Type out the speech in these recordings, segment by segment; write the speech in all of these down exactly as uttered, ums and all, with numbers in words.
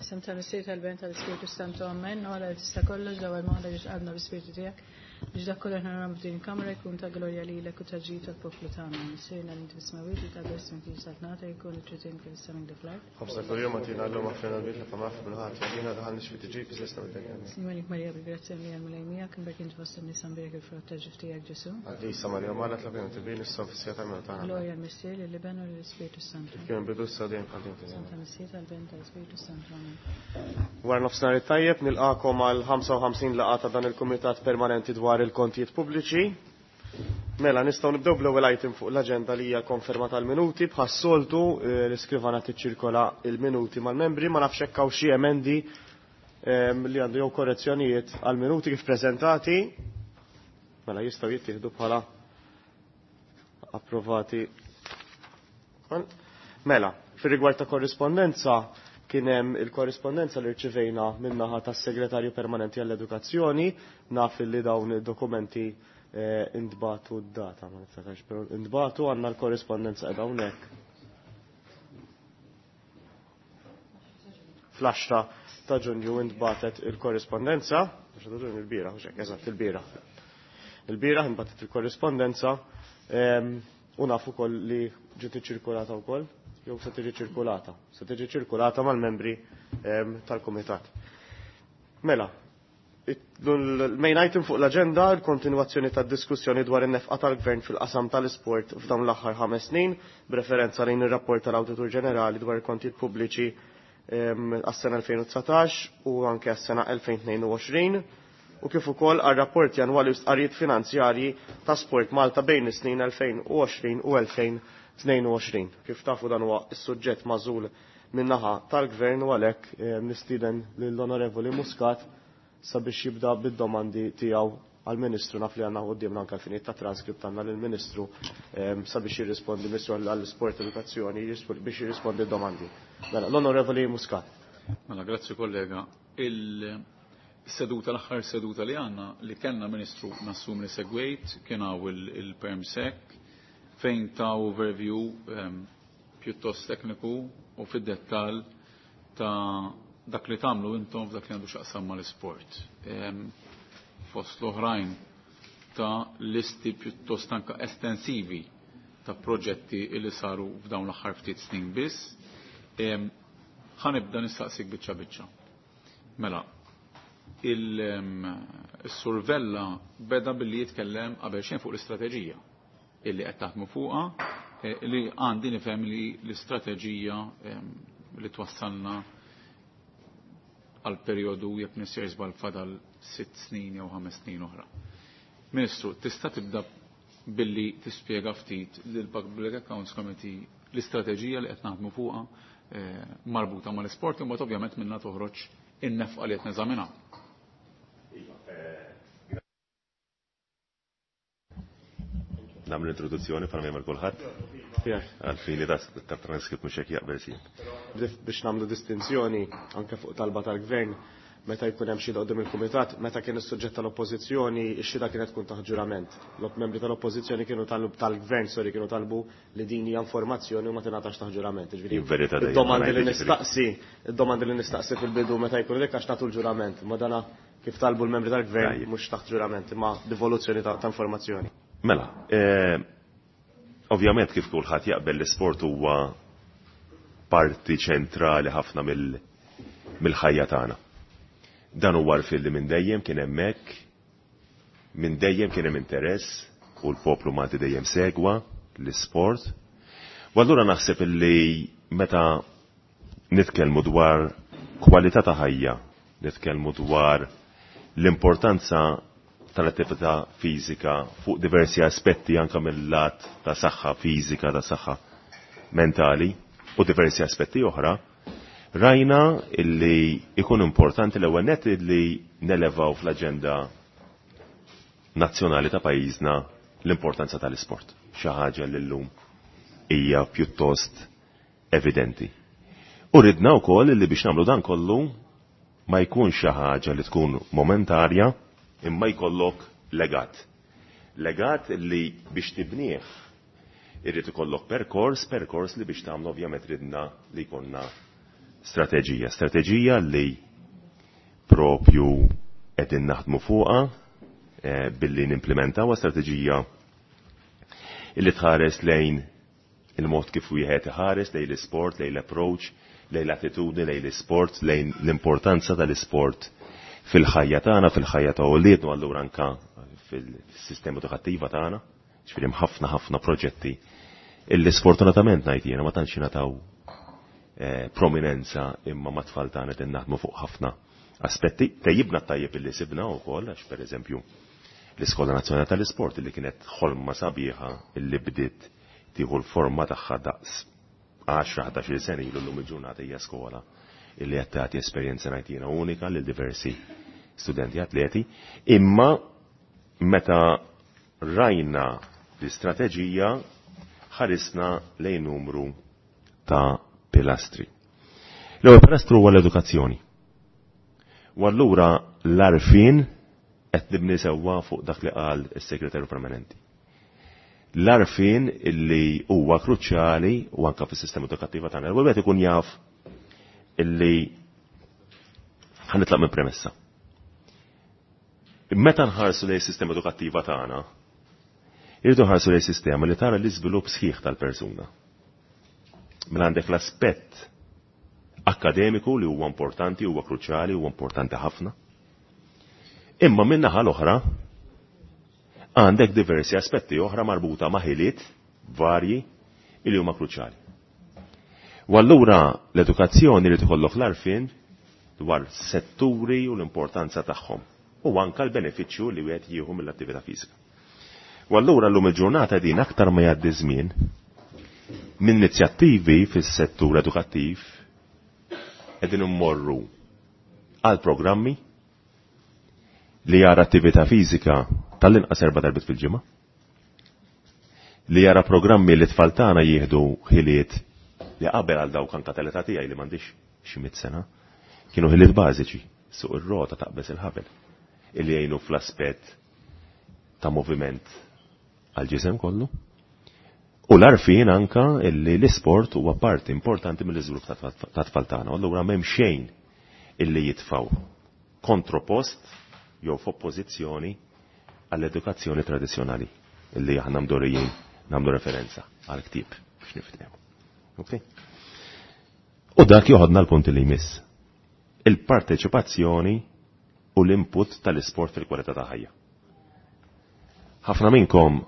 Sem tal-Missier tal-Bent tal-Ispiritu Santu Amen, u għala tista' kollox daw il-moħda biex għadna bl-Ispiritu tiegħek biex dak kollu ħna nagħmlu din kamra jkun ta' glorja lilek u ta' ġid tal-poplu tagħna. Sirna li tismawit u ta' blessing kif satnata jkun iċċetin kif istaming diflajt. خمسة كل يوم أتينا لهم أخيرا البيت لفما في بالغات يدينا دخلنا شفت تجيب بس لسه بدنا. Signori Maria bi-grazzja li għal-mulajmija kien bekk inti fost in-nies ambijek il-frott ta' ġiftijak Ġesu. هذه سماريا مالت لبين تبين الصف السياطة من تاعنا. Glorja al-Missier li benu l-Ispiritu Santu. كيف بدو الصديق قديم تزين. Santa Missier tal-Bent tal-Ispiritu Santu Amen. War nofsnar it-tajjeb nilqakom għal ħamsa u ħamsin laqgħa ta' dan il-Kumitat Permanenti dwar il-Kontijiet Pubbliċi. Mela nistgħu nibdew bl-ewwel item fuq l-aġenda li hija konferma tal-minuti bħas-soltu l-iskrivana tiċċirkola il-minuti mal-membri ma nafx hekk hawn xi emendi li għandu jew korrezzjonijiet għal-minuti kif preżentati. Mela jistgħu jittieħdu bħala approvati. Mela, fir-rigward ta' korrispondenza kien hemm il-korrispondenza li rċivejna min-naħa tas-Segretarju Permanenti għall-Edukazzjoni naf li dawn id-dokumenti indbatu d-data, ma niftakarx, pero indbatu għanna l-korrespondenza għed hawnhekk. Fl-għaxra ta' Ġunju indbatet il-korrespondenza, għaxra ta' Ġunju il-bira, uġek, eżatt, il-bira. Il-bira indbatet il-korrespondenza u nafu koll li ġiet iċirkulata wkoll, jew se tiġi ċirkulata, se tiġi ċirkulata mal-membri tal-Kumitat. Mela, il-main item fuq l-agenda, il-kontinuazzjoni ta' diskussjoni dwar in-nefqa tal-Gvern fil-qasam tal-isport f'dawn l-aħħar ħames snin, b'referenza lejn ir-rapport tal-Awditur Ġenerali dwar il-kontijiet pubbliċi għas-sena elfejn u tsatax u anke għas-sena elfejn u tnejn u għoxrin, u kif ukoll għar-rapporti annwali u stqarrijiet finanzjarji ta' sport Malta bejn is-snin elfejn u għoxrin u elfejn u tnejn u għoxrin. Kif tafu dan huwa s-suġġett magħżul min-naħa tal-Gvern u għalhekk nistieden lill-Onorevoli Muscat sabiex jibda bid-domandi tiegħu għall-Ministru naf li għandna qudiemna anke l-finijiet ta' transkript għandna lill-Ministru sabiex jirrispondi Ministru għall-Sport Edukazzjoni biex jirrispondi d-domandi. Mela, l-Onorevoli Muscat. Mela, grazzi kollega. Il-seduta l-aħħar seduta li għandna li kellna Ministru nassum li segwejt kien hawn il-Permsec fejn ta' overview pjuttost tekniku u fid-dettall ta' dak li tagħmlu intom f'dak li għandu x'aqsam mal-isport. Fost l-oħrajn ta' listi pjuttost anke estensivi ta' proġetti li saru f'dawn l-aħħar ftit snin biss. Ħanibda nistaqsik biċċa biċċa. Mela, il-survella beda billi jitkellem qabel xejn fuq l-istrateġija illi qed taħdmu fuqha li għandi nifhem li l-istrateġija li twassalna għal periodu jekk nisir żball fadal sitt snin jew ħames snin oħra. Ministru, tista' tibda billi tispjega ftit lill-Public Accounts Committee l-istrateġija li qed naħdmu fuqha marbuta mal-isport imbagħad ovvjament minnha toħroġ in-nefqa li qed neżaminaw. Nagħmel introduzzjoni bħal ma kulħadd. Għalfini ta' transkript mhux hekk jaqbel si. Biex nagħmlu distinzjoni anke fuq talba tal-Gvern meta jkun hemm xhieda qudiem il-Kumitat, meta kien is-suġġett tal-Oppożizzjoni, x-xhieda kienet tkun taħt ġurament. L-membri tal-Oppożizzjoni kienu tal-Gvern, sorry, kienu talbu li din hija informazzjoni u ma tingħatax taħt ġurament. Id-domandi li nistaqsi, id-domandi li nistaqsi fil-bidu meta jkun dik għax nagħtu l-ġurament. Ma dana kif talbu l-membri tal-Gvern mhux taħt ġurament, imma devoluzzjoni ta' informazzjoni. Mela, ovvjament kif kulħadd jaqbel l-isport huwa parti ċentrali ħafna mill-ħajja tagħna. Dan huwa rfil li minn dejjem kien hemmhekk, minn dejjem kien hemm interess u l-poplu Malti dejjem segwa l-isport. U allura naħseb illi meta nitkellmu dwar kwalità ta' ħajja, nitkellmu dwar l-importanza tal-attività fiżika fuq diversi aspetti anke mill-lat ta' saħħa fiżika, ta' saħħa mentali u diversi aspetti oħra, rajna illi ikun importanti l-ewwel net illi nelevaw fl-aġenda nazzjonali ta' pajjiżna l-importanza tal-isport. Xi ħaġa li llum hija pjuttost evidenti. U ridna wkoll illi biex nagħmlu dan kollu ma jkunx xi ħaġa li tkun momentarja imma jkollok legat. Legat li biex tibnieh irrid ikollok perkors, perkors li biex tagħmlu ovvjament ridna li jkollna strateġija, strateġija li propju qegħdin naħdmu fuqha eh, billi nimplementaw strateġija illi tħares lejn il-mod kif wieħed iħares lejn l-isport, lejn l-approach, lejn l-attitudni, lejn l-isport, lejn l-importanza tal-isport fil-ħajja tagħna, fil-ħajja ta' wliedna allura anke fil-sistema edukattiva tagħna. Ġifieri ħafna ħafna proġetti illi sfortunatament ngħid jiena ma tantx nagħtaw eh, prominenza imma ma tfal tagħna qed naħdmu fuq ħafna aspetti. Tejjibna tajjeb illi sibna wkoll għax pereżempju l-Iskola Nazzjonali tal-Isport illi kienet ħolma sabiħa illi bdiet tieħu l-forma tagħha daqs għaxra ħdax-il sena ilu llum il-ġurnata hija skola illi qed tagħti esperjenza ngħidina unika lil diversi studenti atleti, imma meta rajna l-istrateġija ħarisna lejn numru ta' pilastri. L-ewwel pilastru huwa l-edukazzjoni. U allura l-arfin qed nibni sewwa fuq dak li qal is-Segretarju Permanenti. L-arfin illi huwa kruċjali u anke fis-sistema edukattiva tagħna. L-ewwel wieħed ikun jaf illi ħanitlaq minn premessa. Meta nħarsu lejn is-sistema edukattiva tagħna, irridu nħarsu lejn sistema li tara l-iżvilupp sħiħ tal-persuna. Mela għandek l-aspett akademiku li huwa importanti, huwa kruċjali, huwa importanti ħafna. Imma minn naħa l-oħra għandek diversi aspetti oħra marbuta ma' ħiliet varji li huma kruċjali. U allura l-edukazzjoni li tkollok l-arfin dwar setturi u l-importanza tagħhom u anke l-benefiċċju li wieħed jieħu mill-attività fiżika. U allura llum il-ġurnata din aktar ma jgħaddi żmien minn inizjattivi fis-settur edukattiv qegħdin immorru għal programmi li jara attività fiżika tal-inqas erba' darbit fil-ġimgħa, li jara programmi li tfal tagħna jieħdu ħiliet li qabel għal dawk anke tal-età tiegħi li m'għandix xi mit sena kienu ħiliet bażiċi suq ir-rota taqbeż il-ħabel illi jgħinu fl-aspett ta' moviment għal ġisem kollu. U l-arfin anke illi l-isport huwa parti importanti mill-iżvilupp ta' tfal tagħna. Allura m'hemm xejn illi jitfgħu kontropost jew f'oppożizzjoni għall-edukazzjoni tradizzjonali illi aħna mdorrijin nagħmlu referenza għal ktieb biex niftehmu. Okay? U dak joħodna l-punt li jmiss. Il-parteċipazzjoni u l-input tal-isport fil-kwalità ta' ħajja. Ħafna minnkom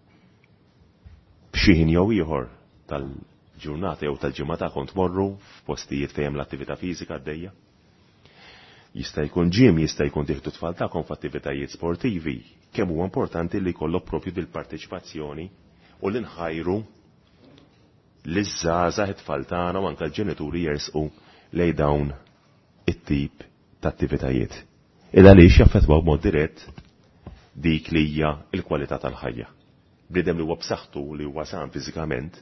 b'xi ħin jew ieħor tal-ġurnata jew tal-ġimgħa tagħkom tmorru f'postijiet fejn l-attività fiżika għaddejja. Jista' jkun ġim, jista' jkun tieħdu tfal tagħkom f'attivitajiet sportivi, kemm huwa importanti li jkollok propju bil-parteċipazzjoni u li nħajru li żgħażagħ it-tfal tagħna u anke l-ġenituri jersqu lejn dawn it-tip ta' attivitajiet. Id għaliex jaffettwaw b'mod dirett dik li hija l-kwalità tal-ħajja. Bniedem li huwa b'saħħtu li huwa san fiżikament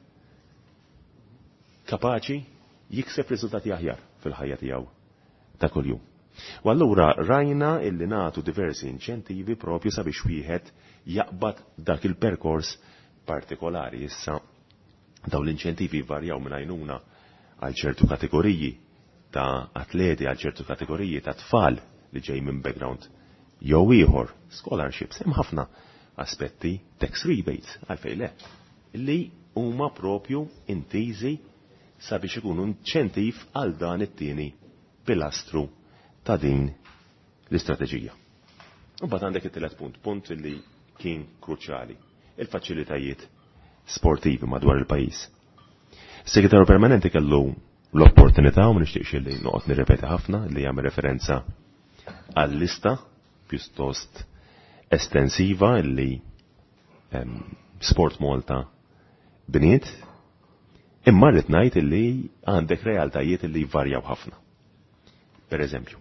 kapaċi jikseb riżultati aħjar fil-ħajja tiegħu ta' kuljum. U allura rajna illi nagħtu diversi inċentivi propju sabiex wieħed jaqbad dak il-perkors partikolari. Issa dawn l-inċentivi varjaw minn għajnuna għal ċertu kategoriji ta' atleti, għal ċertu kategoriji ta' tfal li ġej minn background jew ieħor, scholarships, hemm ħafna aspetti, tax rebates, għalfejn le, li huma propju intiżi sabiex ikunu inċentiv għal dan it-tieni pilastru ta' din l-istrateġija. U bad għandek it-tielet punt, punt li kien kruċjali, il-faċilitajiet sportivi madwar il-pajjiż. Segretarju Permanenti kellu l-opportunità u nixtieqx li noqgħod nirrepeti ħafna li jagħmel referenza għall-lista pjuttost estensiva li Sport Malta bniet, imma rrid ngħid li għandek realtajiet li jvarjaw ħafna. Per eżempju,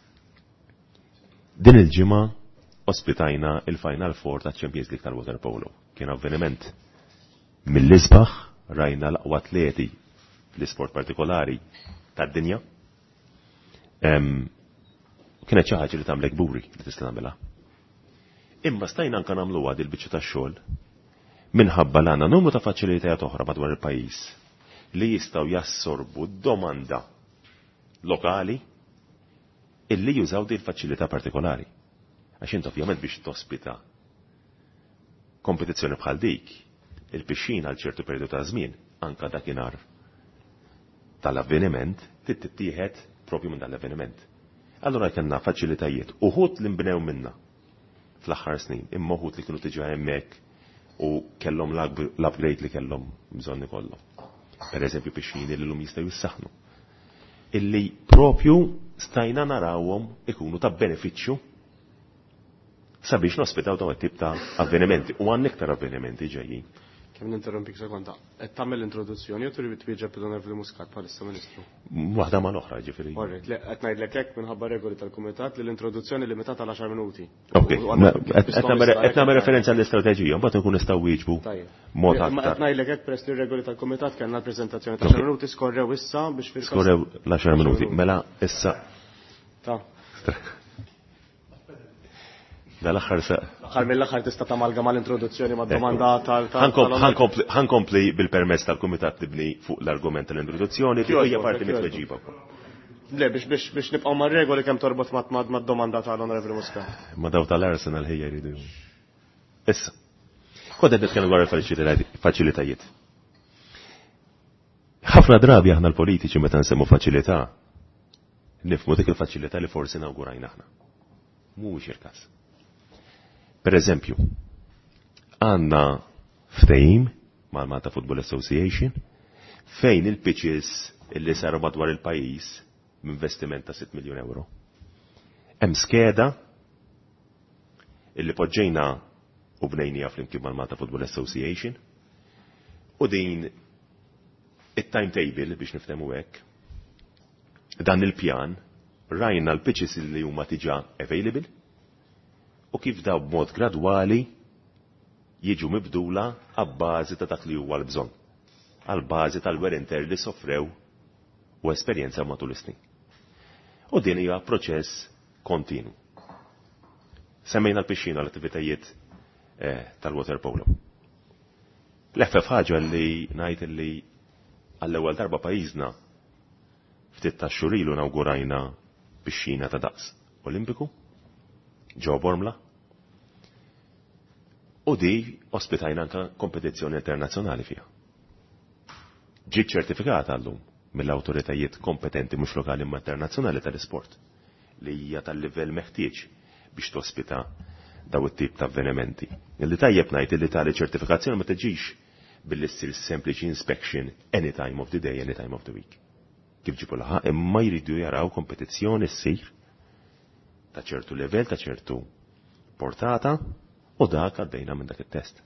din il-ġimgħa ospitajna il-Final Four ta' Champions League tal-Water Polo. Kien avveniment mill-isbaħ rajna l-aqwa atleti fl-isport partikolari tad-dinja. Kienet xi ħaġa li tagħmlek buri li tista' tagħmilha. Imma stajna anke nagħmluha dil biċċa tax-xogħol minħabba l għandna numru ta' faċilitajiet oħra madwar il-pajjiż li jistgħu jassorbu d-domanda lokali illi jużaw din faċilità partikolari. Għax int ovvjament biex tospita kompetizzjoni bħal dik, il-pixxin għal ċertu periodu ta' żmien anka dakinhar tal-avveniment tittieħed propju minn dal-avveniment. Allura kellna faċilitajiet uħud li nbnew minna fl-aħħar snin, imma uħud li kienu tiġi hemmhekk u kellhom l-upgrade li kellhom bżonn ikollhom. Per eżempju pixxini li l-lum jistgħu jissaħnu. Illi propju stajna narawhom ikunu ta' benefiċċju sabiex nospitaw dawn it-tip ta' avvenimenti u għan iktar avvenimenti ġejjin. Kemm ninterrompik sekonda. Qed tagħmel l-introduzzjoni jew trid twieġeb l-Onorevoli Muscat bħalissa Ministru? Waħda ma l-oħra ġifieri. Orrejt, qed ngħidlek hekk minħabba regoli tal-Kumitat li l-introduzzjoni limitata għal għaxar minuti. Ok, qed nagħmel referenza għall-istrateġija, mbagħad nkun nistgħu wieġbu mod aktar. Qed ngħidlek hekk peress li regoli tal-Kumitat kellna l-preżentazzjoni ta' għaxar minuti skorrew issa biex fil Skorrew l-għaxar minuti. Mela issa. Ta' dal-aħħar sa. Aħħar mill-aħħar tista' tamalgama l-introduzzjoni mad-domanda tal ħankompli bil-permess tal-Kumitat tibni fuq l-argument tal-introduzzjoni li hija parti mit-tweġiba. Le biex biex biex nibqgħu mar-regoli kemm torbot mad-domanda tal-Onorevoli Muscat. Ma daw tal-Arsenal ħejja jridu. Issa. Kod qed nitkellmu dwar il-faċilitajiet. Ħafna drabi aħna l-politiċi meta nsemmu faċilità nifhmu dik il-faċilità li forsi nawgurajna aħna. Mhuwiex il-każ. Per eżempju, għanna ftehim mal-Malta Football Association fejn il-pitches illi saru madwar il-pajjiż b'investiment ta' sitt miljun euro. Hemm skeda illi poġġejna u bnejnija flimkien mal-Malta Football Association u din it-timetable biex niftehmu hekk dan il-pjan rajna l-pitches illi huma tiġa available u kif daw b'mod gradwali jiġu mibdula għabbażi ta' dak li huwa l-bżonn, għall-bażi tal-wear li sofrew u esperjenza matul is-snin. U din hija proċess kontinu. Semmejna l-pixxina l-attivitajiet tal-water polo. L-effef ħaġa li ngħid li għall-ewwel darba pajjiżna ftit ta' xhur ilu nawgurajna pixxina ta' daqs Olimpiku ġo Bormla. U di ospitajna anka kompetizzjoni internazzjonali fiha. Ġiet ċertifikata llum mill-awtoritajiet kompetenti mhux lokali imma internazzjonali tal-isport li hija tal-livell meħtieġ biex tospita daw it-tip ta' avvenimenti. Illi tajjeb ngħid li tali ċertifikazzjoni ma tiġix billi ssir sempliċi inspection any time of the day, any time of the week. Kif ġibu laħa imma jridu jaraw kompetizzjoni ssir ta' ċertu level, ta' ċertu portata, u dak għaddejna minn dak it-test.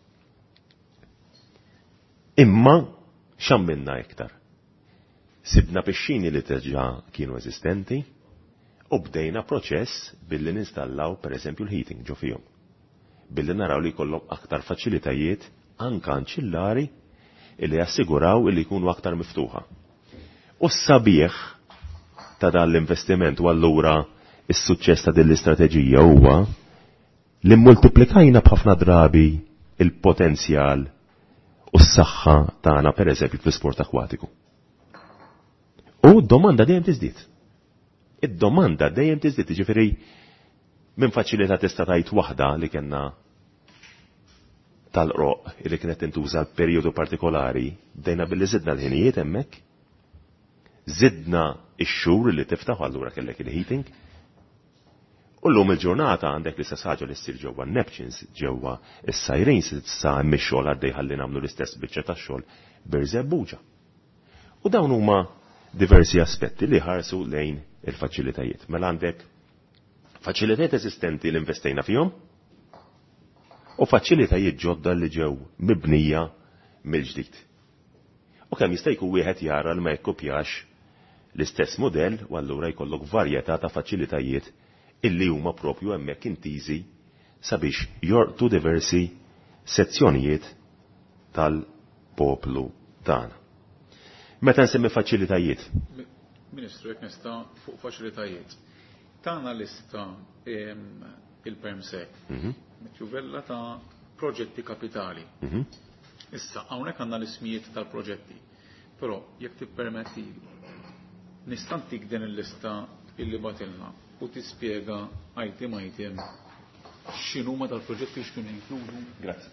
Imma x'għamilna iktar. Sibna pixxini li teġa kienu eżistenti u bdejna proċess billi ninstallaw pereżempju l-heating ġo fihom. Billi naraw li jkollhom aktar faċilitajiet anke anċillari li jassiguraw li jkunu aktar miftuħa. U s-sabiħ ta' dan l-investiment u allura is-suċċess ta' din l-istrateġija huwa li multiplikajna b'ħafna drabi il-potenzjal u s-saħħa tagħna pereżempju fl-isport akwatiku. U d-domanda dejjem tiżdied. Id-domanda dejjem tiżdied, jiġifieri minn faċilità tista' tgħid waħda li kellna tal-qroq li kienet intuża perjodu partikolari bdejna billi żidna l-ħinijiet hemmhekk, żidna x-xhur li tiftaħ allura kellek il-heating. U llum il-ġurnata għandek li ħaġa li ssir ġewwa Neptunes, ġewwa is-Sirens sa hemm ix-xogħol għaddej ħalli nagħmlu l-istess biċċa tax-xogħol b'Irzeb Buġa. U dawn huma diversi aspetti li ħarsu lejn il-faċilitajiet. Mela għandek faċilitajiet eżistenti li investejna fihom u faċilitajiet ġodda li ġew mibnija mill-ġdid. U kemm jista' jkun wieħed jara li ma jikkopjax l-istess mudell u allura jkollok varjetà ta' faċilitajiet illi huma propju hemmhekk intiżi sabiex jorqtu diversi sezzjonijiet tal-poplu tagħna. Meta nsemmi faċilitajiet. Ministru, jekk nista' fuq faċilitajiet. Tagħna lista il-permsek. Ġuvella ta' proġetti kapitali. Issa, hawnhekk għandna l-ismijiet tal-proġetti. Però jekk tippermetti Nistantik din il-lista illi batilna u tispjega item item x'inhuma tal-proġetti u x'kienu jinkludu. Grazzi.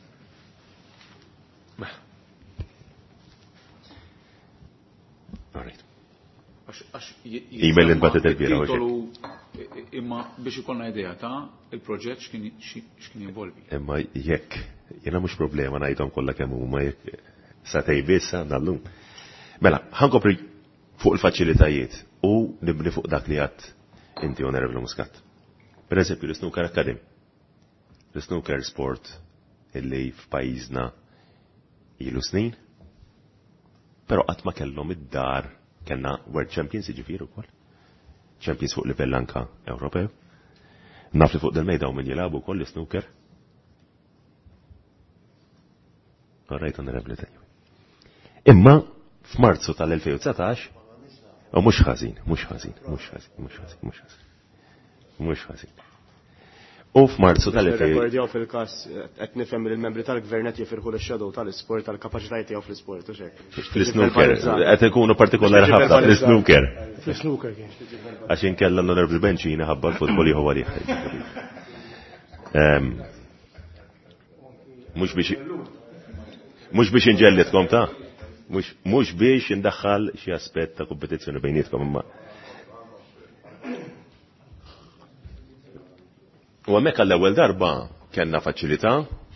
All right. Email inbatet il-bira. Imma biex ikollna idea ta' il-proġett x'kien jinvolvi. Imma jekk jiena mhux problema ngħidhom kollha kemm huma jekk satej biss nallum. Mela, ħankopri fuq il-faċilitajiet u nibni fuq dak li għadd inti Onorevoli Muscat. Per eżempju, l-Snooker Academy. L-Snooker Sport illi f'pajjiżna ilu snin, però qatt ma kellhom id-dar kellna World Champions jiġifieri wkoll. Champions fuq livell anka Ewropew. Naf li fuq del-mejda u min jilagħbu wkoll l-snooker. Orajt Onorevoli tajjeb. Imma f'Marzu tal-elfejn u tsatax u mhux ħażin, mhux ħażin, mhux ħażin, mhux ħażin, mhux ħażin. Mhux ħażin. U f'Marzu tal-elfejn. Rekordjaw fil-każ qed nifhem il-membri tal-gvern qed jifirħu l-shadow tal-isport tal-kapaċitajiet tiegħu fl-isport u xejn. Fl-snooker, qed ikunu partikolari ħafna fl-snooker. Fl-snooker kien. Għax inkella l-Onorevoli Benċina ħabba l-futbol jieħu għalih. Mhux biex mhux biex inġellitkom ta' mhux biex indaħħal xi aspett ta' kompetizzjoni bejnietkom imma. U hemmhekk għall-ewwel darba kellna faċilità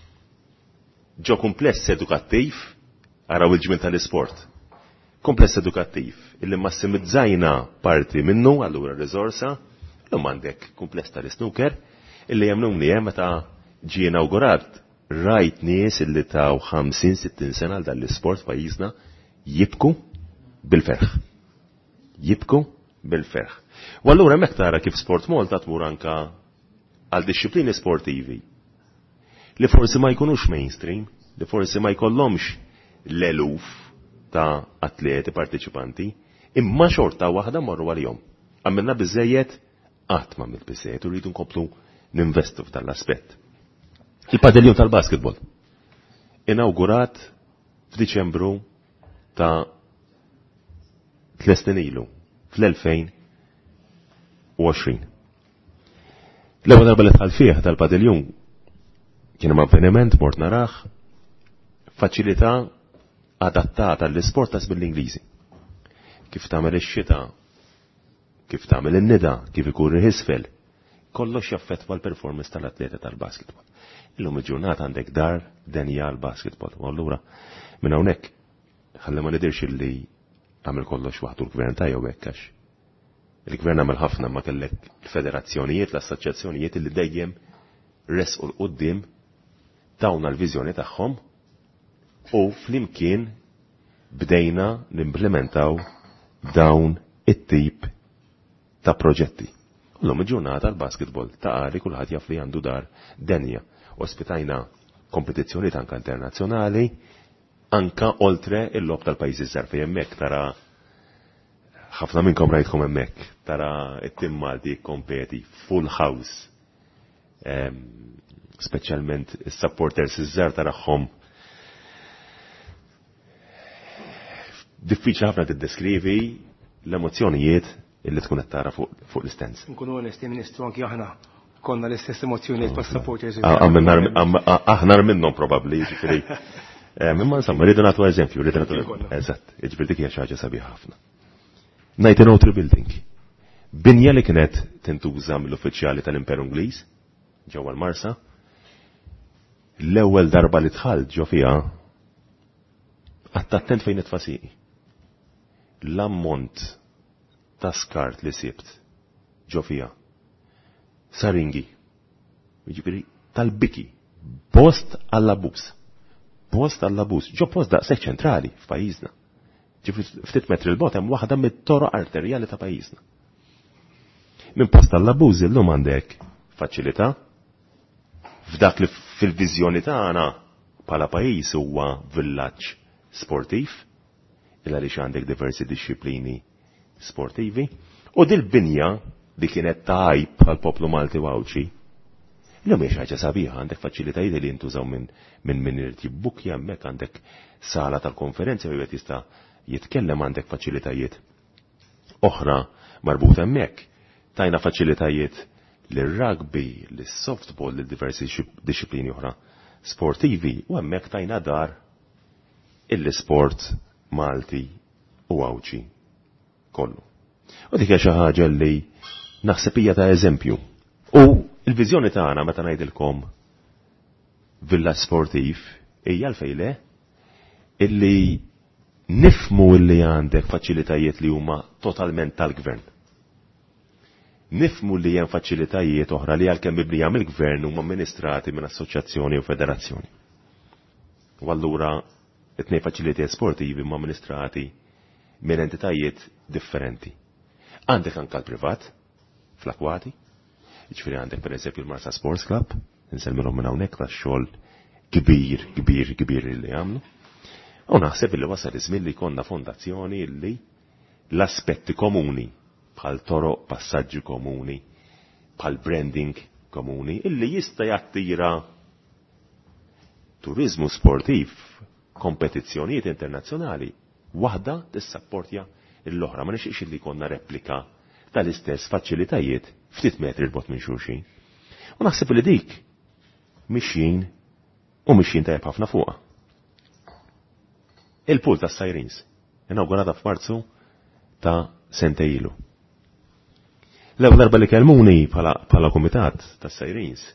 ġo kumpless edukattiv araw il-ġmien tal-isport. Kumpless edukattiv illi massimizzajna parti minnu allura riżorsa l-hum għandek kumpless tal-snooker illi jemnuni hemm meta ġie inawgurat rajt nies illi taw ħamsin sittin sena għal dan l-isport pajjiżna jibku bil-ferħ. Jibku bil-ferħ. U allura hemmhekk tara kif Sport Malta tmur anka għal disċiplini sportivi li forsi ma jkunux mainstream, li forsi ma jkollhomx l-eluf ta' atleti partiċipanti, imma xorta waħda marru għal-jom. Għamilna biżejjed qatt ma mill-biżejjed u rridu nkomplu ninvestu f'dan l-aspett. Il-padelljon tal-basketball inawgurat f'Diċembru ta' tliet snin ilu fl-elfejn u għoxrin. L-ewwel darba li tħall fih tal-padelljon kien hemm avveniment mort naraħ faċilità adattata għall-isport tas bil-Ingliżi. Kif tagħmel ix-xita, kif tagħmel in-nida, kif ikun isfel, kollox jaffettwa l-performance tal-atleta tal-basketball. Illum il-ġurnata għandek dar denja l-basketball. U allura minn hawnhekk ħalli ma nidirx li għamel kollox waħdu l-gvern tajjew hekk għax il-gvern għamel ħafna ma kellek il-federazzjonijiet, l-assoċjazzjonijiet li dejjem resqu l-qudiem dawna l-viżjoni tagħhom u flimkien bdejna nimplementaw dawn it-tip ta' proġetti. L-lum il-ġurnata l-basketball ta' għari kulħadd jaf li għandu dar denja. Ospitajna kompetizzjonijiet anka internazzjonali anka oltre il-lob tal-pajjiżi żgħar fejn hemmhekk tara ħafna minnkom rajtkom hemmhekk tara t-tim Malti jikkompeti full house. Speċjalment is-supporters iż-żgħar tarahom diffiċli ħafna tiddeskrivi l-emozzjonijiet illi tkun qed tara fuq l-istands. Nkunu onesti Ministru anki aħna konna l-istess emozzjonijiet bas supporters. Aħna minnhom probabbli jiġifieri. Imma insomma rridu nagħtu eżempju, rridu nagħtu eżatt, jiġifieri dik hija xi ħaġa sabiħa ħafna. Ngħid in rebuilding. Binja li kienet tintuża mill-uffiċjali tal-Imperu Ingliż ġewwa l-Marsa. L-ewwel darba li dħalt ġo fiha qatt attent fejn it-tfasiqi. L-ammont ta' skart li sibt ġo fiha. Saringi. Jiġifieri tal-biki. Post għall-abuż. Post għall-abuż. Ġo post daqshekk ċentrali f'pajjiżna. Ġifri ftit metri l-botem waħda mit-toroq arterjali ta' pajjiżna. Min post tal-abuż illum għandek faċilità f'dak li fil-viżjoni tagħna bħala pajjiż huwa villaġġ sportiv il għaliex għandek diversi disċiplini sportivi u dil-binja li kienet ta' għajb għall-poplu Malti wawċi. Illum hija xi ħaġa sabiħa għandek faċilitajiet li jintużaw minn minn min irid jibbukja hemmhekk għandek sala tal-konferenzi u wieħed jista' jitkellem għandek faċilitajiet. oħra marbut hemmhekk. Tajna faċilitajiet lir-rugby, lis-softball, lil diversi disciplini oħra sportivi u hemmhekk tajna dar il-sport Malti u għawċi kollu. U dik hija xi ħaġa li naħseb hija ta' eżempju. U l-viżjoni tagħna meta ngħidilkom villa sportiv hija l-fejle illi nifmu illi għandek faċilitajiet li huma totalment tal-gvern. Nifmu li hemm faċilitajiet oħra li għalkemm mibnija mill-gvern huma amministrati minn assoċjazzjoni u federazzjoni. U allura it-tnejn faċilitajiet sportivi huma amministrati minn entitajiet differenti. Għandek anke l-privat, fl-akwati, jiġifieri għandek pereżempju l-Marsa Sports Club, insemmilhom minn hawnhekk tax-xogħol kbir, kbir, kbir li għamlu. U naħseb li wasal iż-żmien li jkollna fondazzjoni li l-aspetti komuni bħal toroq, passaġġi komuni, bħal branding komuni, illi jista' jattira turizmu sportiv, kompetizzjonijiet internazzjonali, waħda tissapportja l-oħra. Ma nixtieqx li jkollna replika tal-istess faċilitajiet ftit metri l-bot minn xulxin. U naħseb li dik mixjin u mixjin tajjeb ħafna fuqha. Il-pool tas Sirens inaugurata f'Marzu ta' sentejlu. L-ewwel darba li kellmuni bħala kumitat tas Sirens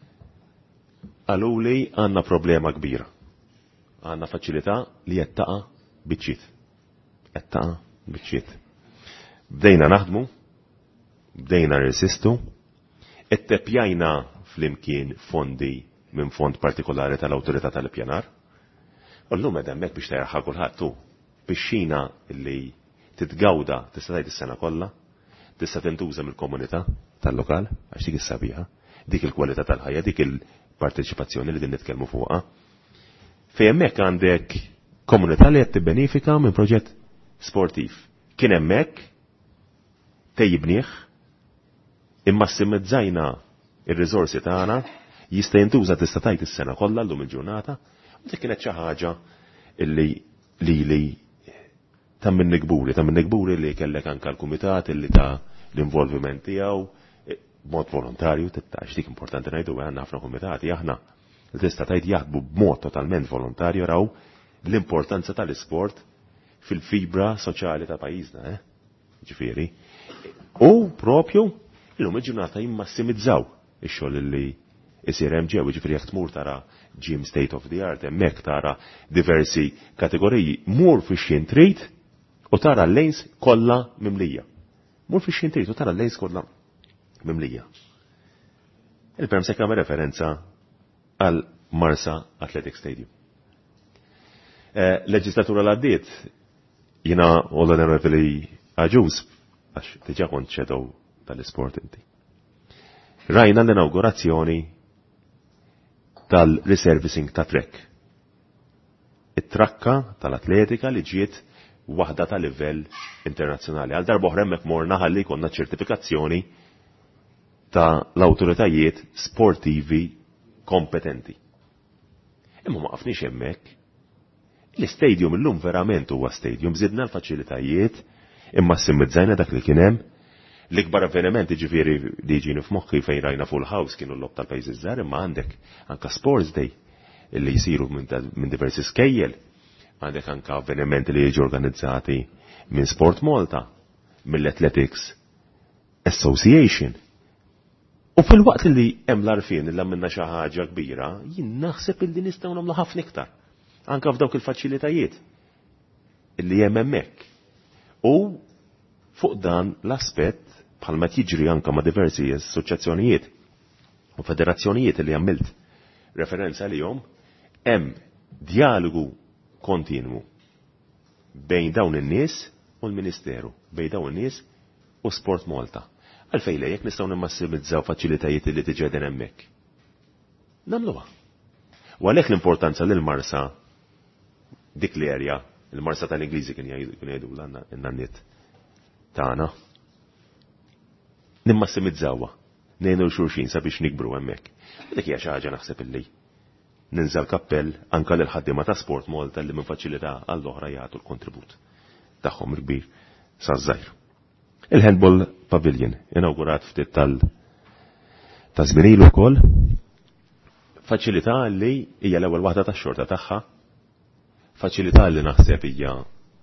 għaluli għandna problema kbira. Għandna faċilità li qed taqa' biċċiet. Qed taqa' biċċiet. Bdejna naħdmu, bdejna nirsistu, ittepjajna flimkien fondi minn fond partikolari tal-Awtorità tal-Ippjanar. U llum qed hemmhekk biex terħa kulħadd tu bixxina li titgawda tista' tgħid is-sena kollha, tista' tintuża mill-komunità tal-lokal għax dik is-sabiħa, dik il-kwalità tal-ħajja, dik il-parteċipazzjoni li din nitkellmu fuqha. Fejn hemmhekk għandek komunità li qed tibbenefika minn proġett sportiv. Kien hemmhekk tejjibnieh, immassimizzajna ir-riżorsi tagħna, jista' jintuża tista' tgħid is-sena kollha llum il-ġurnata. Dik kienet xi ħaġa illi li li ta' minn nikburi, ta' minn nikburi li kellek anke l-kumitat illi ta' l-involviment tiegħu b'mod volontarju, tittax dik importanti ngħidu għandna ħafna kumitati aħna li tista' tgħid jaħdmu b'mod totalment volontarju raw l-importanza tal-isport fil-fibra soċjali ta' pajjiżna, eh? Ġifieri. U propju illum il-ġurnata jimmassimizzaw ix-xogħol li isir hemm ġew, ġifieri jekk tmur tara gym state of the art, hemmhekk tara diversi kategoriji, mur fix-xejn trid u tara l-lejns kollha mimlija. Mur fix-xejn trid u tara l-lejns kollha mimlija. Il-perm se kemm referenza għal Marsa Athletic Stadium. Leġislatura l-għaddiet jiena u l-onorevoli Aġuż għax diġà kont shadow tal-isport inti. Rajna l-inaugurazzjoni tal-reservicing ta' trek. It-trakka tal-atletika li ġiet waħda ta' livell internazzjonali. Għal darba oħra hemmhekk morna ħalli jkollna ċertifikazzjoni ta' l-awtoritajiet sportivi kompetenti. Imma ma qafniex hemmhekk. L-istadium illum verament huwa stadium, żidna l-faċilitajiet, imma simizzajna dak li kien hemm. L-ikbar avvenimenti ġifieri li ġini f'moħħi fejn rajna full house kienu l-lob tal-pajjiż iż-żgħar, imma għandek anke sports day li jsiru minn diversi skejjel. Għandek anke avvenimenti li jiġu organizzati minn Sport Malta, mill-Athletics Association. U fil-waqt li hemm l-arfien li għamilna xi ħaġa kbira, jien naħseb illi nistgħu nagħmlu ħafna iktar. Anke f'dawk il-faċilitajiet illi hemm hemmhekk. U fuq dan l-aspett bħalma jiġri anke ma' diversi assoċjazzjonijiet u federazzjonijiet li għamilt referenza lihom, hemm dialogu kontinwu bejn dawn in-nies u l-Ministeru, bejn dawn in-nies u Sport Malta. Għalfejn lejjek nistgħu nimmassimizzaw faċilitajiet li tiġeden hemmhekk. Nagħmluha. U għalhekk l-importanza lil marsa dik l-erja, il-marsa tal-Ingliżi kien jgħidu l-għannaniet tagħna. Nimmassimizzawha, ngħinu l-xulxin sabiex nikbru hemmhekk. Dik hija xi ħaġa naħseb illi ninżel kappell anke lil ħaddiema ta' Sport Malta li minn faċilità għall-oħra jagħtu l-kontribut tagħhom il-kbir sa żgħir. Il-Handball Pavilion, inaugurat ftit tal ta' żminilu wkoll, faċilità li hija l-ewwel waħda tax-xorta tagħha, faċilità li naħseb hija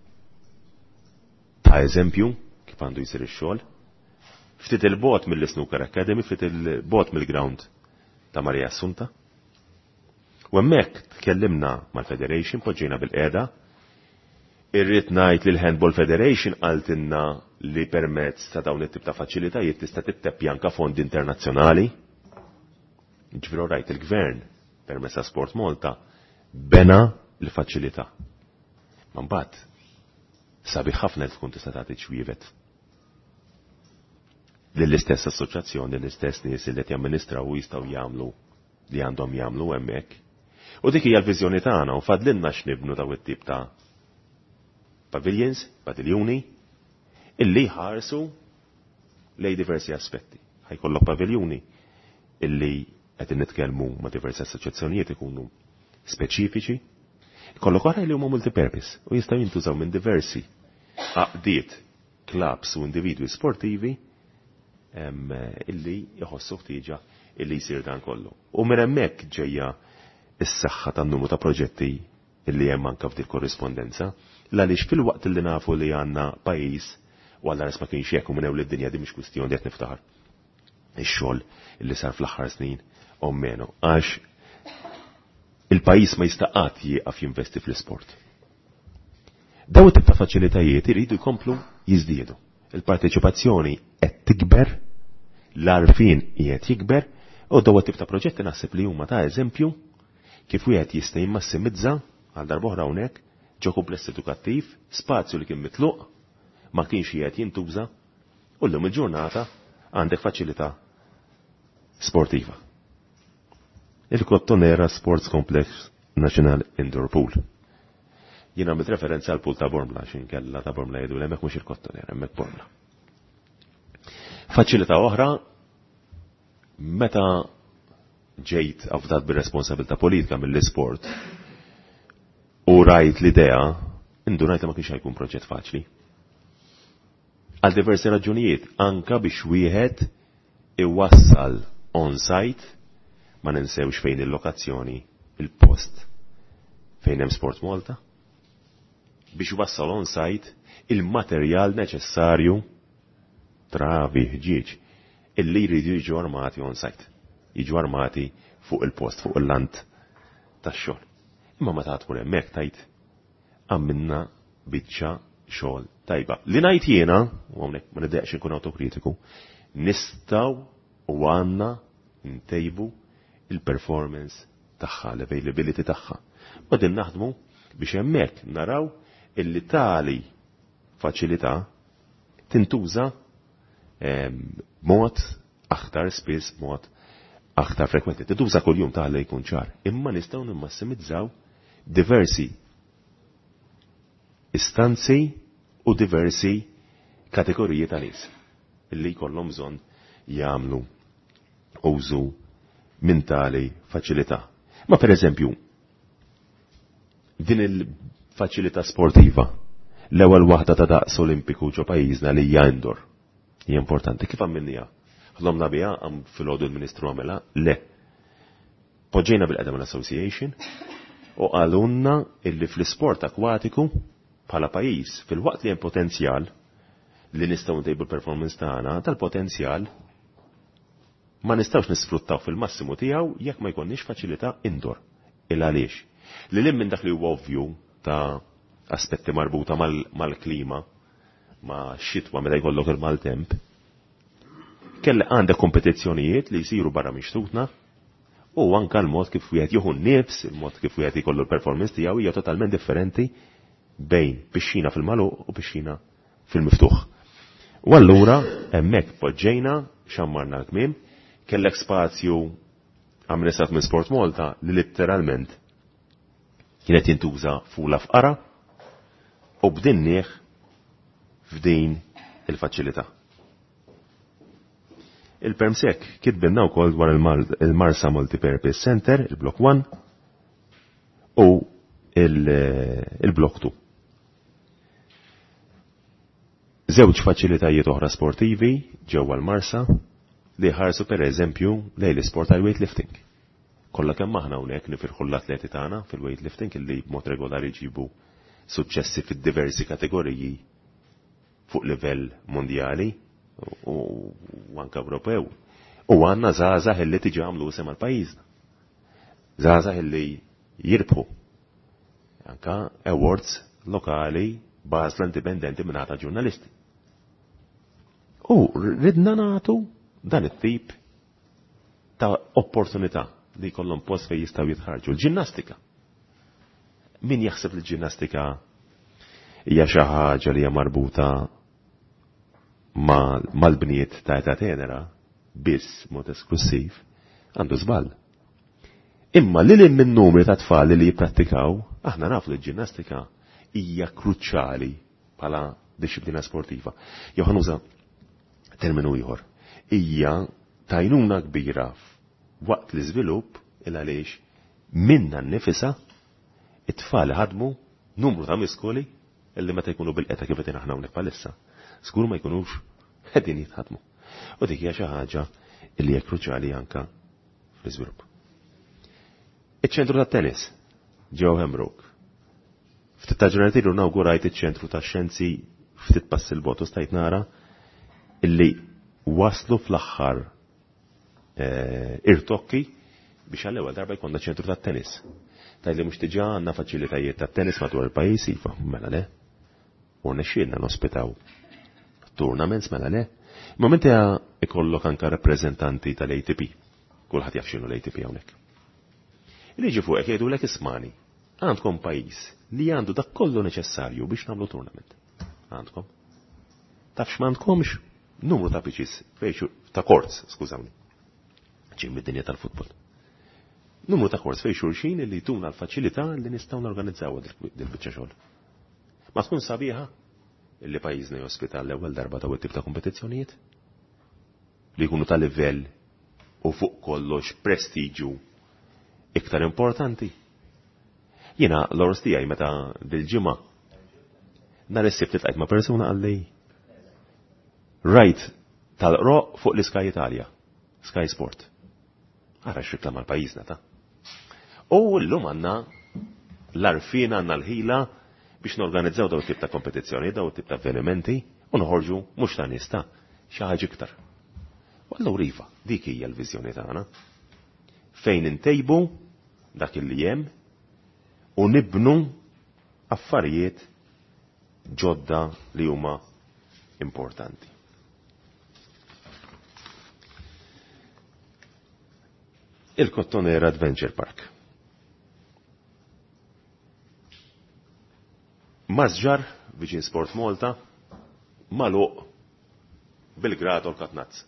ta' eżempju kif għandu jsir ix-xogħol. Ftit il-bot mill-Snooker Academy, ftit il-bot mill-ground ta' Marija Assunta. U hemmhekk tkellimna mal-Federation, poġġejna bil-qiegħda. Irrid ngħid li l-Handball Federation qaltilna li permezz ta' dawn it-tip ta' faċilitajiet tista' titteppi anke fondi internazzjonali. Ġifieri rajt il-Gvern permezz ta' Sport Malta bena l-faċilità. Ma mbagħad sabiħ ħafna li tkun tista' tagħti ċwievet lill-istess assoċjazzjoni, l-istess nies li qed jamministraw u jistgħu jagħmlu li għandhom jagħmlu hemmhekk. U dik hija l-viżjoni tagħna u fadlinna x'nibnu daw it-tip ta' pavilions, padiljuni, illi ħarsu lej diversi aspetti. Ħajkollok paviljuni illi qed nitkellmu ma' diversi assoċjazzjonijiet ikunu speċifiċi. Kollok oħra li huma multipurpose u jistgħu jintużaw minn diversi għaqdiet, clubs u individwi sportivi illi jħossu ħtieġa illi jsir dan kollu. U minn hemmhekk ġejja s-saħħa tan-numru ta' proġetti illi hemm anke f'dik korrispondenza, għaliex fil-waqt illi nafu li għandna pajjiż u għalla ma kienx hekk u minn ewwel id-dinja di mhix kwistjoni qed niftaħar. Ix-xogħol illi sar fl-aħħar snin u menu għax il-pajjiż ma jista' qatt jieqaf jinvesti fl-isport. Daw it-tip ta' faċilitajiet iridu jkomplu jiżdiedu. Il-parteċipazzjoni qed tikber, l-arfin qiegħed jikber, u daw it-tip ta' proġetti naħseb li huma ta' eżempju kif wieħed jista' jimmassimizza għal darb'oħra hawnhekk ġo kumpless edukattiv, spazju li kien mitluq, ma kienx qiegħed jintuża, u llum il-ġurnata għandek faċilità sportiva. Il-Kottonera Sports Complex National Indoor Pool. Jiena għamilt referenza għal pool ta' Bormla, xin kella ta' Bormla jedu l-emmek mux il-Kottonera, emmek Bormla. Faċilità oħra, meta ġejt għafdat bir-responsabilta politika mill-sport u rajt l-idea, indunajt ma kienx ħajkun proġett faċli. Għal diversi raġunijiet, anka biex wieħed iwassal on-site, ma ninsewx fejn il-lokazzjoni, il-post fejn hemm Sport Malta, biex wassal on-site il-materjal neċessarju travi, ħġieġ, illi jridu jiġu armati on-site. Jiġu armati fuq il-post, fuq il-lant tax-xogħol. Imma ma tkun hemmhekk tajt għamilna biċċa xogħol tajba. Li ngħid jiena, u hawnhekk ma niddeqx inkun autokritiku, nistgħu u għandna ntejbu il-performance tagħha, l-availability tagħha. U din naħdmu biex hemmhekk naraw illi tali faċilità tintuża mod aktar spiss, mod aktar frekwenti. Tintuża kuljum tagħha jkun ċar. Imma nistgħu nimmassimizzaw diversi istanzi u diversi kategoriji ta' nies illi jkollhom bżonn jagħmlu użu minn tali faċilità. Ma pereżempju, din il-faċilità sportiva, l-ewwel waħda ta' daqs olimpiku ġo pajjiżna li hija indoor. Hija importanti kif għamilniha. Ħlomna biha għam fil-għodu l-Ministru għamela, le. Poġġejna bil-Qedem Association u għalunna illi fl-isport akwatiku bħala pajjiż fil-waqt li hemm potenzjal li nistgħu ntejbu l-performance tagħna tal-potenzjal ma nistgħux nisfruttaw fil-massimu tiegħu jekk ma jkollniex faċilità indoor. Il għaliex. Li lim minn dak li huwa ovvju ta' aspetti marbuta mal-klima, ma' xitwa meta jkollok il-maltemp, kelle għandek kompetizzjonijiet li jsiru barra mixtutna u anke l-mod kif wieħed jieħu nnifs, il-mod kif wieħed jkollu l-performance tiegħu hija totalment differenti bejn pixxina fil-magħluq u pixxina fil-miftuħ. U allura hemmhekk poġġejna xammarna l-kmiem, kellek spazju amministrat minn Sport Malta li letteralment kienet jintuża fula f'qara u bdinnieh f'din il-faċilità. Il-Permsek kitbilna wkoll dwar il-Marsa Multipurpose Center, il-Block one u il-Block two. żewġ faċilitajiet oħra sportivi ġewwa l-Marsa li ħarsu pereżempju lejn l-isport tal-weightlifting. Kollha kemm aħna hawnhekk nifirħu l-atleti tagħna fil-weightlifting illi b'mod regolari jġibu suċċessi fid-diversi kategoriji fuq livell mondjali u anke Ewropew. U għandna żgħażagħ illi tiġi għamlu isem għall-pajjiżna. Żgħażagħ illi jirbħu anke awards lokali bażla indipendenti mingħata ġurnalisti. U ridna nagħtu dan it-tip ta' opportunità li jkollhom post fejn jistgħu jitħarġu. L-ġinnastika. Min jaħseb li l-ġinnastika hija xi ħaġa li hija marbuta mal-bniet ta' età tenera biss mod esklusiv għandu żball. Imma lil hemm min numri ta' tfal li jipprattikaw, aħna nafu li l-ġinnastika hija kruċjali bħala disciplina sportiva. Jew ħanuża terminu ieħor. Hija tajnuna kbira waqt l-iżvilupp il għaliex minna nnifisha it-tfal ħadmu numru ta' miskoli illi meta jkunu bil-qeta kif qed aħna hawnhekk bħalissa. Żgur ma jkunux qegħdin jitħadmu. U dik hija xi ħaġa li hija kruċjali anke fl-iżvilupp. Iċ-ċentru tat-tennis ġew Hembrook. Ftit ta' ġurnati ilu nawgurajt iċ-ċentru tax-xjenzi ftit pass il-botu stajt nara illi waslu fl-aħħar irtokki biex għall-ewwel darba jkollna ċentru tat-tennis. Tajli mhux diġà għandna faċilitajiet tat-tennis madwar il-pajjiż iva, mela le. U nexxielna nospitaw tournaments mela le. Imma meta ikollok anke rappreżentanti tal-A T P. Kulħadd jaf x'inhu l-A T P hawnhekk. Liġi fuq hekk jgħidulek ismani. Għandkom pajjiż li għandu dak kollu neċessarju biex nagħmlu tournament. Għandkom. Tafx m'għandkomx numru ta' piċis fejn ta' courts, skużawni. Ġim mid-dinja tal-futbol. Numru ta' courts fejn xulxin li jtuna l-faċilità li nistgħu norganizzaw dil-biċċa xogħol. Ma tkun sabiħa illi pajjiżna jospita l-ewwel darba ta' tip ta' kompetizzjonijiet li jkunu ta' livell u fuq kollox prestiġju iktar importanti. Jiena l-ors tiegħi meta bil-ġimgħa nhar is-sibt iltqajt ma' persuna għalli rajt tal-qroq fuq l-Sky Italia, Sky Sport. Ara x'riklama l-pajjiżna ta'. U llum għandna l-arfina għandna l-ħila biex norganizzaw daw tip ta' kompetizzjoni, daw tip ta' avvenimenti u noħorġu mhux ta' nista' xi ħaġa iktar. U allura iva, dik hija l-viżjoni tagħna. Fejn intejbu dak li hemm u nibnu affarijiet ġodda li huma importanti. Il-Cottonera Adventure Park. Mażġar viċin Sport Malta maluq bil-grad u l-katnazz.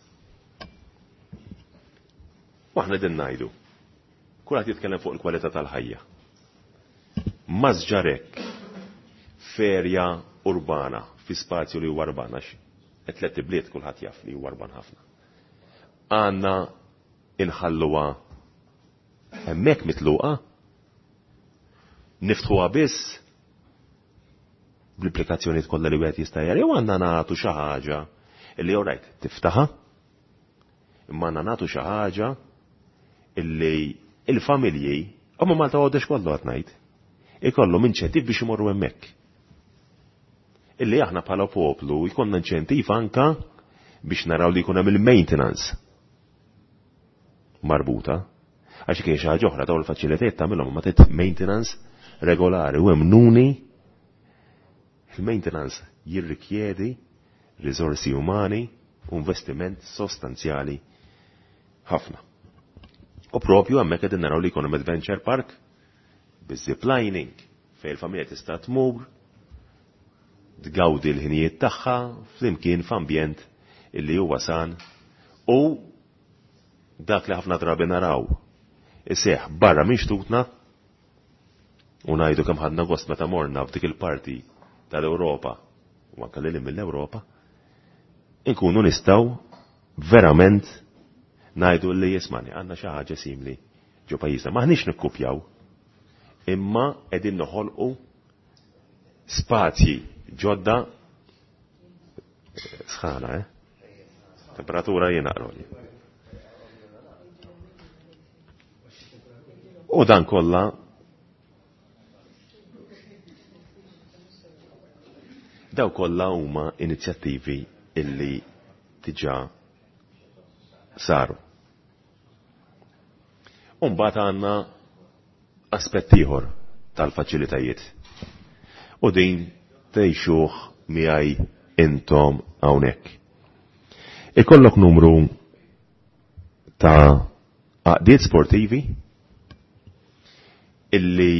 Waħna din ngħidu. Kulħadd jitkellem fuq il-kwalità tal-ħajja. Mażġarek ferja urbana fi spazju li huwa urban għax qed bliet kulħadd jaf li huwa urban ħafna. Għandna inħalluha hemmhekk mitluqa niftħuha biss bl-implikazzjonijiet kollha li wieħed jista' jara jew għandna nagħtu xi ħaġa illi orajt tiftaħha imma għandna nagħtu xi ħaġa illi il-familji huma Malta għodex kollu qed ngħid ikollhom inċentiv biex imorru hemmhekk. Illi aħna bħala poplu jkollna inċentiv anke biex naraw li jkun hemm il-maintenance marbuta għax kien xi ħaġa oħra dawn il-faċilitajiet tagħmilhom ma tit maintenance regolari u hemm nuni il-maintenance jirrikjedi riżorsi umani u investiment sostanzjali ħafna. U propju hemmhekk qegħdin naraw li jkun hemm adventure park biz-ziplining fejn il-familja tista' tmur tgawdi l-ħinijiet tagħha flimkien f'ambjent illi huwa san u dak li ħafna drabi naraw iseħħ barra minn xtutna u ngħidu kemm ħadna gost meta morna f'dik il-parti tal-Ewropa u anke lil mill-Ewropa inkunu nistgħu verament ngħidu li jismani għandna xi ħaġa simili ġo pajjiżna. Maħniex nikkupjaw imma qegħdin noħolqu spazji ġodda Sħana, eh? Temperatura jenaqru. U dan kollha daw kollha huma inizjattivi illi diġà saru. U mbagħad għandna aspett ieħor tal-faċilitajiet. U din tgħixuh miegħi intom hawnhekk. Ikollok numru ta' għaqdiet sportivi illi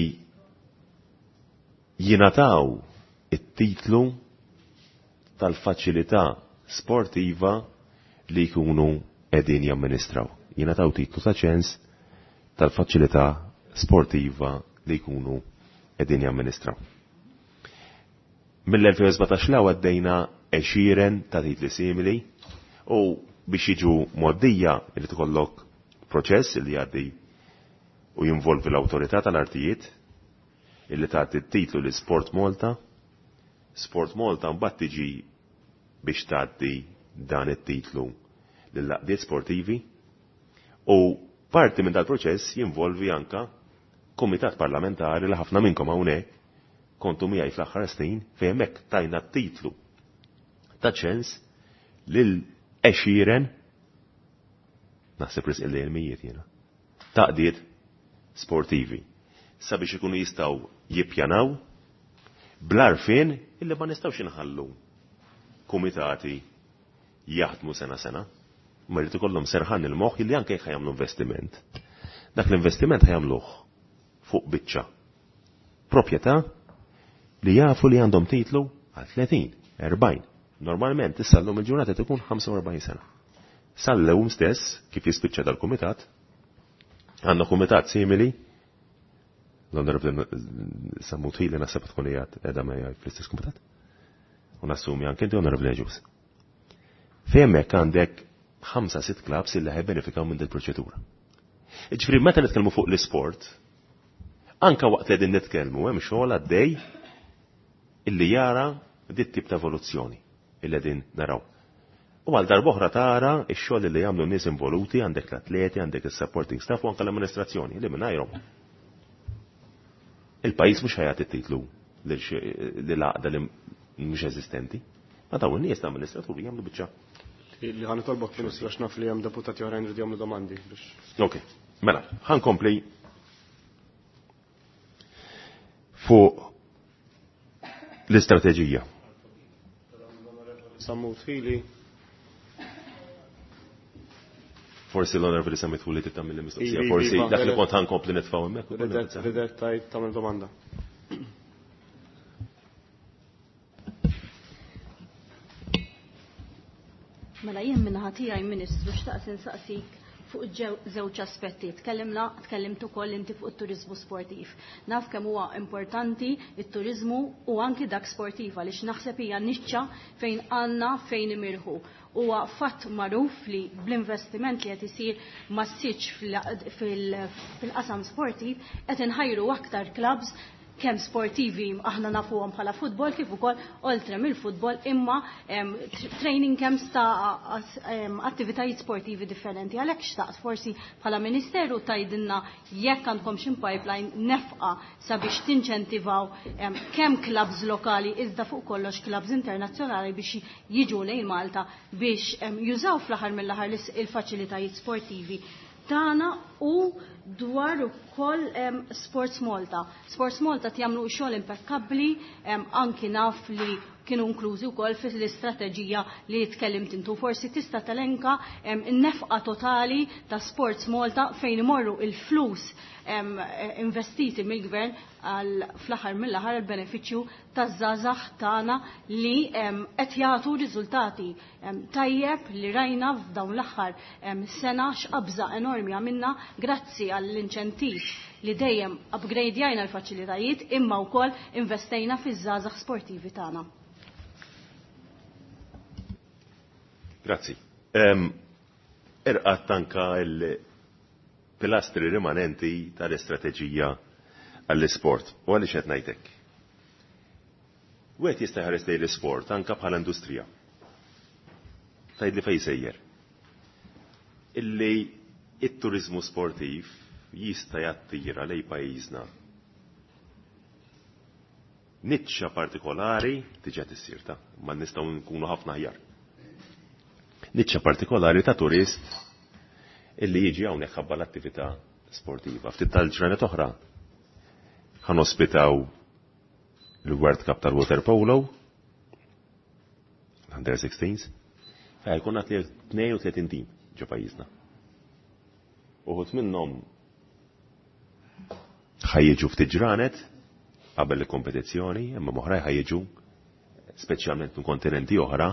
jinataw it-titlu tal-faċilità sportiva li jkunu qegħdin jamministraw. Jinataw titlu ta' ċens tal-faċilità sportiva li jkunu qegħdin jamministraw. mill-2017 law għaddejna għexieren ta' titli simili u biex jiġu moddija li tkollok proċess li għaddi u jinvolvi l-autorità tal-artijiet illi tagħti t-titlu li Sport Malta. Sport Malta mbagħad tiġi biex tagħti dan it-titlu lill-laqdiet sportivi u parti minn dal-proċess jinvolvi anka kumitat parlamentari li ħafna minnkom hawnhekk kontu miegħi fl-aħħar snin fejn hekk tajna t-titlu ta' ċens lil għexieren naħseb risq il-lejmijiet jiena taqdiet sportivi sabiex ikunu jistgħu jippjanaw bl-arfien illi ma nistgħux inħallu kumitati jaħdmu sena sena ma jrid ikollhom serħan il-moħħ illi anke ħajamlu investiment. Dak l-investiment ħajamluh fuq biċċa proprjetà li jafu li għandhom titlu għal tletin, erbajn. Normalment issallum il-ġurnata tkun ħamsa u erbajn sena. Sallewhom stess kif jispiċċa dal-kumitat. Għandna kumitat simili l-onorevoli Sammut li naħseb tkun qiegħed qiegħda mejja fl-istess kumitat. U nassumi anke inti onorevoli Ġus. Fejn hemmhekk għandek ħamsa sitt klabs illi ħajbenefikaw minn dil-proċedura. Ġifieri meta nitkellmu fuq l-isport, anka waqt li din nitkellmu hemm xogħol għaddej illi jara dit tip ta' evoluzzjoni illi din naraw. U għal darboħra tara x-xogħol li jagħmlu nies involuti għandek l-atleti, għandek is-supporting staff u anke l-amministrazzjoni li mingħajrhom. Il-pajjiż mhux ħajat it-titlu lil għaqda li mhux eżistenti. Ma dawn in-nies ta' amministraturi jagħmlu biċċa. Li ħan tolbok kienu s naf li hemm deputati oħrajn li jagħmlu domandi biex. Ok, mela, ħankompli fuq l-istrateġija. Sammut fili. Forsi l-onorevoli Sammut fili tittamil l-mistoqsija. Forsi dak li kont ħankompli nitfaw hemmhekk. Ridet tajt tagħmel domanda. Mela jien minn ħatija Ministru xtaqt insaqsik fuq żewġ aspetti. Tkellimna, tkellimt ukoll inti fuq it-turiżmu sportiv. Naf kemm huwa importanti it-turiżmu u anki dak sportiv għaliex naħseb hija niċċa fejn għandna fejn imirħu. Huwa fatt magħruf li bl-investiment li qed isir massiġġ fil-qasam sportiv qed inħajru aktar clubs kemm sportivi aħna nafuhom bħala futbol kif ukoll oltre mill-futbol imma training camps ta' attivitajiet sportivi differenti. Għalhekk xtaqt forsi bħala Ministeru tgħidilna jekk għandkom xi pipeline nefqa sabiex tinċentivaw kemm klabs lokali iżda fuq kollox klabs internazzjonali biex jiġu lejn Malta biex jużaw fl-aħħar mill-aħħar il-faċilitajiet sportivi tagħna u dwar ukoll Sports Malta. Sports Malta jagħmlu xogħol impeccabbli anki naf li kienu inklużi wkoll fil-istrateġija li tkellimt intu. Forsi tista' telenka n-nefqa totali ta' Sports Malta fejn imorru il-flus investiti mill-gvern għal fl-aħħar mill-aħħar il-benefiċċju taż-żgħażagħ tagħna li qed jagħtu riżultati tajjeb li rajna f'dawn l-aħħar sena x'qabża enormi għamilna grazzi għall-inċentiv li dejjem upgradejna l-faċilitajiet imma wkoll investejna fiż-żgħażagħ sportivi tagħna. Grazzi. Irqat tanka il-pilastri rimanenti tal-istrateġija għall-isport. U għaliex qed ngħidlek. Wieħed jista' jħares lejn l-isport anke bħala industrija. tgħidli fejn sejjer. Illi it-turizmu sportiv jista' jattira lejn pajjiżna niċċa partikolari tiġa tissir ta' ma nistgħu nkunu ħafna ħjar. Niċċa partikolari ta' turist illi jiġi hawnhekk ħabba l-attività sportiva. Ftit tal-ġranet oħra ħanospitaw l-World Cup tal-Water Polo Under sixteens. Ħajkun għat tnejn u tletin tim ġo pajjiżna. Uħut minnhom ħajjiġu ftit ġranet qabel il-kompetizzjoni, imma moħraj ħajjiġu speċjalment minn kontinenti oħra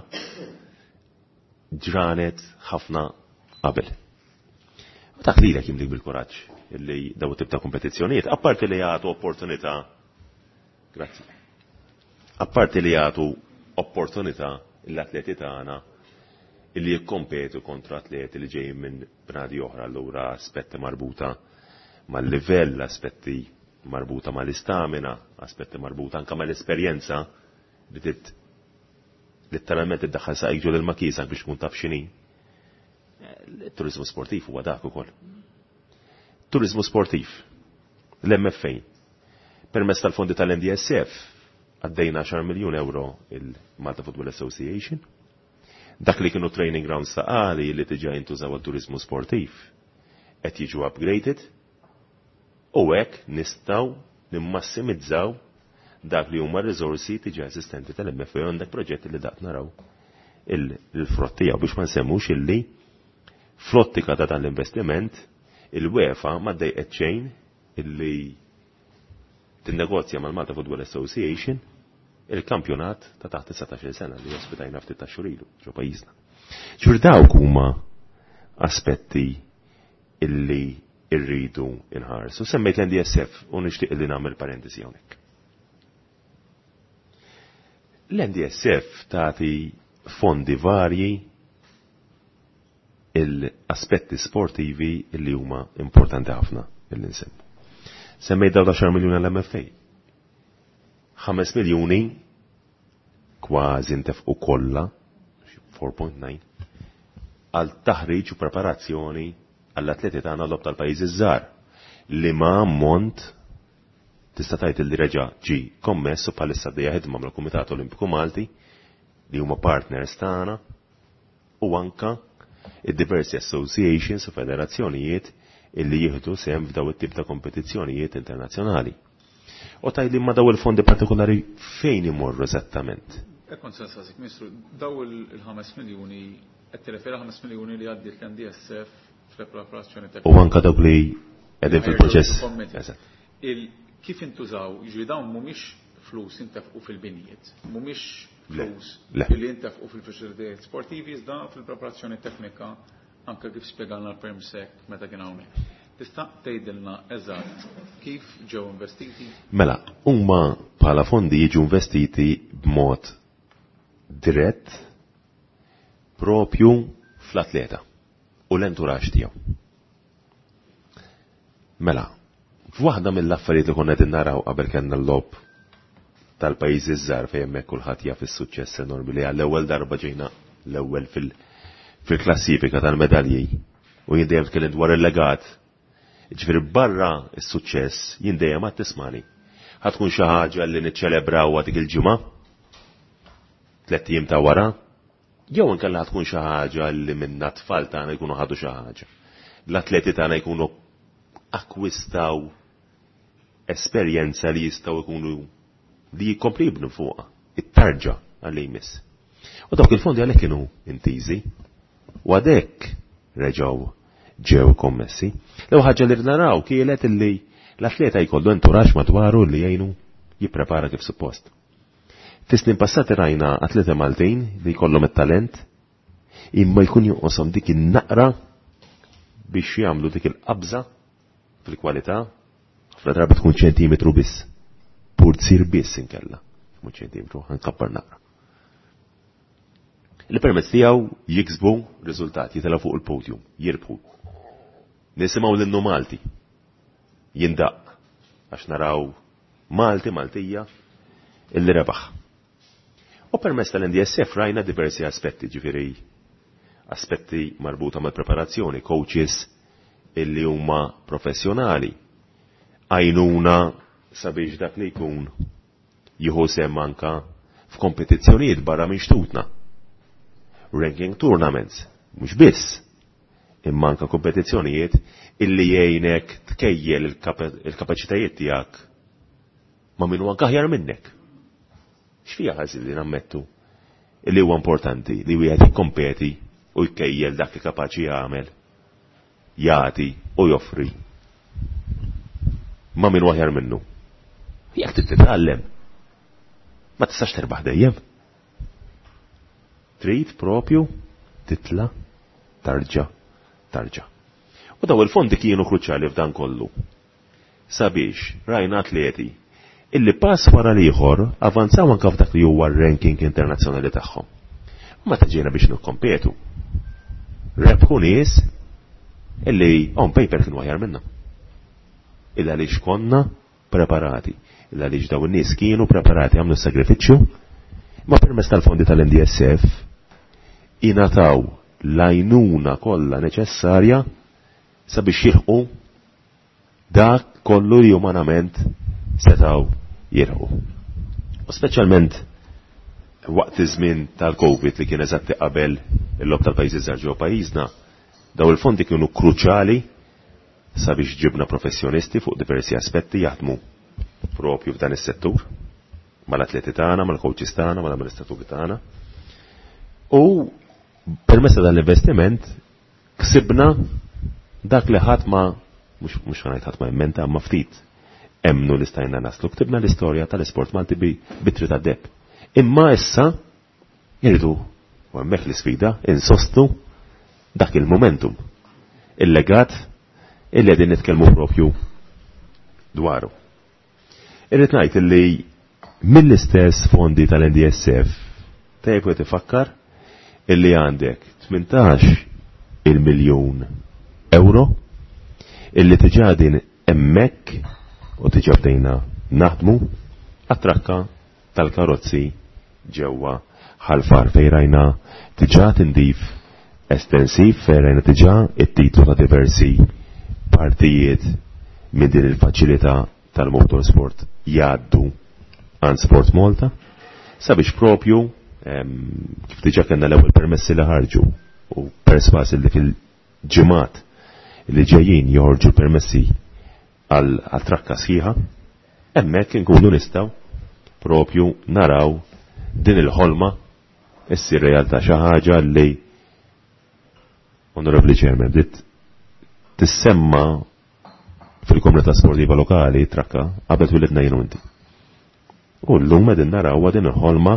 ġranet ħafna qabel. U dak lilek jimlik bil-kuraġġ illi daw tip ta' kompetizzjonijiet, apparti li jagħtu opportunità Grazzi. Apparti li jagħtu opportunità l-atleti tagħna illi jikkompetu kontra atleti li ġejjin minn bnadi oħra, allura aspetti marbuta mal-livell, aspetti marbuta mal-istamina, aspetti marbuta anke mal-esperjenza li tit letteralment iddaħħal saqajġu lill-makisa biex tkun taf x'inhi. Il-turizmu sportiv huwa dak ukoll. Turizmu sportiv, l-M F A, permezz tal-fondi tal-N D S F, għaddejna għaxar miljun euro il-Malta Football Association. Dak li kienu training grounds ta' għali li tiġa jintużaw għal-turizmu sportiv qed jiġu upgraded u hekk nistgħu nimmassimizzaw dak li huma riżorsi tiġa esistenti tal-M F A għandek proġetti li dak naraw il-frott tiegħu biex ma nsemmux illi flottika ta' tal-investiment il-UEFA ma ddejqet xejn illi tinnegozja mal-Malta Football Association il-kampjonat ta' taħt tisatax-il sena li ospitajna ftit ta' xurilu ġo pajjiżna. Ġur dawk huma aspetti illi irridu inħarsu. Semmejt l-N D S F u nixtieq li nagħmel parentesi hawnhekk. L-N D S F tagħti fondi varji il-aspetti sportivi illi huma importanti ħafna illi nsemmu. Semmejt daw għaxar miljuni għall-M F A. ħames miljuni kważi ntefqu kollha, four point nine, għal taħriġ u preparazzjoni għall-atleti tagħna lob tal-pajjiżi żgħar li ma ammont tista' tgħid li reġa' ġi kommess u bħalissa dejja ħidma mal-Kumitat Olimpiku Malti li huma partners tagħna u anka id-diversi associations u federazzjonijiet illi jieħdu sehem f'daw it-tip ta' kompetizzjonijiet internazzjonali. U tajli ma daw il-fondi partikolari fejn imorru eżattament? Ekkon sensasik, Ministru, daw il-ħames miljuni, qed tirreferi ħames miljuni li għaddiet l-N D S F fl-preparazzjoni teknika. U anka dawk li qegħdin fil-proċess. Kif intużaw, jiġri dawn mhumiex flus intefqu fil-binijiet, mhumiex flus li intefqu fil-faċilitajiet sportivi iżda fil-preparazzjoni teknika anke kif spjegalna l-permsek meta kien hawnhekk. Tista' tgħidilna eżatt kif ġew investiti? Mela, huma bħala fondi jiġu investiti b'mod dirett propju fl-atleta u l-enturaġġ tiegħu. Mela, f'waħda mill-affarijiet li konna qed naraw qabel kellna l-lob tal-pajjiżi żgħar fejn hemmhekk kulħadd jaf is-suċċess enormi li għall-ewwel darba ġejna l-ewwel fil-klassifika tal-medalji u jien dejjem tkellim dwar il-legat. Ġifieri barra s-suċċess jien dejjem għad tismani. Ħatkun xi ħaġa li niċċelebraw dik il-ġimgħa tliet ijiem ta' wara, jew inkella tkun xi ħaġa li minna tfal tagħna jkunu ħadu xi ħaġa. L-atleti tagħna jkunu akkwistaw esperjenza li jistgħu jkunu li jkompli jibnu fuqha, it-tarġa għal jmiss. U dawk il-fondi għalhekk kienu intiżi u għadhekk reġgħu ġew kommessi. Lew ħaġa li naraw kienet illi l-atleta jkollu enturaġġ madwaru li jgħinu jipprepara kif suppost. Fis-snin passati rajna atleta Maltin li jkollhom it-talent imma jkun jonqoshom dik in-naqra biex jagħmlu dik il-qabża fil-kwalità ħafna drabi tkun ċentimetru biss. Pur tsir biss inkella, mhux ċentimetru, ħankabbar naqra. Li permezz tiegħu jiksbu riżultati jitilgħu fuq il-podium, jirbħu. Nisimgħu l-innu Malti. Jindaq għax naraw Malti, Maltija illi rebaħ. U permezz tal-N D S F rajna diversi aspetti ġifieri aspetti marbuta mal-preparazzjoni, coaches illi huma professjonali għajnuna sabiex dak li jkun jieħu sehem anke f'kompetizzjonijiet barra minn xtutna. Ranking tournaments, mhux biss, imma anke kompetizzjonijiet illi jgħinek tkejjel il-kapaċitajiet tiegħek ma' minnu anke aħjar minnek. X'fiha ħażin li nammettu illi huwa importanti li wieħed jikkompeti u jkejjel dak li kapaċi jagħmel, jagħti u joffri ma' minnu aħjar minnu. Jekk trid titgħallem, ma tistax terbaħ dejjem. Trid propju titla' tarġa' tarġa'. U daw il-fondi kienu kruċjali f'dan kollu. Sabiex rajna atleti illi pass wara l-ieħor avanzaw anke f'dak li huwa r-ranking internazzjonali tagħhom. Ma taġġiena biex nikkompetu. Rebħu nies illi on paper kienu aħjar minnha. Illa li konna preparati, illa li daw in-nies kienu preparati għamlu sagrifiċċju, ma permezz tal-fondi tal-N D S F ingħataw l-għajnuna kollha neċessarja sabiex jilħqu dak kollu li umanament setaw jilħqu. U speċjalment waqt iż-żmien tal-Covid li kien eżatti qabel il-lob tal-pajjiżi żgħar ġew pajjiżna, daw il-fondi kienu kruċjali sabiex ġibna professjonisti fuq diversi aspetti jaħdmu propju f'dan is-settur mal-atleti tagħna, mal-coaches tagħna, mal-amministraturi tagħna. U permezz dan l-investiment ksibna dak li ħadd ma mhux mhux ngħid ħadd ma immenta ma ftit emnu li stajna naslu. Ktibna l-istorja tal-isport Malti bi bitri tad-deb. Imma issa irridu u hemmhekk l-isfida insostu dak il-momentum. Il-legat illi qegħdin nitkellmu propju dwaru. Irrid ngħid illi mill-istess fondi tal-N D S F tejbu tifakkar illi għandek tmintax il-miljun euro illi tiġadin emmek u tiġabdejna naħdmu għat-trakka tal-karozzi ġewwa ħalfar fejrajna tiġa tindif estensiv fejrajna tiġa it-titlu ta' diversi partijiet minn din il-faċilità tal-motorsport jgħaddu għan Sport Malta sabiex propju kif diġa kena l-ewwel permessi li ħarġu u perswas li fil-ġimgħat li ġejjin joħorġu permessi għal trakka sħiħa, hemmhekk inkunu nistgħu propju naraw din il-ħolma issir realtà xi ħaġa li Onorevoli Chairman bdiet tissemma fil-komunità sportiva lokali trakka qabel twilidna jien u inti. U llum qegħdin narawha din il-ħolma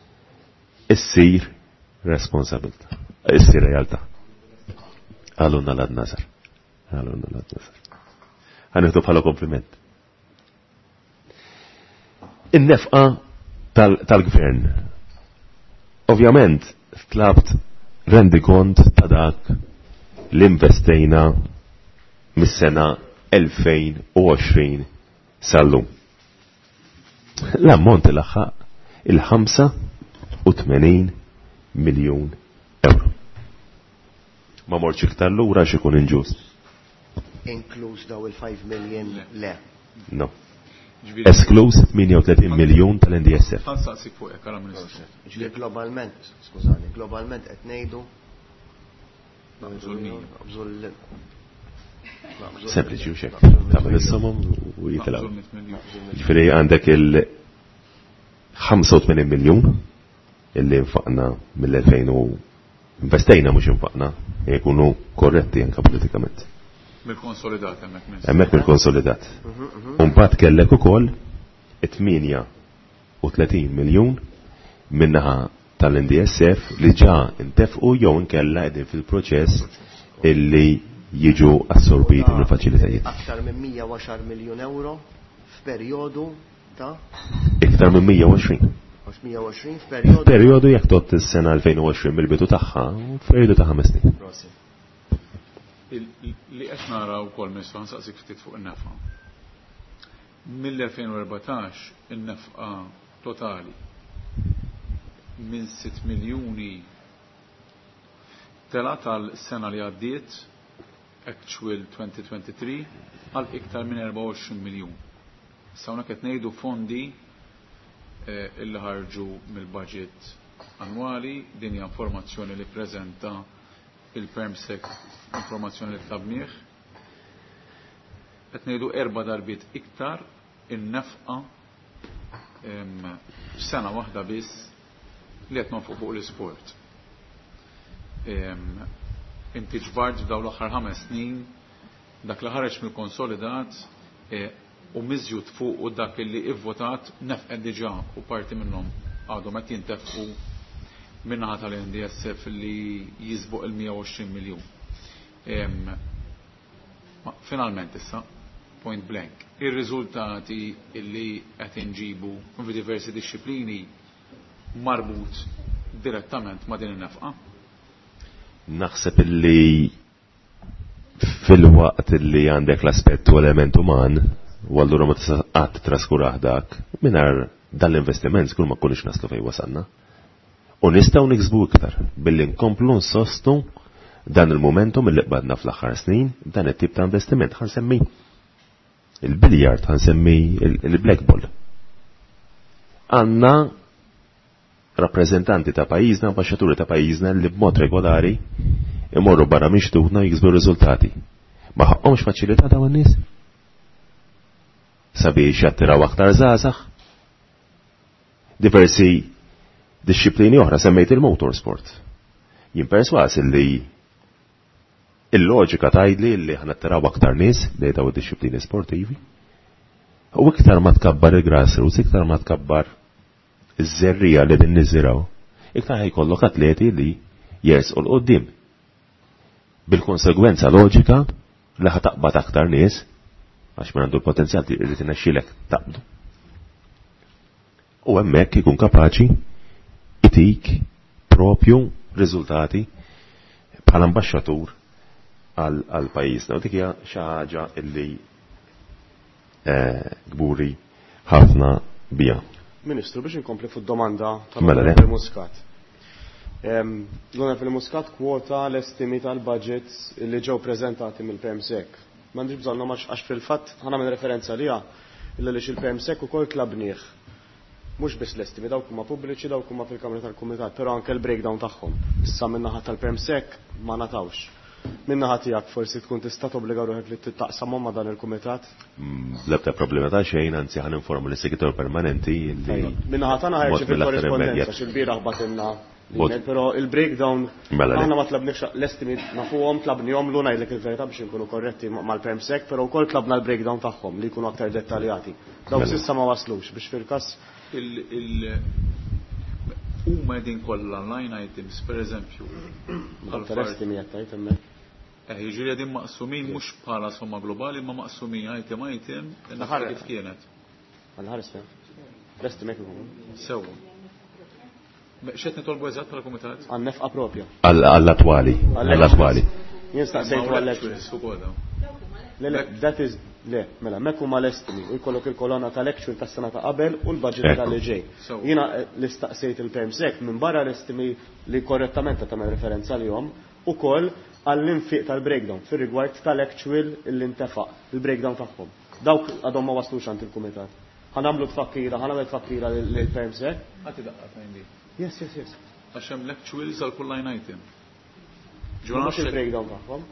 issir responsabilta, issir realtà. Għalunna l-għad-nazar. Għalunna l-għad-nazar. Għanibtu bħala kompliment. In-nefqa tal-gvern. Ovvjament, tlabt rendi kont ta' dak l-investejna mis-sena elfejn u għoxrin sal-lum. L-ammont il-ħaq il-ħamsa u tmenin miljun euro. Ma morċ iktar lura xikun inġust. Inkluż daw il-five million le. No. Esklus tminja u tletin miljun tal-N D S F. Għansaqsik fuq ekara ministru. Ġli globalment, skużani, globalment qed ngħidu sempliċi u xek. Tagħmel is-somom u jitilgħu. Ġifieri għandek il-ħamsa u tmenin miljun illi infaqna mill-elfejn u investejna mhux infaqna jkunu korretti anke politikament. Mill-konsolidat hemmhekk minn. Hemmhekk mill-konsolidat. U mbagħad kellek ukoll tminja u tletin miljun minnaħa tal-N D S F li ġa intefqu jew inkella qegħdin fil-proċess illi jiġu assorbiti mill-faċilitajiet. Aktar minn mija u għaxar miljun euro f'perjodu ta' iktar minn mija u għoxrin. mija u għoxrin f'perjodu. Perjodu jekk tot is-sena elfejn u għoxrin mill-bidu tagħha, f'perjodu ta' ħames snin. Li qed naraw ukoll missu nsaqsik ftit fuq in-nefqa. mill-elfejn u erbatax in-nefqa totali minn sitt miljuni tela tal-sena li għaddiet actual twenty twenty-three għal iktar minn erba' u għoxrin miljun. Sawna qed ngħidu fondi eh, illi ħarġu mill-budget annwali, din hija informazzjoni li preżenta il-Permsec, informazzjoni li tlabnieh. Qed ngħidu erba' darbiet iktar in-nefqa f'sena waħda biss li qed nonfqu fuq l-isport. Inti ġbart f'dawn l-aħħar ħames snin dak li ħareġ mill-konsolidat u miżjud fuq u dak li ivvotat nefqed diġà u parti minnhom għadhom qed jintefqu minnaħa tal-N D S F li jisbuq il-mija u għoxrin miljun. Finalment issa, point blank, ir-riżultati illi qed inġibu f'diversi disċiplini marbut direttament ma' din in-nefqa. Naħseb illi fil-waqt illi għandek l-aspett u element uman, u allura ma tisaqat traskuraħ dak, mingħajr dal-investiment żgur ma kunix naslu fejn wasalna. U nistgħu niksbu iktar billi nkomplu nsostu dan il-momentum illi qbadna fl-aħħar snin dan it-tip ta' investiment ħansemmi il-biljard, ħansemmi il-blackball. Għandna rappreżentanti ta' pajjiżna, ambasċaturi ta' pajjiżna li b'mod regolari imorru barra mixtutna jiksbu riżultati. Ma ħaqhomx faċilità dawn in-nies? Sabiex jattiraw aktar żgħażagħ? Diversi disċiplini oħra semmejt il-motorsport. Jien perswas li il-loġika tgħidli li ħnattiraw aktar nies li daw id-disċiplini sportivi. U iktar ma tkabbar il-grassroots, iktar ma tkabbar iż-żerrija li din niżiraw, iktar ħajkollok atleti li jersqu l-qoddim. Bil-konsegwenza loġika li ħataqbad aktar nies għax minn għandu l-potenzjal li irid inexxilek taqbdu. U hemmhekk ikun kapaċi itik propju riżultati bħala ambaxxatur għal pajjiżna. U dik hija xi ħaġa illi gburi ħafna biha. Ministru, biex inkompli fuq-domanda tal-Onorevoli Muscat. L-Onorevoli Muscat kwota l-estimi tal-budgets li ġew preżentati mill-Permsec. M'għandix bżonnhom għax fil-fatt ħanagħmel referenza liha illa li il-Permsec ukoll tlabnieh. Mhux biss l-estimi dawk huma pubbliċi dawk huma fil-Kamra tal-Kumitat, però anke l-breakdown tagħhom. Issa min-naħa tal-Permsec ma natawx. Min-naħa tiegħek forsi tkun tista' tobbliga ruħek li tittaqsamhom ma' dan il-kumitat? L-ebda problema ta' xejn, anzi ħan informu l-segretar permanenti li. Min-naħa tagħna ħarġi fil-korrespondenza x'il-bieraħ batilna. Però il-breakdown aħna ma tlabniex l-estimi nafuhom, tlabnihom lu ngħidlek il-verità biex inkunu korretti mal-Permsec, però wkoll tlabna l-breakdown tagħhom li jkunu aktar dettaljati. Dawk s'issa ma waslux biex fil-każ huma din kollha line items, pereżempju. Għal-estimi qed tgħid hemmhekk. Eh, jiġri għedin maqsumin mux bħala somma globali, ma maqsumin item item, naħar kif kienet. Għal-ħares fem. Resti mek ikun. Sewa. Xet nitolbu eżatt bħala komitat? Għal-nefqa propja. Għall-attwali. Għall-attwali. Jinstaqsejtu għall-lectures. Le, le, that is, le, mela, mekku ma l-estimi, u jkollok il-kolonna ta' lecture ta' sena ta' qabel u l-budget ta' li ġej. Jina l-istaqsejt il-Permsec minn barra l-estimi li korrettament ta' tamel referenza li jom, u koll għall-infiq tal-breakdown fir-rigward tal-actual l-intefaq, il-breakdown tagħhom. Dawk għadhom ma waslux għand il-kumitat. Ħanamlu tfakkira, ħanamlu tfakkira lill-Permsec. Ħati daqqa fejn. Yes, yes, yes. Għax hemm l-actuals għal kull line item. Ġurnal il-breakdown tagħhom.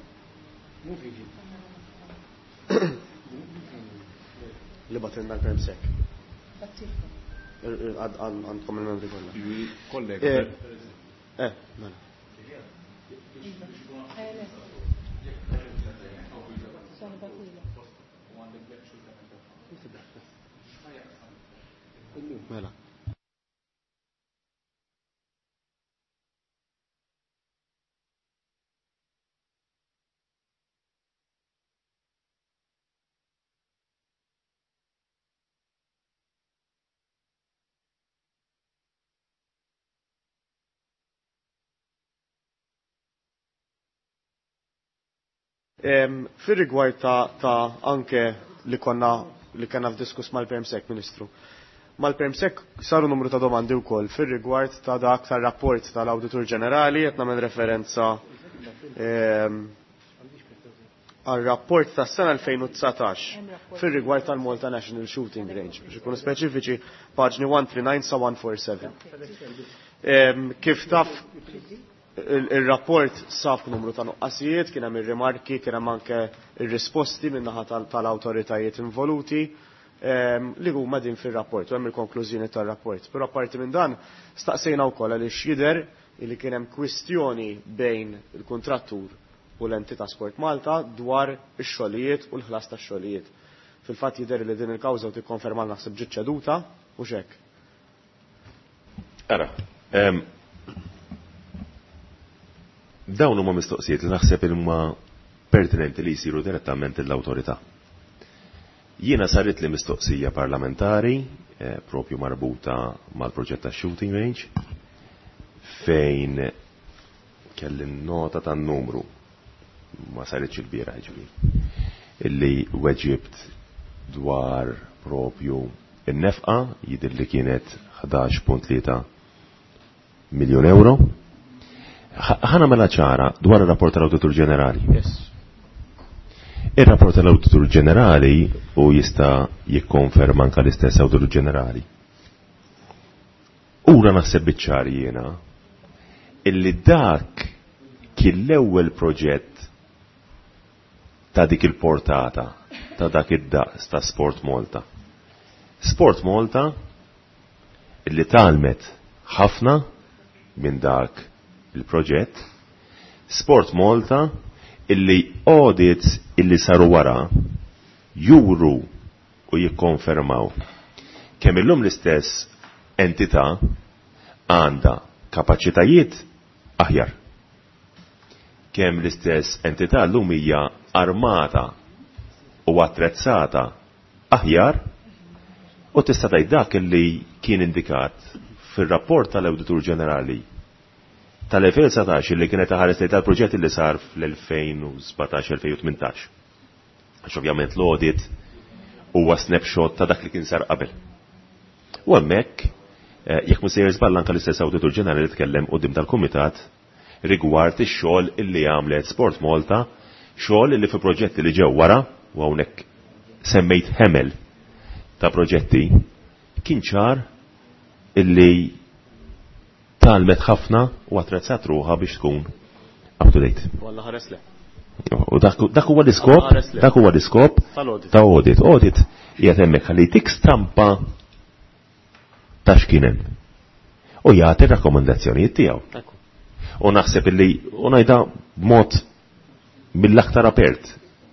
Li batilna l-Permsec. Għandkom il-membri kollha. Kollega. Eh, mela. Mela. Fir-rigward ta' anke li konna li kena f'diskus mal-Permsec, Ministru. Mal-Permsec saru numru ta' domandi wkoll fir-rigward ta' dak tar-rapport tal-Awditur Ġenerali qed nagħmel referenza għal-rapport tas sena twenty nineteen fir-rigward tal-Malta National Shooting Range. Biex ikunu speċifiċi paġni one thirty-nine sa one forty-seven. Kif taf il-rapport sab numru ta' nuqqasijiet, kien hemm ir-rimarki, kien hemm anke ir-risposti min-naħa tal-awtoritajiet involuti li huma din fir-rapport u hemm il-konklużjoni tar-rapport. Però apparti minn dan staqsejna wkoll għaliex jidher li kien hemm kwistjoni bejn il-kuntrattur u l-entità Sport Malta dwar ix-xogħlijiet u l-ħlas tax-xogħlijiet. Fil-fatt jidher li din il-kawża u tikkonferma naħseb ġiet ċeduta u x'hekk. Ara, dawn huma mistoqsijiet li naħseb li huma pertinenti li jsiru direttament l-awtorità. Jiena saret li mistoqsija parlamentari eh, propju marbuta mal-proġett ta' shooting range fejn kelli nota tan numru ma saritx il-bira ġbir illi weġibt dwar propju in-nefqa jidher li kienet eleven punt three miljun euro. Ħana mela ċara dwar ir-rapport tal-Awditur Ġenerali. Yes. Ir-rapport tal-Awditur Ġenerali u jista' jikkonferma anke l-istess Awditur Ġenerali. Ura naħseb biċ-ċar jiena illi dak kien l-ewwel proġett ta' dik il-portata ta' dak id-daqs ta' Sport Malta. Sport Malta illi talmet ħafna minn dak il-proġett, Sport Malta illi audits illi saru wara juru u jikkonfermaw kemm illum l-istess entità għandha kapaċitajiet aħjar. Kemm l-istess entità llum hija armata u attrezzata aħjar u tista' tgħid dak illi kien indikat fir-rapport tal-Awditur Ġenerali tal-twenty seventeen li kienet ħares li tal-proġett li sar fl-twenty seventeen twenty eighteen. Għax ovvjament l-audit huwa snapshot ta' dak li kien sar qabel. U hemmhekk jekk mhux se jiżball anke l-istess Awditur Ġenerali tkellem quddiem tal-Kumitat rigward ix-xogħol illi għamlet Sport Malta, xogħol illi fi proġetti li ġew wara u hawnhekk semmejt ħemel ta' proġetti kien ċar illi talmet ħafna u attrezzat ruħha biex tkun up to date. Walla ħares le. U dak huwa l-iskop, dak huwa l-iskop ta' audit. Audit qiegħed hemmhekk ħalli tik stampa ta' x'kien hemm. U jagħti r-rakkomandazzjonijiet tiegħu. U naħseb illi u ngħidha b'mod mill-aktar apert.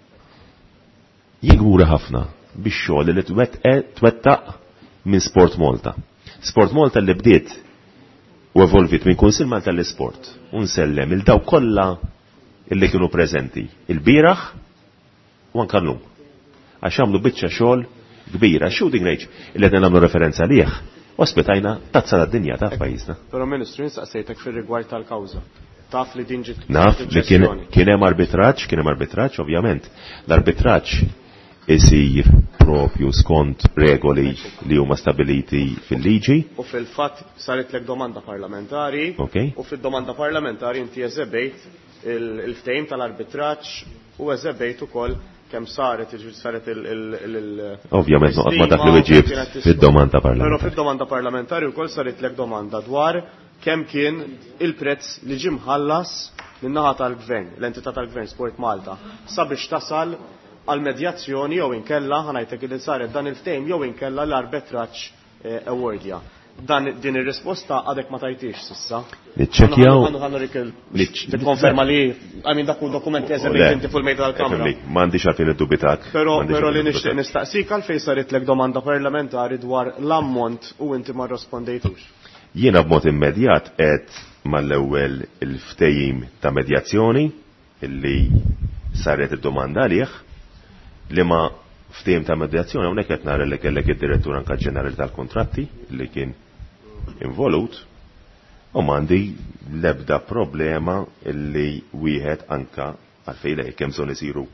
Jigwura ħafna biex xogħol li twettaq minn Sport Malta. Sport Malta li bdiet u evolvit minn Kunsill Malta l-Isport. Unsellem il-daw kollha illi kienu preżenti il-bieraħ u anke llum. Għax għamlu biċċa xogħol kbira, shooting range illi qed nagħmlu referenza għalih ospitajna tazza tad-dinja ta' pajjiżna. Però Ministru nistaqsejtek fir-rigward tal-kawża. Taf li din ġiet. Naf li kien hemm arbitraġġ, kien hemm arbitraġġ ovvjament. L-arbitraġġ isir propju skont regoli li huma stabiliti fil-liġi. U fil-fatt saret lek domanda parlamentari. Okay. U fil-domanda parlamentari inti eżebejt il-ftehim tal-arbitraġġ u eżebejt ukoll kemm saret saret il ovvjament noqgħod ma dak li weġibt fid-domanda parlamentari. Però fid-domanda parlamentari wkoll saret lek domanda dwar kemm kien il-prezz li ġie mħallas min-naħa tal-Gvern, l-entità tal-Gvern Sport Malta, sabiex tasal għal-medjazzjoni jew inkella ħanajtek li saret dan il-ftehim jew inkella l-arbitraġġ awardja. Dan din ir-risposta għadek ma tajtix sissa. Niċċekkjaw. Tikkonferma li għamin dak dokumenti eżempju inti fil-mejda tal-Kamra. M'għandix għalfejn iddubitak. Però però li nixtieq nistaqsik għalfejn saret lek domanda parlamentari dwar l-ammont u inti ma rrispondejtux. Jiena b'mod immedjat qed mal-ewwel il-ftehim ta' medjazzjoni illi saret id-domanda għalih li ma ftehim ta' medjazzjoni hawnhekk qed nara li kellek id-direttur anke ġenerali tal-kontratti li kien involut u m'għandi l-ebda problema illi wieħed anke għalfejn lejk hemm bżonn isiru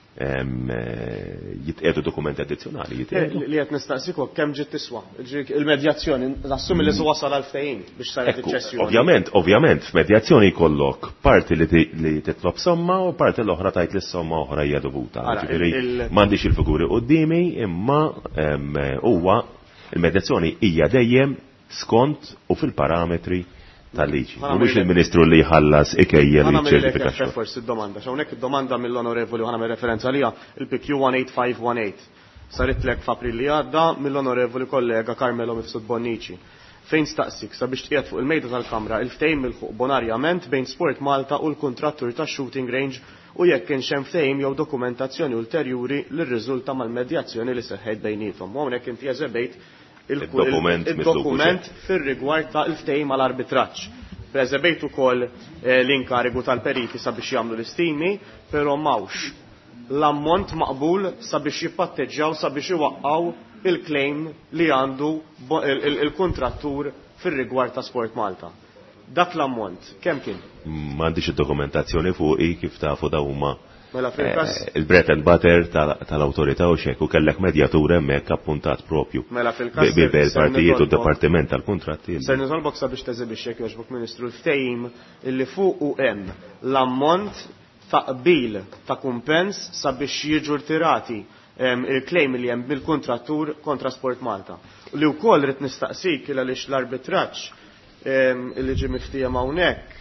jitqedu dokumenti addizzjonali jitqedu. Li qed nistaqsik kemm ġiet tiswa. Il-medjazzjoni nassumi li wasal għal ftehim biex saret iċċessjoni. Ovvjament, ovvjament, f'medjazzjoni jkollok parti li titlob somma u parti l-oħra tajt li somma oħra hija dovuta. Ġifieri m'għandix il-figuri qudiemi imma huwa il-medjazzjoni hija dejjem skont u fil-parametri tal-liġi. U mhux il-Ministru li jħallas ikejjel li ċertifika xogħol. Forsi id-domanda, hawnhekk id-domanda mill-Onorevoli ħana referenza għalija il-P Q one eight five one eight. Sarit lek f'April li għadda mill-Onorevoli kollega Carmelo Mifsud Bonnici. Fejn staqsik sabiex tqiegħed fuq il-mejda tal-Kamra il-ftehim milħuq bonarjament bejn Sport Malta u l-kontrattur tax-shooting range u jekk kienx hemm ftehim jew dokumentazzjoni ulterjuri li rriżulta mal-medjazzjoni li seħħet bejniethom. Hawnhekk inti eżebejt il-dokument fir-rigward ta' il-ftehim mal-arbitraġġ. Preżebejt ukoll l-inkarigu tal-periti sabiex jagħmlu l-istimi, però mawx l-ammont maqbul sabiex jippatteġġjaw sabiex iwaqqgħu il-claim li għandu il-kontrattur fir-rigward ta' Sport Malta. Dak l-ammont, kemm kien? M'għandix id-dokumentazzjoni fuqi kif tafu da huma Mela fil-każ il-bread and butter tal-awtorità u xek u kellek medjatur hemmhekk appuntat propju. Mela fil-każ bil-partijiet u d-dipartiment tal-kuntratti. Se nitolbok sabiex teżibix jekk jogħġbok Ministru l-ftehim illi fuq u hemm l-ammont ta' qbil ta' kumpens sabiex jiġu rtirati il-claim li hemm bil-kontrattur kontra Sport Malta. Li wkoll rid nistaqsik il għaliex l-arbitraġġ illi ġie miftijem hawnhekk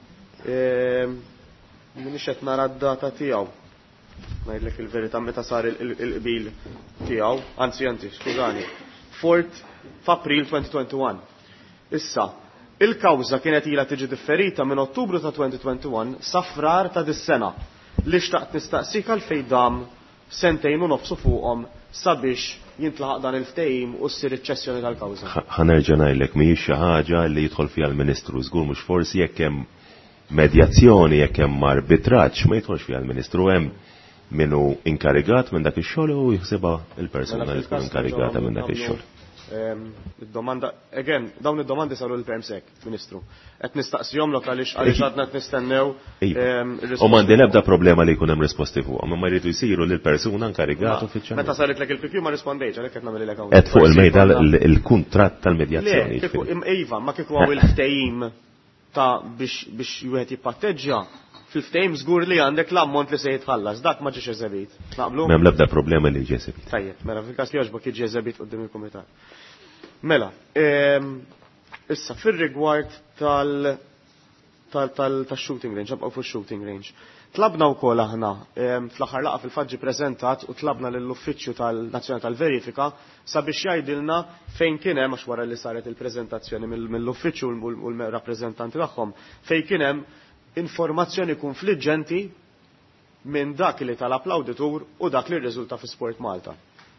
minix qed nara d-data tiegħu. Ngħidlek il-verità meta sar il-qbil tiegħu, anzi anzi, skużani. Fort f'April twenty twenty-one. Issa, il-kawża kienet ilha tiġi differita minn Ottubru ta' twenty twenty-one sa frar ta' dis-sena li xtaqt nistaqsik għalfejn dam sentejn u nofsu fuqhom sabiex jintlaħaq dan il-ftehim u ssir iċ-ċessjoni tal-kawża. Ħanerġa' ngħidlek mhijiex xi ħaġa li jidħol fiha l-Ministru żgur mhux forsi jekk hemm medjazzjoni jekk hemm arbitraġġ ma jidħolx fiha l-Ministru hemm minnu inkarigat minn dak ix-xogħol u jħsibha l-persuna li tkun inkarigata minn dak ix-xogħol. Id-domanda, again, dawn id-domandi saru l-Permsek, Ministru. Qed nistaqsihomlok għaliex għaliex għadna qed nistennew. U m'għandi nebda problema li jkun hemm risposti fuqhom, imma jridu jsiru lil persuna inkarigata uffiċjali. Meta saritlek il-P Q ma rispondejx għalhekk qed nagħmel lek hawn. Qed fuq il-mejda il-kuntratt tal-medjazzjoni. Iva, ma kieku hawn il-ftehim ta' biex biex wieħed jippatteġġja fil-ftehim żgur li għandek l-ammont li se jitħallas, dak ma ġiex eżebit. Naqblu? M'hemm l-ebda problema li ġie eżebit. Tajjeb, mela fil-każ li jogħġbok jiġi eżebit qudiem il-kumitat. Mela, issa fir-rigward tal tal-shooting range, ġabqgħu fuq shooting range. Tlabna wkoll aħna fl-aħħar laqgħa fil-faġġi preżentat u tlabna lill-Uffiċċju tal-Nazzjonali tal-Verifika sabiex jgħidilna fejn kien hemm għax wara li saret il-preżentazzjoni mill-uffiċċju u l-rappreżentanti tagħhom fejn kien hemm informazzjoni konfliġġenti minn dak li talab l-awditur u dak li rriżulta fi Sport Malta.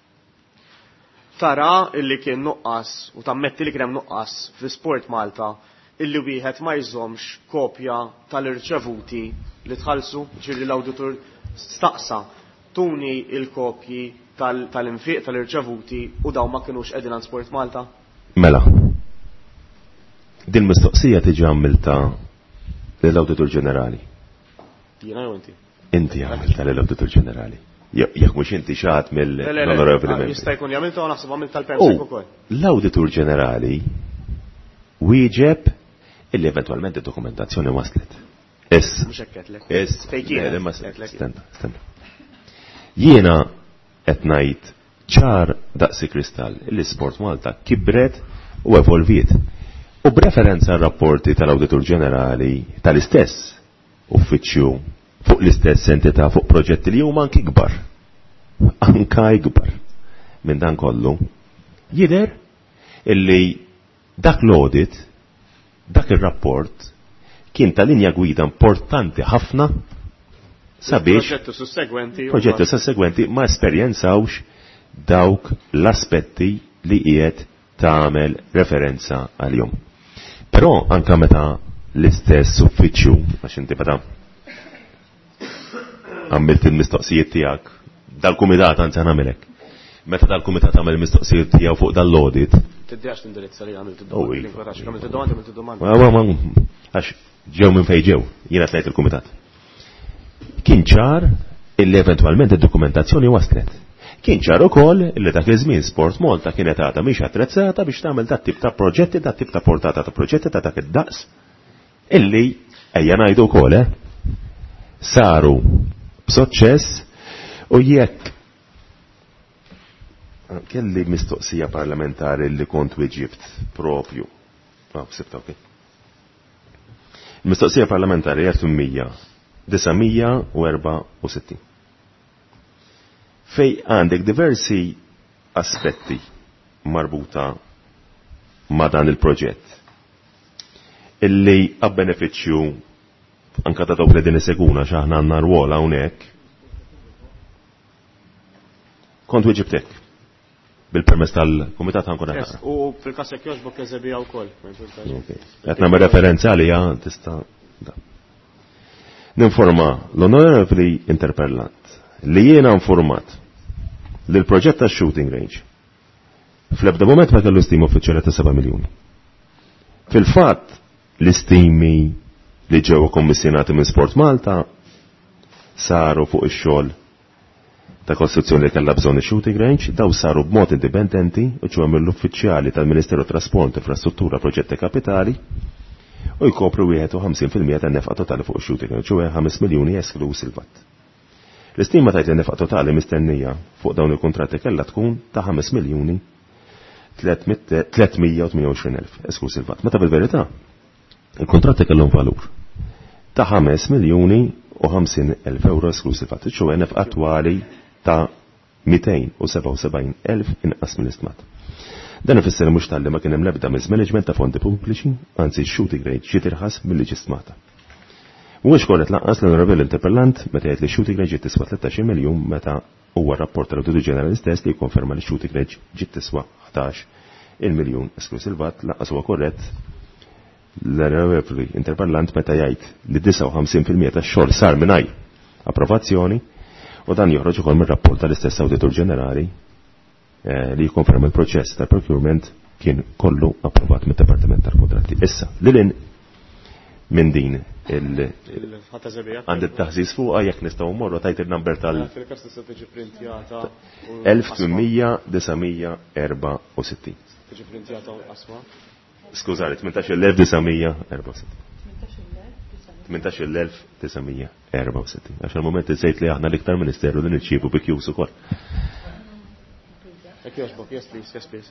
Tara illi kien nuqqas u tammetti li kien hemm nuqqas fi Sport Malta illi wieħed ma jżommx kopja tal-irċevuti li tħallsu, ġieli l-awditur staqsa tuni il-kopji tal-infiq tal-irċevuti u daw ma kinux qegħdin għand Sport Malta? Mela. Din mistoqsija tiġi għamilta lill-Awditur Ġenerali. Jiena jew inti? Inti għamilta lill-Awditur Ġenerali. Jekk mhux inti xaħat mill-Onorevoli Membri. Jista' jkun jagħmilta u naħseb għamilt tal-Permsek ukoll. L-Awditur Ġenerali wieġeb illi eventwalment id-dokumentazzjoni waslet. Issa. Mhux hekk qedlek. Issa. Stenda, stenda. Jiena qed ngħid ċar daqsi kristall illi Sport Malta kibret u evolviet. U b'referenza għal rapporti tal-Awditur Ġenerali tal-istess uffiċċju fuq l-istess entità fuq proġetti li huma anki kbar. Anka ikbar. Minn dan kollu jidher illi dak l-audit, dak ir-rapport kien ta' linja gwida importanti ħafna sabiex proġetti sussegwenti proġetti sussegwenti ma esperjenzawx dawk l-aspetti li qiegħed tagħmel referenza għalihom. Però anke meta l-istess uffiċċju għax inti bada għamilt il-mistoqsijiet tiegħek dal-kumitat anzi nagħmilek. Meta dal-kumitat għamel mistoqsijiet tiegħu fuq dal-audit. Tiddiax tindirizza li għamilt id-domandi. Għamilt id-domandi, għamilt id-domandi. Għax ġew minn fejn ġew, jiena tnejt il-kumitat. Kien ċar illi eventwalment id-dokumentazzjoni waslet. Kien ċar ukoll li dak iż-żmien Sport Malta kienet għadha mhix attrezzata biex tagħmel dat tip ta' proġetti, dat tip ta' portata ta' proġetti ta' dak id-daqs illi ejja ngħidu wkoll eh, saru b'suċċess u jekk kelli mistoqsija parlamentari li kont weġibt propju. Ah, sibta okej. Il-mistoqsija parlamentari hija fil-mija disamija u erba' u sittin. Fej għandek diversi aspetti marbuta ma' dan il-proġett illi għab-beneficju anka ta' dawk li din iseguna x'aħna għandna rwol hawnhekk. Kont weġibtek bil-permess tal-Kumitat ħankun Yes, u fil-każ jekk jogħġbok eżebija wkoll. Qed nagħmel referenza għalija tista' ninforma l-onorevoli interpellant li jiena informat li l-proġett ta' shooting range fl-ebda moment ma kellu stima uffiċjali ta' seba' miljuni. Fil-fatt l-istimi li ġew kommissjonati minn Sport Malta saru fuq ix-xogħol ta' kostruzzjoni li kellha bżonn shooting range daw saru b'mod indipendenti u ġew mill-uffiċjali tal-Ministeru Trasport Infrastruttura Proġetti Kapitali u jkopru wieħed u ħamsin fil-mija tan-nefqa totali fuq shooting range u ħames miljuni esklus il-vatt. L-istima tajt li nefqa totali mistennija fuq dawn il-kontratti kellha tkun ta' ħames miljuni tlietmija u tminja u għoxrin elf esklus il-vatt. Meta bil-verità il-kontratti kellhom valur ta' ħames miljuni u ħamsin elf euro esklus il-vatt, ċu nefqa attwali ta' mitejn u seba' u sebgħin elf inqas mill-istmat. Dan ifisser mhux tal-li ma kien hemm l-ebda miż-management ta' fondi pubbliċi, anzi shooting range ġiet irħas milli ġistmata. Mhuwiex korret lanqas l-onorevoli interpellant meta jgħid li shooting range ġiet tiswa tlettax miljun meta huwa rapport tal-Awditur Ġenerali stess li jikkonferma li shooting range ġiet tiswa ħdax il-miljun esklus il-vatt lanqas huwa korrett l-onorevoli interpellant meta jgħid li disa' u ħamsin fil-mija tax-xogħol sar mingħajr approvazzjoni u dan joħroġ ukoll mir-rapport tal-istess Awditur Ġenerali li jikkonferma l-proċess tal-procurement kien kollu approvat mit-Departiment tal-Kontratti. Issa, lilin minn din għand it-taħżiż fuqha jekk nistgħu mmorru tajt il-number tal- Fil-każ tista' tiġi printjata elf tminmija disajn erba' u sittin. tiġi printjata u qasma. Skużani, tmintax elf disajn erba' u sittin. tmintax elf disajn erba' u sittin. Għax il-moment iżejt li aħna l-iktar ministeru li nirċievu bi kjus ukoll. Jekk jogħġbok, yes please, yes please.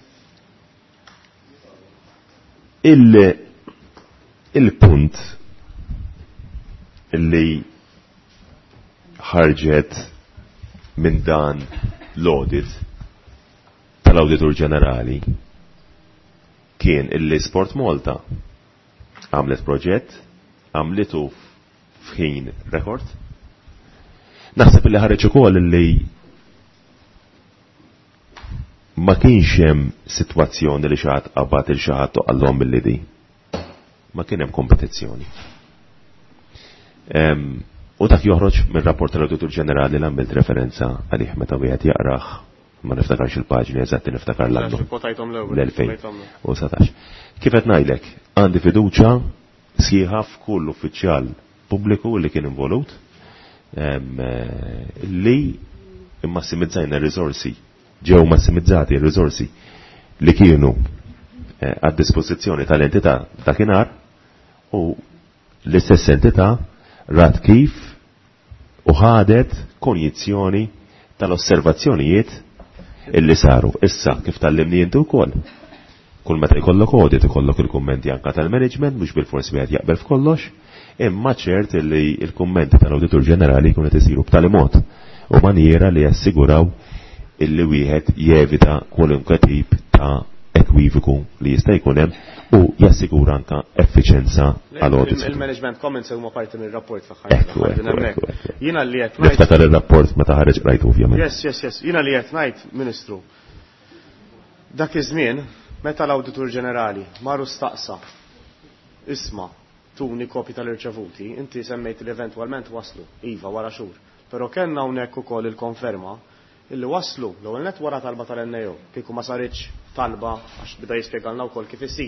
Il- il-punt li ħarġet minn dan l-audit tal-Awditur Ġenerali kien illi Sport Malta għamlet proġett, għamlitu f'ħin rekord. Naħseb illi ħareġ ukoll illi ma kienx hemm sitwazzjoni li xi ħadd qabad il xi ħadd toqgħallhom billi di. Ma kien hemm kompetizzjoni. U dak joħroġ mir-rapport tal-Awditur Ġenerali li għamilt referenza għalih meta wieħed jaqrah ma niftakarx il-paġni eżatti niftakar l-annu l-elfejn u satax. Kif qed ngħidlek, għandi fiduċja sħiħa f'kull uffiċjal pubbliku li kien involut li immassimizzajna r-riżorsi ġew massimizzati r-riżorsi li kienu għad dispożizzjoni tal-entità dakinhar u l-istess entità rat kif u ħadet konjizzjoni tal-osservazzjonijiet illi saru. Issa kif tal-limni jintu wkoll. Kull meta jkollok audit ikollok il-kummenti anka tal-management mhux bil-forsi wieħed jaqbel f'kollox, imma ċert illi il-kummenti tal-Awditur Ġenerali jkunu qed isiru b'tali mod u maniera li jassiguraw illi wieħed jevita kwalunkwe tip ta' ekwivoku li jista' jkun hemm u jassigura anka effiċenza għal-audit. Il-management comments huma parti mir-rapport f'aħħar. Jiena li qed ngħid. Niftakar ir-rapport meta ħareġ rajt ovvjament. Yes, yes, yes. Jiena li qed ngħid, Ministru. Dak iż-żmien meta l-Awditur Ġenerali marru staqsa isma' tuni kopji tal-irċevuti, inti semmejt li eventwalment waslu iva wara xhur. Però kellna hawnhekk ukoll il-konferma illi waslu l-ewwel net wara talba tal-N A O kieku ma saritx talba għax bida jispjegalna wkoll kif isir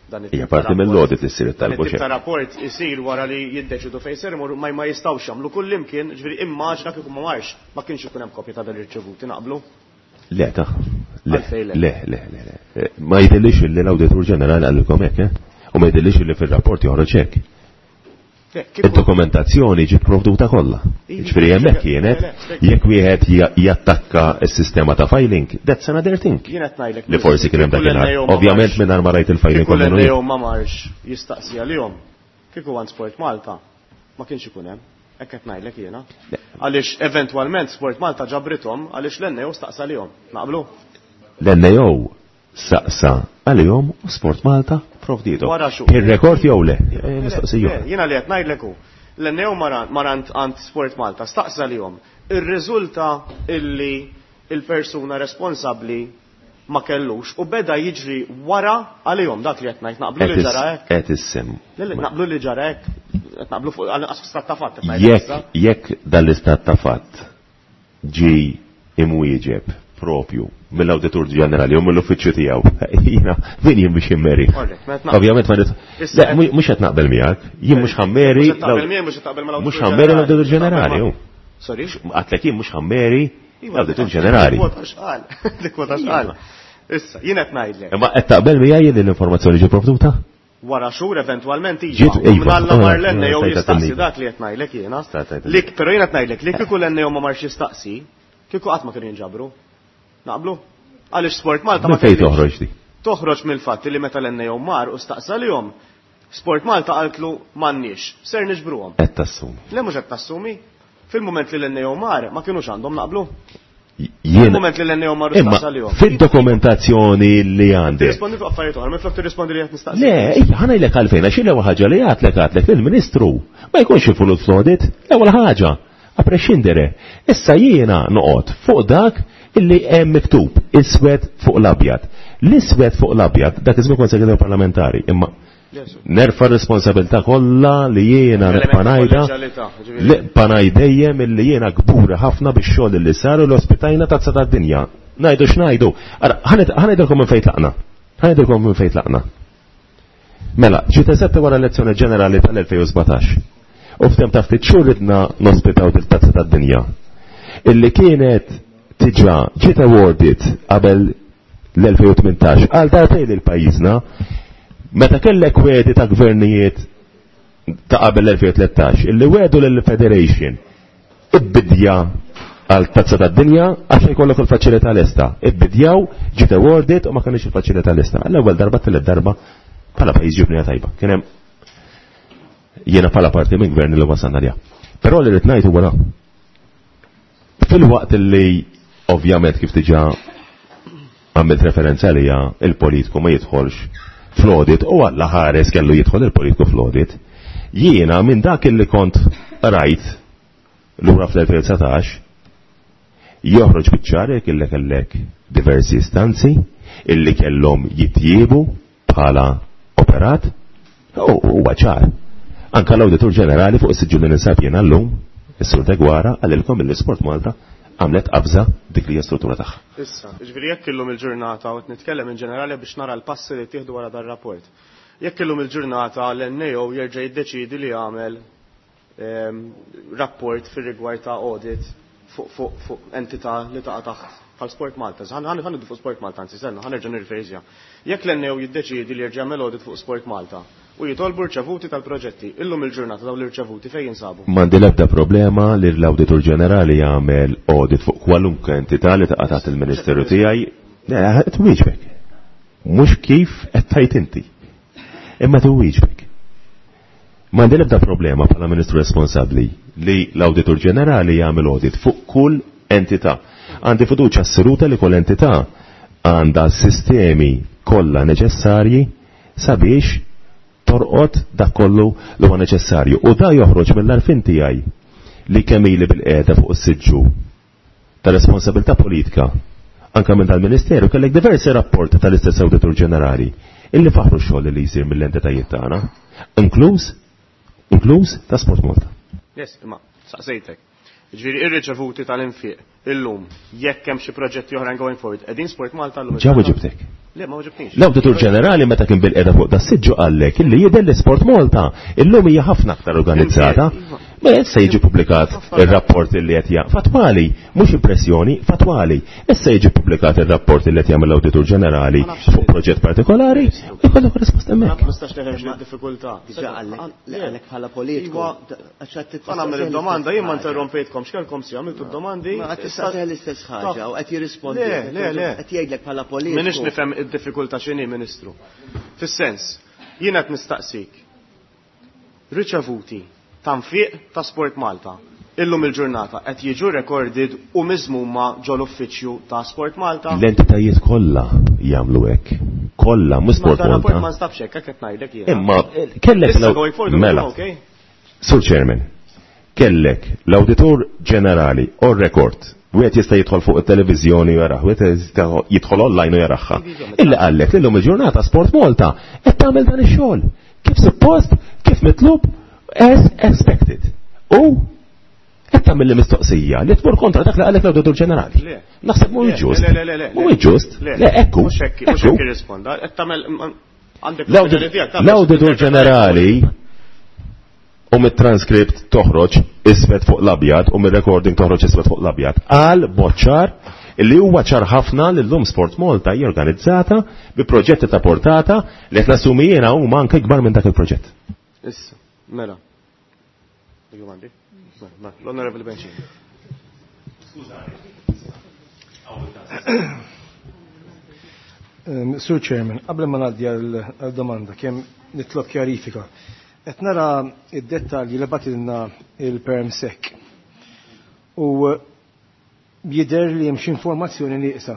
Dan Hija parti mill-audit li ssir Dan it-talbu it-tip ta' xejn. rapport isir wara li jiddeċidu fejn ser imorru ma ma jistgħux jagħmlu kull imkien, ġifieri immaġna kieku ma marx ma kienx ikun hemm kopja ta' dan ir-riċevuti naqblu. Le ta' le Għalfejn le. le le le le. Ma jidillix li l-awditur ġenerali għallilkom hekk, eh? U ma jidillix li fir-rapport joħroġ hekk. Le, kieku- Id-dokumentazzjoni ġiet provduta kollha. Ġifieri hemmhekk kienet jekk wieħed ja- jattakka s-sistema ta' filing, that's another thing. Jien qed ngħidlek Li forsi kien hemm dakinhar. Ovvjament mingħajr ma rajt il-filing Kieku kollu. l-N A O ma marx jistaqsi għalihom. Kieku għand Sport Malta ma kienx ikun hemm. Hekk qed ngħidlek jiena. Għaliex eventwalment Sport Malta ġabrithom għaliex l-N A O staqsa lihom. Naqblu? L-N A O saqsa għalihom u Sport Malta provdidhom. Wara xu. Ir-rekord jew le? Eh, Mistoqsija. Le, Jiena li qed ngħidlek hu. L-N A O marant għand Sport Malta staqsa lihom. Ir-riżulta illi il-persuna responsabbli ma kellux u beda jiġri wara għalihom dak li qed ngħid naqblu li ġara hekk. Qed issim. Lili, naqblu li ġara hekk. Qed naqblu fuq għal-qasfistat ta' fatt. qed ngħidlek Jekk issa. jekk dal-istat ta' fatt ġi imwieġeb propju mill-Awditur Ġenerali u mill-uffiċċju tiegħu, jiena min jien biex immeri. Korrekt, ma qed naqbel. Ovvjament ma nit. Issa Le, mhux qed naqbel miegħek, jien mhux ħammeri. Mhux qed taqbel miegħi, mhux qed taqbel mal-Awditur Mhux ħammeri l-Awditur Ġenerali. hu. Sorry? Għatlek jien mhux ħammeri l-Awditur Ġenerali. Dik wota xqal. Dik wota xqal. Issa, jien qed ngħidlek. Imma qed taqbel miegħi li l-informazzjoni ġi provduta? Wara xhur eventwalment Ġiet- iva. iva, Mnalla ah, mar l-N A O tajt jistaqsi għatenni. dak li qed ngħidlek jiena. Tajt għatenni. Lik, però jien qed ngħidlek li kieku l-N A O ma marx jistaqsi, kieku qatt ma kienu jinġabru. Naqblu? Għaliex Sport Malta ma Ma fejn kellix. toħroġ di? Toħroġ mill-fatt li meta l-N A O mar u staqsa lihom, Sport Malta qaltlu m'għandniex, ser niġbruhom. Qed tassumi. Le mhux qed tassumi. Fil-mument li l-N A O mar ma kienux għandhom naqblu. Jien Fil-mument li l-N A O mar u imma staqsa lihom. fid-dokumentazzjoni li għandek. Tirrispondi fuq affarijiet oħra, minflok tirrispondi li qed nistaqsi. Le, ija, ħana jlek għalfejn, għax il-ewwel ħaġa li għatlek għatlek lill-Ministru. Ma jkunx il-fulut flodit, l-ewwel ħaġa. Apprexxindere. Issa jiena noqgħod fuq dak illi hemm miktub iswed fuq l-abjad. L-iswed fuq l-abjad dak iżmin konsegwenti parlamentari, imma nerfa responsabilità kollha li jiena nerpanajda li panajdejjem illi jiena gbura ħafna bix-xogħol li saru l-ospitajna tazza tad-dinja. Ngħidu x'ngħidu. Ara ħanejdilkom minn fejn tlaqna. Ħanejdilkom minn fejn tlaqna. Mela, ġiet eżetti wara l-elezzjoni ġenerali tal-elfejn u sbatax. U f'tem ta' ftit xhur ridna nospitaw il-tazza tad-dinja. Illi kienet tiġa ġiet awarded qabel l-elfejn u tmintax għal darbtejn il-pajjiżna. Meta kellek wedi ta' gvernijiet ta' qabel l-elfejn u tlettax, illi wedu l-Federation ibbidja għal tazza tad-dinja għax jkollok il-faċilità l-esta. Ibbidjaw ġiet awarded u ma kienx il-faċilità l-esta. L-ewwel darba tielet darba bħala pajjiż ġibnija tajba. Kien hemm jiena bħala parti minn gvern li wasalna liha. Però li rid ngħid huwa fil-waqt li ovvjament kif diġà għamilt referenza li il-politiku ma jidħolx fl-audit u għalla ħares kellu jidħol il-politiku fl-audit. Jiena minn dak illi kont rajt l-ura fl-elfejn u tsatax joħroġ biċċar illi kellek diversi istanzi illi kellhom jitjiebu bħala operat u ċar. Anka l-Awditur Ġenerali fuq is-siġġu li ninsab jiena llum, is-Sur Degwara għalilkom il-Sport Malta għamlet qabża dik li hija struttura tagħha. Issa, ġifieri jekk illum il-ġurnata u nitkellem in ġenerali biex nara l-passi li tieħdu wara dar rapport. Jekk illum il-ġurnata l-N A O jerġa' jiddeċidi li jagħmel rapport fir-rigward ta' audit fuq entità li taqa' taħt bħal Sport Malta. Ħan ħan fuq Sport Malta, anzi senna, ħan nerġa' nirfejżja. Jekk l-N A O jiddeċidi li jerġa' jagħmel audit fuq Sport Malta u jitolbu rċevuti tal-proġetti, illum il-ġurnata dawn l-irċevuti fejn jinsabu? M'għandi l-ebda problema li l-Awditur Ġenerali jagħmel audit fuq kwalunkwe entità li taqa' taħt il-Ministeru tiegħi. Twieġbek. Mhux kif qed tgħid inti. Imma twieġbek. M'għandi l-ebda problema bħala Ministru responsabbli li l-Awditur Ġenerali jagħmel audit fuq kull entità. Għandi fiduċja assoluta li kull entità għandha sistemi kollha neċessarji sabiex torqod dak kollu li huwa neċessarju. U da joħroġ mill-arfin tiegħi li kemm ili bil-qiegħda fuq is-siġġu ta' responsabilità politika anke minn tal-Ministeru kellek diversi rapporti tal-istess Awditur Ġenerali illi faħru x-xogħol li jsir mill-entitajiet tagħna, inkluż inkluż ta' Sport Malta. Yes, imma saqsejtek. Ġifieri ir-riċevuti tal-infiq illum jekk hemm xi proġetti oħrajn going forward qegħdin Sport Malta llum. Ġew ġibtek. Le ma ġibniex. L-Awditur Ġenerali meta kien bil-qeda fuq da siġġu qallek illi jidher l-Sport Malta illum hija ħafna aktar organizzata. Ma issa jiġi pubblikat ir-rapport li qed jagħmel fatwali, mhux impressjoni, fatwali. Issa jiġi pubblikat ir-rapport li qed jagħmel l-Awditur Ġenerali fuq proġett partikolari u jkollok risposta hemmhekk. Ma nistax neħeġ diffikultà. Diġà għalek bħala politiku. Ma nagħmel id-domanda jien ma interrompejtkom x'kellkom si għamiltu d-domandi. Ma qed tista' l-istess ħaġa u qed jirrispondi. Le, le, le. Qed jgħidlek bħala politiku. Minix nifhem id-diffikultà x'inhi Ministru. Fis-sens, jien qed nistaqsik. Riċevuti tanfiq ta' Sport Malta. Illum il-ġurnata qed jiġu recorded u miżmuma ġol uffiċċju ta' Sport Malta. L-entitajiet kollha jagħmlu hekk. Kollha mhux Sport Malta. Ma nstabx hekk qed ngħidlek jien. Imma kellek mela. Sur Chairman, kellek l-Awditur Ġenerali on record u qed jista' jidħol fuq it-televiżjoni u jaraħ, u jista' jidħol online u jaraħħa. Illi qallek li llum il-ġurnata Sport Malta qed tagħmel dan ix-xogħol. Kif suppost, kif mitlub, as expected. U qed tagħmel mistoqsija li tmur kontra dak li qallek l-Awditur Ġenerali. Naħseb mhuwiex ġust. Le, le, le, le. Mhuwiex ġust. Le, ekku. Mhux hekk, mhux hekk irrisponda. Qed tagħmel għandek l-Awditur Ġenerali u mit-transkript toħroġ isfet fuq l-abjad u mir-recording toħroġ isfet fuq l-abjad. Qal boċċar illi huwa ċar ħafna li llum Sport Malta hija organizzata bi proġetti ta' portata li qed nassumi jiena huma anke kbar minn dak il-proġett. Issa, mela. Domandi? L-Onorevoli Bencini. Sur Chairman, qabel ma ngħaddi għall-domanda kemm nitlob kjarifika. Qed nara id-dettalji li batilna il-perm sek. U jidher li hemm xi informazzjoni nieqsa.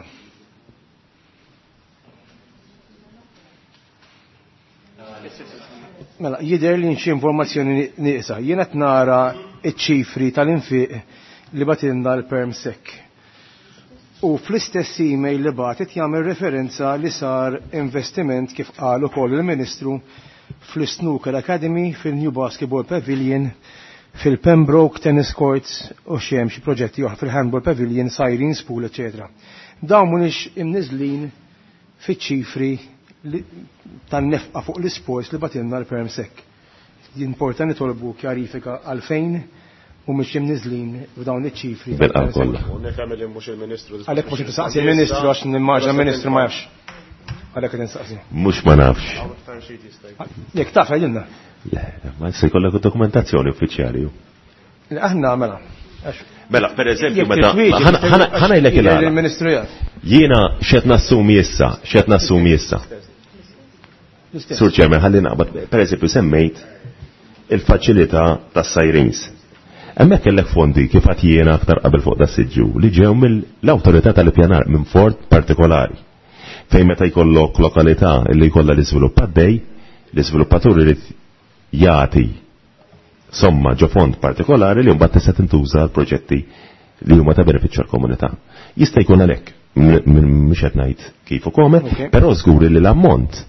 Mela, jidher li xi informazzjoni nieqsa. Jien qed nara iċ-ċifri tal-infiq li batilna l-perm sek. U fl-istess email li batet jagħmel referenza li sar investiment kif qal ukoll il-Ministru fl-Snooker Academy, fil-New Basketball Pavilion, fil-Pembroke Tennis Courts u xiem xi proġetti oħra fil-Handball Pavilion, Sirens Pool, eċetera. Dawn mhumiex imniżlin fiċ-ċifri tan-nefqa fuq l-isports li batilna l-perm sek. Jinporta nitolbu kjarifika għalfejn u mhux imniżlin f'dawn iċ-ċifri. U nifhem li mhux il-Ministru. Għalhekk mhux tistaqsi il-Ministru għax nimmaġna Ministru ma jafx. Għalek nistaqsi. Mux ma nafx. Jek taf għajilna. Le, ma se jkollok dokumentazzjoni uffiċjali. Aħna mela. Mela, per eżempju, meta ħana jlek il-għala. Jiena xed nassumi issa, xed nassumi issa. Sur Chairman, ħalli naqbad, per eżempju, semmejt il-faċilità tas-Sirens. Hemmhekk kellek fondi kif għat jiena aktar qabel fuq da siġġu li ġew mill-awtorità tal-ippjanar minn ford partikolari. Fejn meta jkollok lokalità li jkollha l-iżvilupp għaddej, l-iżviluppatur irid jagħti somma ġo fond partikolari li mbagħad tista' tintuża l-proġetti li huma ta' benefiċċju għall-komunità. Jista' jkun għalhekk, mhux qed ngħid kif u kome, però żgur li l-ammont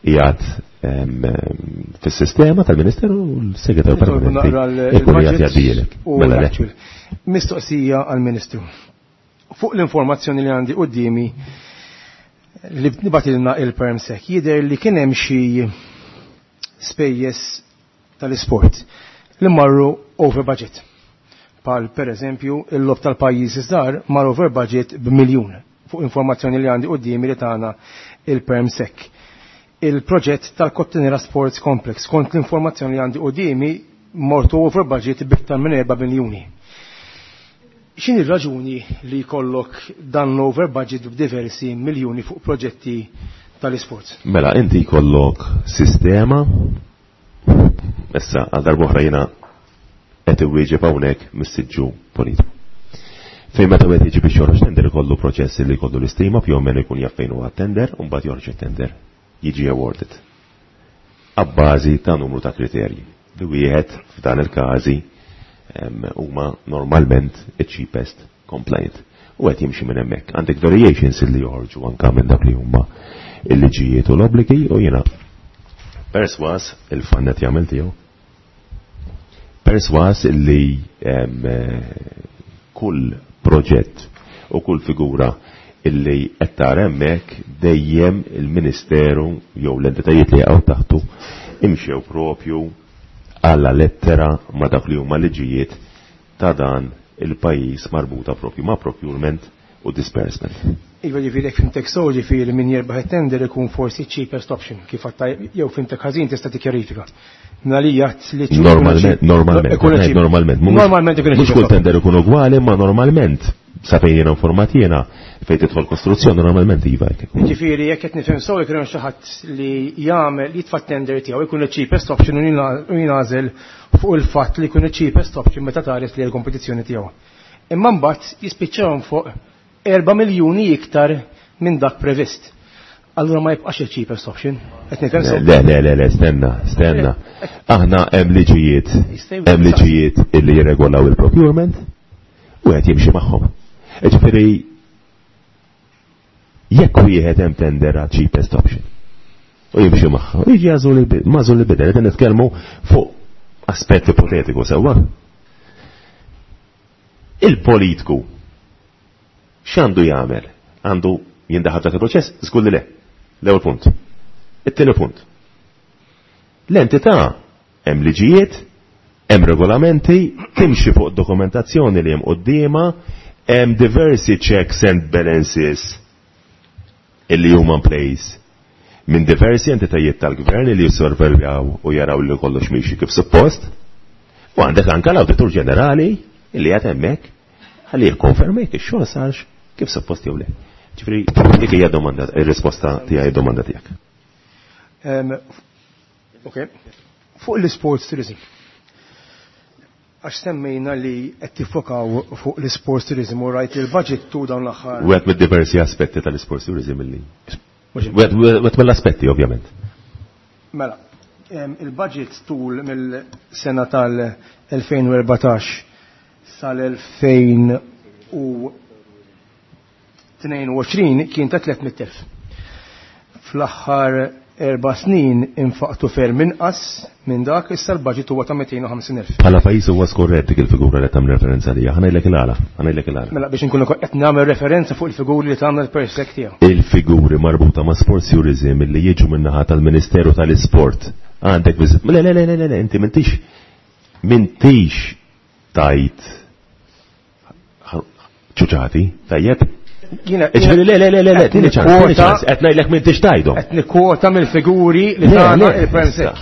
qiegħed fis-sistema tal-Ministeru u l-Segretarju Permanenti jkun qiegħed jgħaddilek. Mela le. Mistoqsija għall-Ministru. Fuq l-informazzjoni li għandi qudiemi li nibatilna il-perm sek, jidher li kien hemm xi spejjeż tal-isport li marru over budget. Pal per eżempju il-lob tal-pajjiż iżdar mar over budget b'miljun fuq informazzjoni li għandi qudiemi li tagħna il-perm sek. Il-proġett tal-Kottinera Sports Complex kont l-informazzjoni li għandi qudiemi mortu over budget b'iktar minn erba' miljuni. X'inhi r-raġuni li jkollok dan l-over budget b'diversi miljuni fuq proġetti tal-isports? Mela, inti jkollok sistema, issa għal darbohra jiena qed iwieġeb hawnhekk mis-siġġu politiku. Fejn meta wieħed jiġi biex joħroġ tender ikollu proċessi li jkollu l-istima più minn ikun jaf fejn huwa tender u mbagħad joħroġ it-tender jiġi awarded. Abbażi ta' numru ta' kriterji li wieħed f'dan il-każi huma normalment cheapest compliant. U qed jimxi minn hemmhekk. Għandek variations illi joħorġu anke minn dak li huma il-liġijiet u l-obbligi u jiena perswas il-fannet jagħmel tiegħu. Perswas illi kull proġett u kull figura illi qed tara hemmhekk dejjem il-Ministeru jew l-entitajiet li jaqgħu taħtu imxew propju għalla lettera ma' dak li huma liġijiet ta' dan il-pajjiż marbuta propju ma' procurement u disbursement. Iva ġifieri fintek sow ġifieri min jerbaħ it-tender ikun forsi cheapest option kif għatta jew fintek ħażin tista' tikkjarifika. Nalijat li Normalment, normalment, normalment. Normalment ikun mhux kull tender ikun ugwali, ma normalment sa fejn jiena informat jiena fejn tidħol kostruzzjoni normalment iva hekk. Ġifieri jekk qed nifhem sew ikun xi ħadd li jagħmel jitfa' tender tiegħu jkun il-cheapest option u jingħażel fuq il-fatt li jkun il-cheapest option meta tares li l-kompetizzjoni tiegħu. Imma mbagħad jispiċċawhom fuq erba' miljuni iktar minn dak previst. Allura ma jibqax il-cheapest option. Le, le, le, le, stenna, stenna. Aħna hemm liġijiet, hemm liġijiet illi jirregolaw il-procurement u qed jimxi magħhom. Ġifieri jekk wieħed hemm tender għal cheapest option u jimxi magħha, jiġi jażul mażul li bidel qed nitkellmu fuq aspett ipotetiku sewwa. Il-politiku x'għandu jagħmel? Għandu jindaħab dak il-proċess? Żgur li le. L-ewwel punt. It-tieni punt. L-entità hemm liġijiet, hemm regolamenti, timxi fuq dokumentazzjoni li hemm qudiema, hemm diversi checks and balances illi huma in place minn diversi entitajiet tal-gvern li jissorveljaw u jaraw li kollox miexi kif suppost. U għandek anke l-Awditur Ġenerali illi qed hemmhekk ħalli jikkonferma jekk ix-xogħol sarx kif suppost jew le. Ġifri, dik hija domanda, ir-risposta tiegħi domanda tiegħek. Ok. Fuq l-sports tourism. Għax semmejna li qed tiffokaw fuq l-sports tourism u rajt il-budget tu dawn l-aħħar. Wieħed mid-diversi aspetti tal-sports tourism illi. Wieħed mill-aspetti ovvjament. Mela, il-budget tul mill-sena tal-elfejn u erbatax sal-elfejn u tnejn u għoxrin kien ta' tlietmija elf. Fl-aħħar erba' snin infaqtu ferm inqas minn dak issa l-budget huwa ta' mejtejn u ħamsin elf. Bħala pajjiż huwa skorrett dik il-figura li tagħmel referenza lija. Ħanejlek il-għala, ħanejlek il-għala. Mela biex inkunu qed nagħmel referenza fuq il-figuri li tagħmel il-persek tiegħu. Il-figuri marbuta ma' sports tourism li jiġu min-naħa tal-Ministeru tal-Isport. Għandek viżit. Le le le le le inti m'intix m'intix tajt ċuċati, tajjeb? Iġveri, le, le, le, le, le, tini ċans, tini ċans, etnaj l-ek minn tix tajdu. Etni kwota mill-figuri li tagħna il-persek.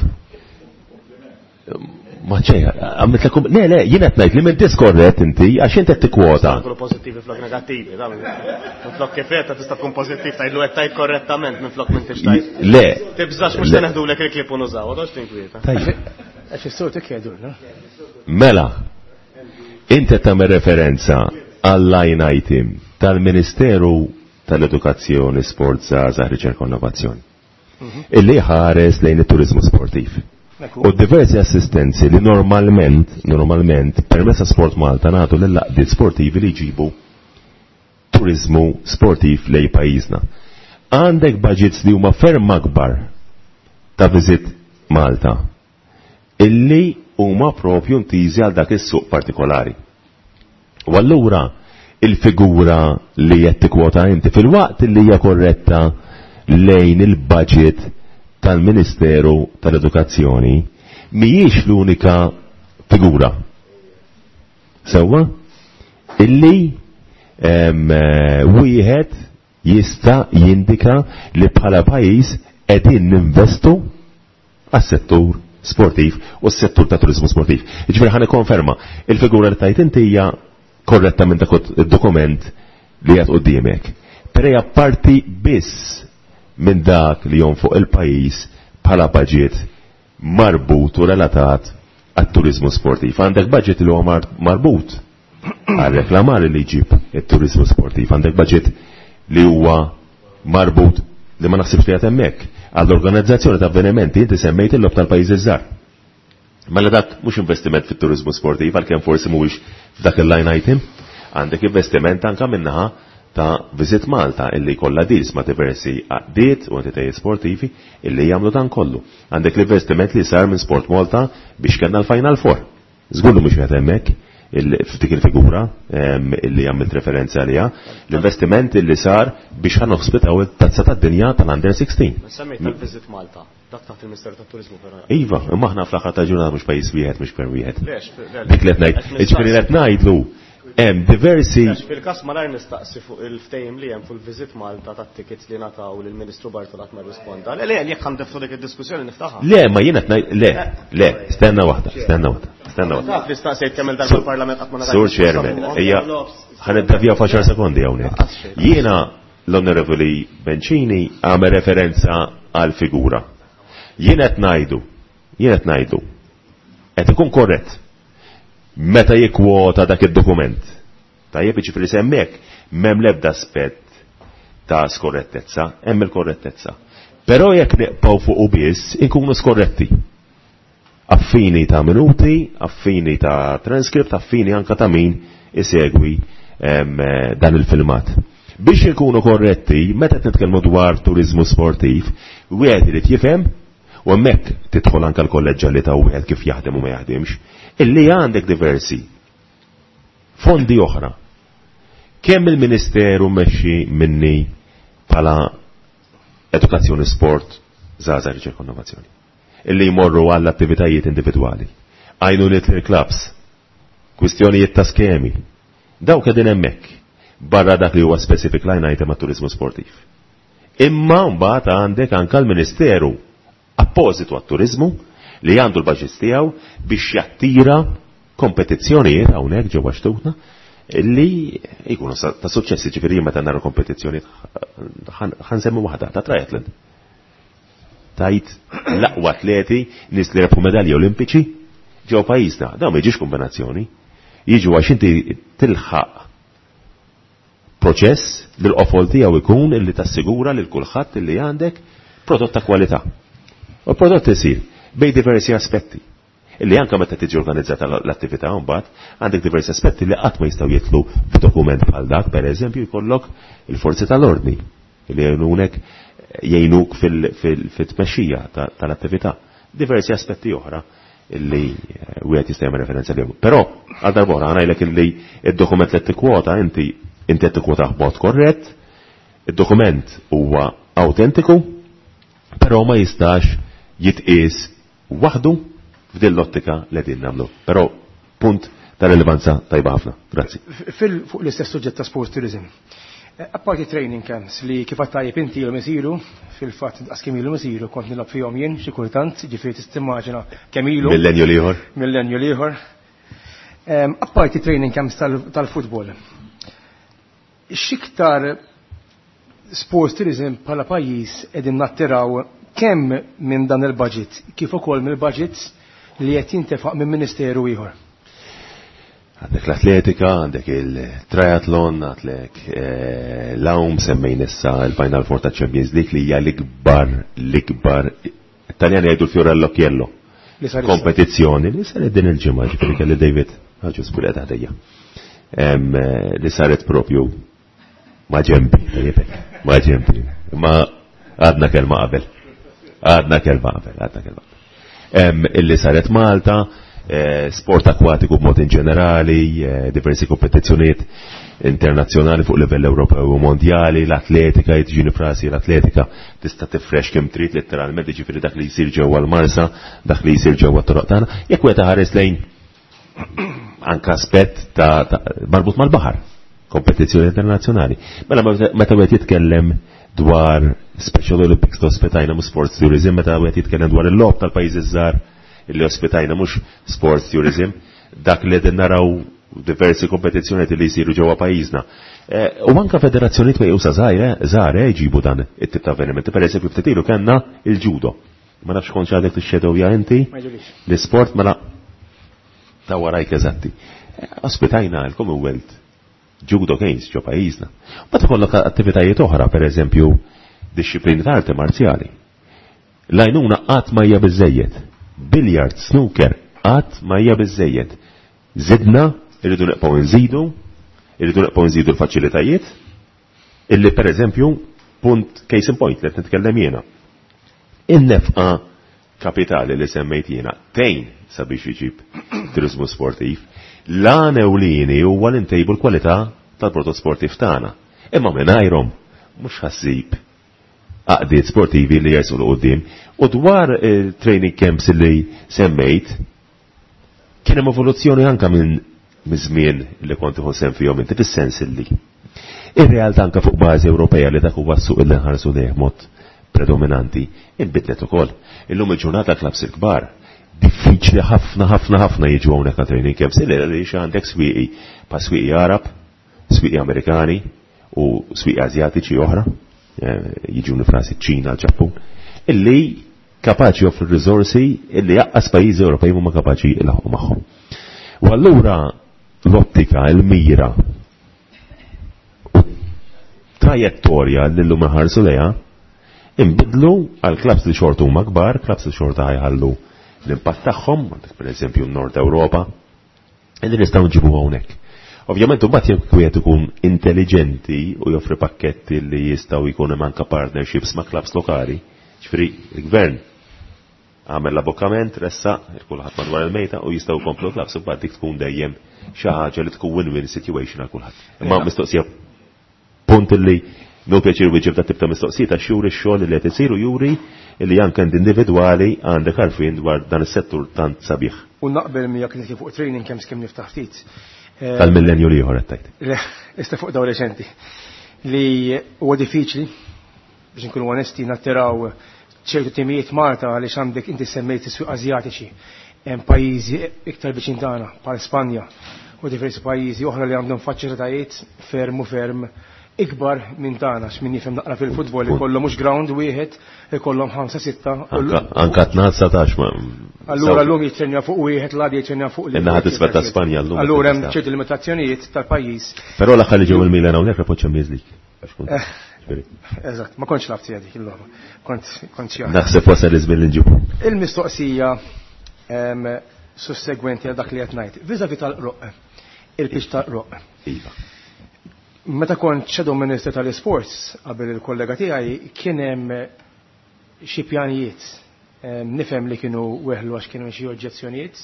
Maċċeja, għammet l-kum, le, le, jien etnajt li minn diskorret inti, għax inti t-kwota. Nkunu pozittivi flok negativi, flok kifeta tista' tkun pozittiv, tajdlu qed tajt korrettament minn flok minn tix tajt. Le. Tibżax mhux se neħdulek il-klip u nużaw, għadox tinkwieta. Għax is-sort ikjedu, no? Mela, inti tagħmel referenza għall-line item tal-Ministeru tal-Edukazzjoni, Sport, Żgħażagħ, Riċerka u Innovazzjoni. Illi ħares lejn it-turizmu sportiv. U diversi assistenzi li normalment, normalment, permessa Sport Malta nagħtu lill-laqdiet sportivi li jġibu turizmu sportiv lejn pajjiżna. Għandek budgets li huma ferm akbar ta' Visit Malta illi huma propju ntiżi għal dak is-suq partikolari. U allura il-figura li qed tikkwota inti fil-waqt li hija korretta lejn il-budget tal-Ministeru tal-Edukazzjoni mhijiex l-unika figura. Sewwa illi wieħed jista' jindika li bħala pajjiż qegħdin ninvestu għas-settur sportiv u s-settur ta' turizmu sportiv. Jiġifieri ħa nikkonferma, il-figura li tajt inti hija korretta minn dak id-dokument li qed quddiemek. Però parti biss minn dak li jon fuq il-pajjiż bħala budget marbut u relatat għat-turizmu sportiv. Għandek budget li huwa marbut għal-reklamar li jġib it-turizmu sportiv. Għandek budget li huwa marbut li ma naħsibx li qed hemmhekk għall-organizzazzjoni ta' avvenimenti inti semmejt il-lob tal-pajjiż iż-żgħar. Mela dak mhux investiment fit-turizmu sportiv għalkemm forsi mhuwiex f'dak il-line item, għandek investiment anke minnaħa ta' Visit Malta illi kollha deals ma' diversi għaqdiet u entitajiet sportivi illi jagħmlu dan kollu. Għandek l-investiment li sar minn Sport Malta biex kellna l-Final Four. Żgur mhux qed hemmhekk, ftik il-figura illi għamilt referenza għalija, l-investiment illi sar biex ħan ospitaw il-tazza tad-dinja tal-Under sixteen. Semmejt tal-Visit Malta, dak taħt il-Ministeru tat-Turizmu però. Iva, imma aħna fl-aħħar ta' ġurnata mhux pajjiż wieħed mhux gvern wieħed. Lex, Dik li qed ngħid, iġifieri qed ngħidlu hemm diversi. Fil-każ ma nar nistaqsi fuq il-ftehim li hemm fuq il-Visit Malta tat-tickets li nataw lill-Ministru Bartolat ma rrisponda. Le le jekk ħandeftu dik id-diskussjoni niftaħha. Le, ma jiena qed ngħid le, le, stenna waħda, stenna waħda. Stenna waħda. Taf li staqsejt kemm il-darba l-Parlament qatt ma nagħmel. Sur Chairman, hija ħanibda f'għaxar sekondi hawnhekk. Jiena l-Onorevoli Bencini għamel referenza għal figura. Jiena qed ngħidu, jiena qed ngħidu, qed ikun korrett meta jikkwota dak id-dokument. Tajjeb jiġifieri semmek m'hemm l-ebda aspett ta' skorrettezza, hemm il-korrettezza. Però jekk neqgħu fuq biss inkunu skorretti. Affini ta' minuti, affini ta' transkript, affini anka ta' min isegwi dan il-filmat. Biex ikunu korretti, meta nitkellmu dwar turizmu sportiv, wieħed irid jifhem u hemmhekk tidħol anke l-kolleġġalità u wieħed kif jaħdem u ma jaħdimx, illi għandek diversi fondi oħra. Kemm il-Ministeru mmexxi minni bħala edukazzjoni sport, żgħażagħ riċerka u innovazzjoni, illi jmorru għall attivitajiet individwali. Għajnu little clubs, kwistjonijiet ta' skemi, daw kedin hemmhekk barra dak li huwa specific line item ma' turizmu sportiv. Imma mbagħad għandek anke l-Ministeru appożitu għat-turizmu li għandu l-baġġett tiegħu biex jattira kompetizzjonijiet hawnhekk ġewwa xtutna illi jkunu ta' suċċessi ġifieri meta nara kompetizzjoni ħansemmi waħda ta' triathlon. Tajt l-aqwa atleti nis li rebħu medalji olimpiċi ġew pajjiżna, dawn ma jiġix kombinazzjoni, jiġu għax inti tilħaq proċess li l-qofol tiegħu ikun illi tassigura lil kulħadd illi għandek prodott ta' kwalità. U l-prodott isir bej diversi aspetti illi anke meta tiġi organizzata l-attività mbagħad għandek diversi aspetti li qatt ma jistgħu jitlu f'dokument bħal dak, pereżempju jkollok il-forzi tal-ordni li jgħinunek jgħinuk fil-tmexxija tal-attività. Diversi aspetti oħra illi wieħed jista' jagħmel referenza lihom. Però għal darbora ngħidlek illi id-dokument li tikkwota inti inti qed tikkwota b'mod korrett, id-dokument huwa awtentiku, però ma jistax jitqies waħdu f'din l-ottika li qegħdin nagħmlu. Però punt ta' rilevanza tajba ħafna. Grazzi. Fuq l-istess suġġett ta' sport tourism. Apparti training camps li kif għattajib inti il mesiru fil-fat għaskim ilu mesiru kont nilab fihom jien xi kultant ġifieri tistimmaġina kemm ilu. Millenju liħor. Millenju liħor. Apparti training camps tal-futbol. Xiktar sport tourism bħala pajjiż qegħdin nattiraw kemm minn dan il-budget kif ukoll mill-budgets li qed jintefaq minn ministeru ieħor. Għandek l-atletika, għandek il-triathlon, għandek l-awm semmejn issa il-Final Four ta' Champions League li hija l-ikbar, l-ikbar, Taljani jgħidu l-Fiorello Chiello. Kompetizzjoni li saret din il-ġimgħa ġifieri kelli David ħaġu sbulet għadejja. Li saret propju ma' ġempi, ma' ġempi, ma' għadna kelma qabel. Għadna kelma qabel, għadna kelma qabel. Illi saret Malta, sport akwatiku b'mod in ġenerali, diversi kompetizzjonijiet internazzjonali fuq livell Ewropew u mondjali, l-atletika, jiġini frasi l-atletika tista' tifresh kemm trid letteralment, jiġifieri dak li jsir ġewwa l-Marsa, dak li jsir ġewwa t-toroq tagħna, jekk wieħed ħares lejn anke aspett ta' marbut mal-baħar, kompetizzjoni internazzjonali. Mela meta wieħed jitkellem dwar Special Olympics tospitajna mu sports tourism, meta wieħed jitkellem dwar il-lob tal-pajjiżi żgħar illi ospitajna mhux sports tourism, dak li qegħdin naraw diversi kompetizzjonijiet li jsiru ġewwa pajjiżna. U anke federazzjonijiet mejqusa żgħar jġibu dan it-tip ta' avvenimenti. Pereżempju ftit ilu kellna il-judo. Ma nafx kont x'għadek tixxedew ja inti. L-isport mela ta' warajk eżatti. Ospitajna l-Commonwealth Judo Games ġo pajjiżna. Ma tkollok attivitajiet oħra, pereżempju disċiplini ta' arti marzjali. L-għajnuna qatt ma hija biżejjed. Biljard, snooker, qatt ma hija biżejjed. Zidna, irridu neqgħu nżidu, irridu neqgħu nżidu l-faċilitajiet, illi pereżempju punt case in point li qed nitkellem jiena. In-nefqa kapitali li semmejt jiena tejn sabiex iġib turizmu sportiv, L-għan ewlieni huwa l-intejbu l-kwalità tal-prodott sportiv tagħna. Imma mingħajrhom mhux ħassib għaqdiet sportivi li jersu l-qoddim u dwar training camps li semmejt kien hemm evoluzzjoni anke minn żmien li kont iħossem fihom inti fis-sens li ir-realtà anke fuq bażi Ewropea li dak huwa s-suq li nħarsu dejjem mod predominanti inbidlet ukoll. Illum il-ġurnata klabs il-kbar diffiċli ħafna ħafna ħafna jiġu hawnhekk għal training camps illi għaliex għandek swieqi pa' swieqi Arab, swieqi Amerikani u swieqi Asjatiċi oħra, jiġu nifrasi ċina, ġappun, illi kapaċi offri risorsi illi jaqqas pajjiżi Ewropej huma kapaċi ilaħqu magħhom. U allura l-ottika, il-mira u trajettorja li llum ħarsu lejha inbidlu għal klabs li xortu huma kbar, klabs li xorta ħajħallu l-impatt tagħhom, pereżempju n-Nord Ewropa, illi nistgħu nġibu hawnhekk. Ovvjament imbagħad jekk wieħed ikun intelligenti u joffri pakketti li jistgħu jkunu hemm anke partnerships ma' klabs lokali, ġifieri il-gvern għamel l-abokkament, ressa kulħadd madwar il-mejta u jistgħu jkomplu klabs imbagħad dik tkun dejjem xi ħaġa li tkun win-win situation għal kulħadd. Imma mistoqsija punt li no pjaċir wieġeb ta' tibta mistoqsija ta' xhur ix-xogħol li qed isiru juri illi anke individwali għandek għarfien dwar dan is-settur tant sabiħ. U naqbel miegħek li fuq training camps kemm niftaħ ftit. Tal-millenju li ieħor qed tgħid. Ista fuq dawn reċenti li huwa diffiċli biex nkunu onesti nattiraw ċertu timijiet Malta għaliex għandek inti semmejt is-swieq Asjatiċi hemm pajjiżi iktar viċin tagħna bħal Spanja u diversi pajjiżi oħra li għandhom faċilitajiet ferm u ferm ikbar minn tagħna x'min jifhem naqra fil-futbol ikollhom mhux ground wieħed ikollhom ħamsa sitta. Anka tnaħat satax ma. Allura llum jittrenja fuq wieħed l-għadi jittrenja fuq li. Innaħa tisbet ta' Spanja llum. Allura hemm ċerti limitazzjonijiet tal-pajjiż. Però l-aħħar li ġew il-Milan hawnhekk repoċ hemm miżlik. Eżatt, ma kontx lafti għadi il-logħba. Kont kont xi naħseb wasal iżmin li nġibu. Il-mistoqsija sussegwenti għal dak li qed ngħid. Viżavi tal-qroq. Il-pix tal-qroq. Iva. Meta kont Shadow Minister tal-Sports qabel il-kollega tiegħi kien hemm xi pjanijiet nifhem li kienu weħlu għax kienu xi oġġezzjonijiet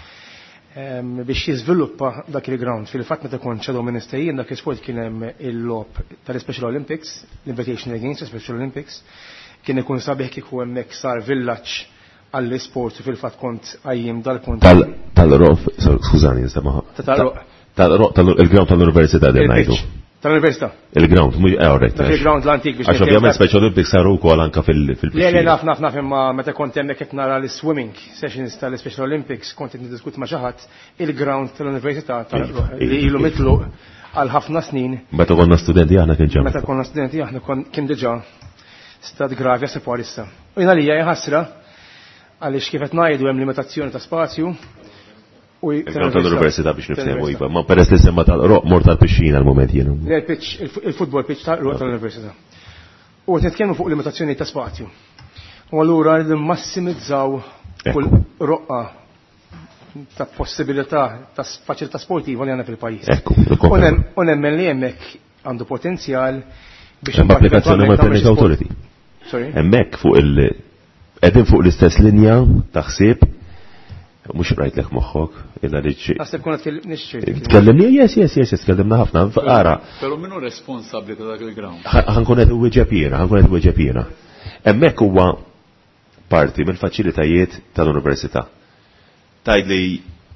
biex jiżviluppa dak il-ground. Fil-fatt meta kont Shadow Minister jien dak il-sport kien hemm il-lob tal-Special Olympics, l-Invitational Games tal-Special Olympics, kien ikun sabiħ kieku hemmhekk sar villaġġ għall-isport u fil-fatt kont qajjim dal-punt. Tal-roq, skużani, nistama. Tal-roq. Tal-roq tal-ground tal-Università del Ngħidu. Tal-Università. Il-ground, mhux għawret. Il-ground l-antik biex. Għax ovvjament Special Olympics saru wkoll anke fil-piscina. Le le naf naf naf imma meta kont hemmhekk qed nara l-swimming sessions tal-Special Olympics kont qed niddiskuti ma' xi ħadd il-ground tal-Università li ilu mitlu għal ħafna snin. Meta konna studenti aħna kien ġemm. Meta konna studenti aħna kien diġà stat gravi se issa. U jiena lija ħasra għaliex kif qed ngħidu hemm limitazzjoni ta' spazju. Il-ground tal-Università biex nifsemu iva, ma peress li semma tal-roq mor tal-piscina l-moment jienu. Il-futbol pitch tal-roq tal-Università. U qed nitkellmu fuq limitazzjoni ta' spazju. U allura rridu massimizzaw kull roqqa ta' possibilità ta' faċilità sportiva li għandna fil-pajjiż. U nemmen li hemmhekk għandu potenzjal biex hemm applikazzjoni ma' Planning Authority. Hemmhekk fuq il qegħdin fuq l-istess linja ta' ħsieb mux rajt leħ moħħok, illa liċi. Għasib kuna t-nixċi. Tkellimni, yes, yes, yes, tkellimna ħafna, għara. Pero minnu responsabli ta' dak il-ground? Ħankun għed u weġepjena, ħankun għed u weġepjena. Emmek huwa parti mill faċilitajiet tal-Università. Tajd li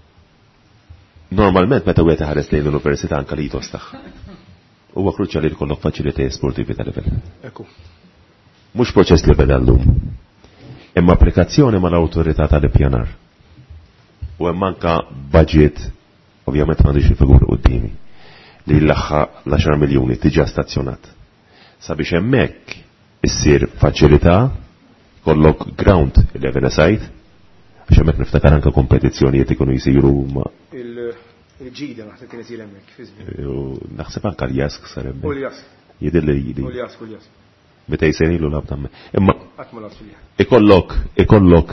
normalment meta għed ħares lejn l-Università anka li jitostax. Huwa kruċjali li kollok faċilitajiet sportivi tal-level. Ekku. Mux proċess li beda l-lum. Imma applikazzjoni mal-autorità tal-ippjanar. U hemm anke budget, ovvjament m'għandix il-figur qudiemi, li l-aħħa l-għaxar miljuni tiġa stazzjonat. Sabiex hemmhekk issir faċilità kollok ground il-Evena Site, għax hemmhekk niftakar anke kompetizzjonijiet ikunu jsiru ma' il-ġida naħseb kien isir hemmhekk fiżmi. Naħseb anke l-jask sarebbe. U l-jask. Jidilli jidi. U l-jask, u l-jask. Meta jisenilu l-abdam. Imma qatt ma labs il-jask. Ikollok, ikollok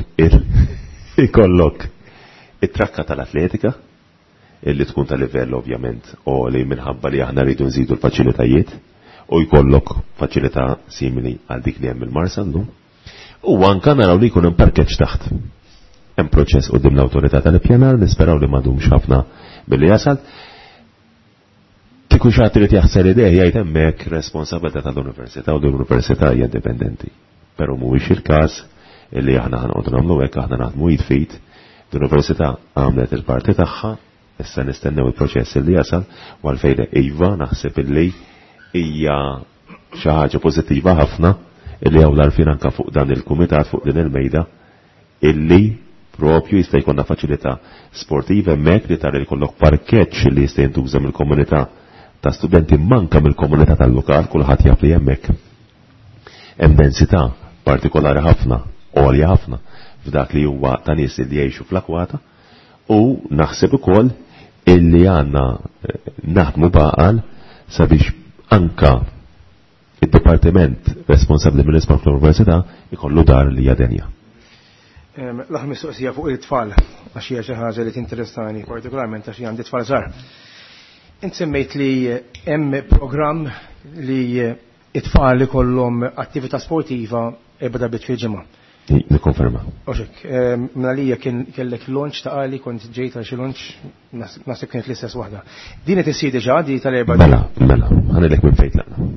ikollok it-trakka tal-atletika, illi tkun tal-livell ovvjament, u li minħabba li aħna rridu nżidu l-faċilitajiet, u jkollok faċilità simili għal dik li hemm il-Marsal, u anka naraw li jkun hemm parkeġġ taħt. Hemm proċess qudiem l-awtorità tal-ippjanar, nisperaw li m'għadhomx ħafna billi jasal. Kieku xi trid jaħsel idea jgħid hemmhekk responsabilità tal-Università u l-Università hija indipendenti. Però mhuwiex il-każ illi aħna ħanqogħdu nagħmlu hekk aħna naħdmu jitfit. L-Università għamlet il-parti tagħha, issa nistennew il-proċess li jasal, u għalfejn iva naħseb illi hija xi ħaġa pożittiva ħafna illi hawn l-arfin anke fuq dan il-kumitat fuq din il-mejda illi propju jista' jkollna faċilità sportiva hemmhekk li tara jkollok parkeġġ li jista' jintuża mill-komunità ta' studenti manka mill-komunità tal-lokal kulħadd jaf li hemmhekk. Hemm densità partikolari ħafna, għolja ħafna f'dak li huwa ta' nies li jgħixu fl-akwata u naħseb ukoll illi għandna naħdmu baqal sabiex anka id-dipartiment responsabbli mill-isport fl-Università ikollu dar li jadenja. L-aħħar mistoqsija fuq it-tfal għax hija xi ħaġa li tinteressani partikolarment għax għandi tfal żgħar. Int semmejt li hemm programm li it-tfal li kollhom attività sportiva erba' darbiet fil-ġimgħa. Nikkonferma. Oxek, mela lija kien kellek lunch ta' għali kont ġejt għal xi lunch naħseb kienet l-istess waħda. Din qed issir diġà di tal-erba' Mela, mela, ħanilek minn fejn laqna.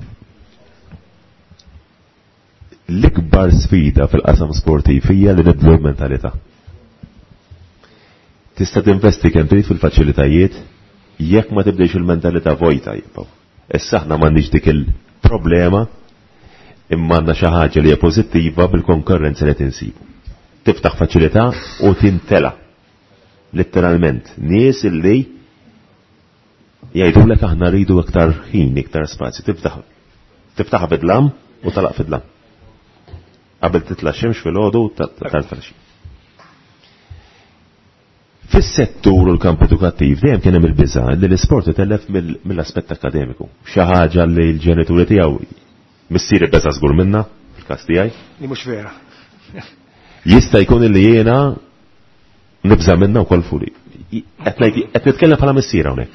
L-ikbar sfida fil-qasam sportiv hija li nibdlu l-mentalità. Tista' tinvesti kemm trid fil-faċilitajiet jekk ma tibdejx il-mentalità vojta jibgħu. Issa aħna m'għandix dik il-problema imma għandna xi ħaġa li hija pożittiva bil-konkurrenza li tinsibu. Tiftaħ faċilità u tintela. Letteralment, nies illi jgħidulek aħna rridu iktar ħin, iktar spazju, tiftaħ tiftaħ bidlam u talaq fidlam. Qabel titla' xemx fil-għodu tal-flaxi. Fis-settur u l-kamp edukattiv dejjem kien hemm il-biża' li l-isport itellef mill-aspett akademiku. Xi ħaġa li l-ġenituri tiegħu missier ibbeża żgur minnha fil-każ tiegħi. Li mhux vera. Jista' jkun illi jiena nibża minnha wkoll furi. Qed nitkellem bħala missier hawnhekk.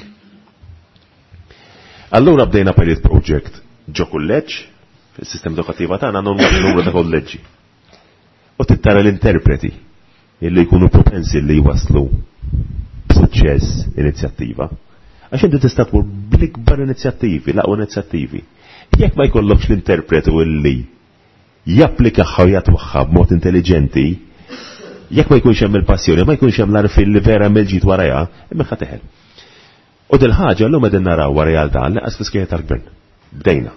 Allura bdejna pilot project ġo kulleġġ fis-sistema edukattiva tagħna għandhom numru ta' kolleġġi. U tittara l-interpreti illi jkunu propensi li jwaslu b'suċċess inizjattiva. Għax inti tista' tmur bl-ikbar inizjattivi, l-aqwa inizjattivi. Jekk ma jkollokx l-interpretu illi japplikaħħa u jatwaħħa b'mod intelligenti, jekk ma jkunx hemm il-passjoni, ma jkunx hemm l-arfin li vera mill-ġid warajha, imma ħa teħel. U dil ħaġa llum qegħdin naraw realtà li qas fis-skejjed tal-gvern. Bdejna.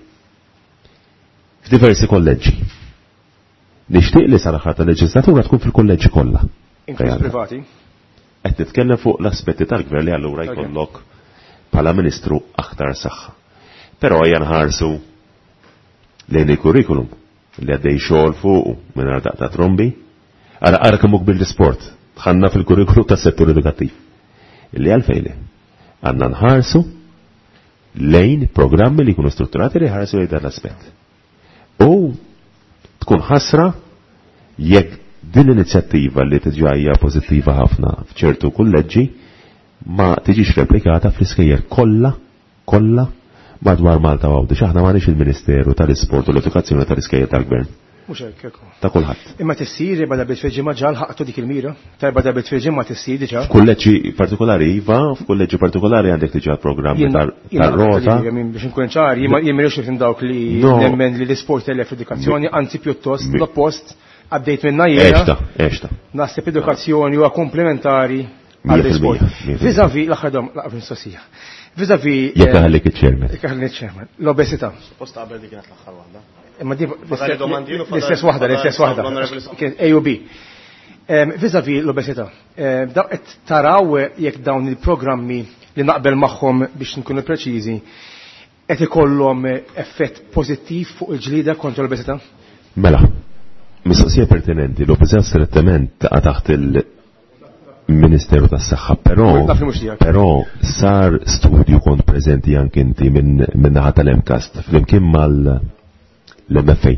F'diversi kolleġġi. Nixtieq li saraħat tal-leġislatura tkun fil-kolleġġi kollha. Inkluż privati. Qed titkellem fuq l-aspetti tal-gvern li allura jkollok bħala Ministru aktar saħħa. Però hija nħarsu lejn il-kurrikulum li għaddej xogħol fuq minn daqta trombi. Ara ara kemm bil sport tħanna fil-kurrikulum tas-settur edukattiv. Illi għalfejn għandna nħarsu lejn programmi li jkunu strutturati li ħarsu lejn dan l-aspett. U tkun ħasra jekk din l-inizjattiva li tiġajja pożittiva ħafna f'ċertu kulleġġi ma tiġix replikata fl-iskejjer kollha kollha madwar Malta u għawdix aħna m'għandix il-Ministeru tal-Isport u l-Edukazzjoni tal-iskejjer tal-Gvern. Mhux hekk hekk. Ta' kulħadd. Imma tissir erba' darbiet fil-ġimgħa ġal ħaqtu dik il-mira, ta' erba' darbiet fil-ġimgħa tissir diġà. F'kulleġġi partikolari iva, f'kulleġġi partikolari għandek diġà programmi tar-rota. Biex inkun ċar, jien m'irrux minn dawk li nemmen li l-isport telef edukazzjoni, anzi pjuttost l-oppost għaddejt minna jiena. Eċta, eċta. Naħseb edukazzjoni huwa komplementari għall-isport. Viżavi l-aħħar dom laqgħu mistoqsija. Viżavi. Jekk ħallik iċ-chairman. Jekk ħallik iċ-chairman. L-obesità. Posta qabel dik kienet l-aħħar waħda. Imma di l-istess waħda, l-istess waħda. A u B. Viżavi l-obesità. Qed taraw jekk dawn il-programmi li naqbel magħhom biex nkunu preċiżi qed ikollhom effett pożittiv fuq il-ġlida kontra l-obesità? Mela. Mistoqsija pertinenti, l-obesità strettament taqa' taħt il-Ministeru tas-Saħħa, però però sar studju kont preżenti anke inti minn naħa tal-Emcast flimkien mal l-M F A.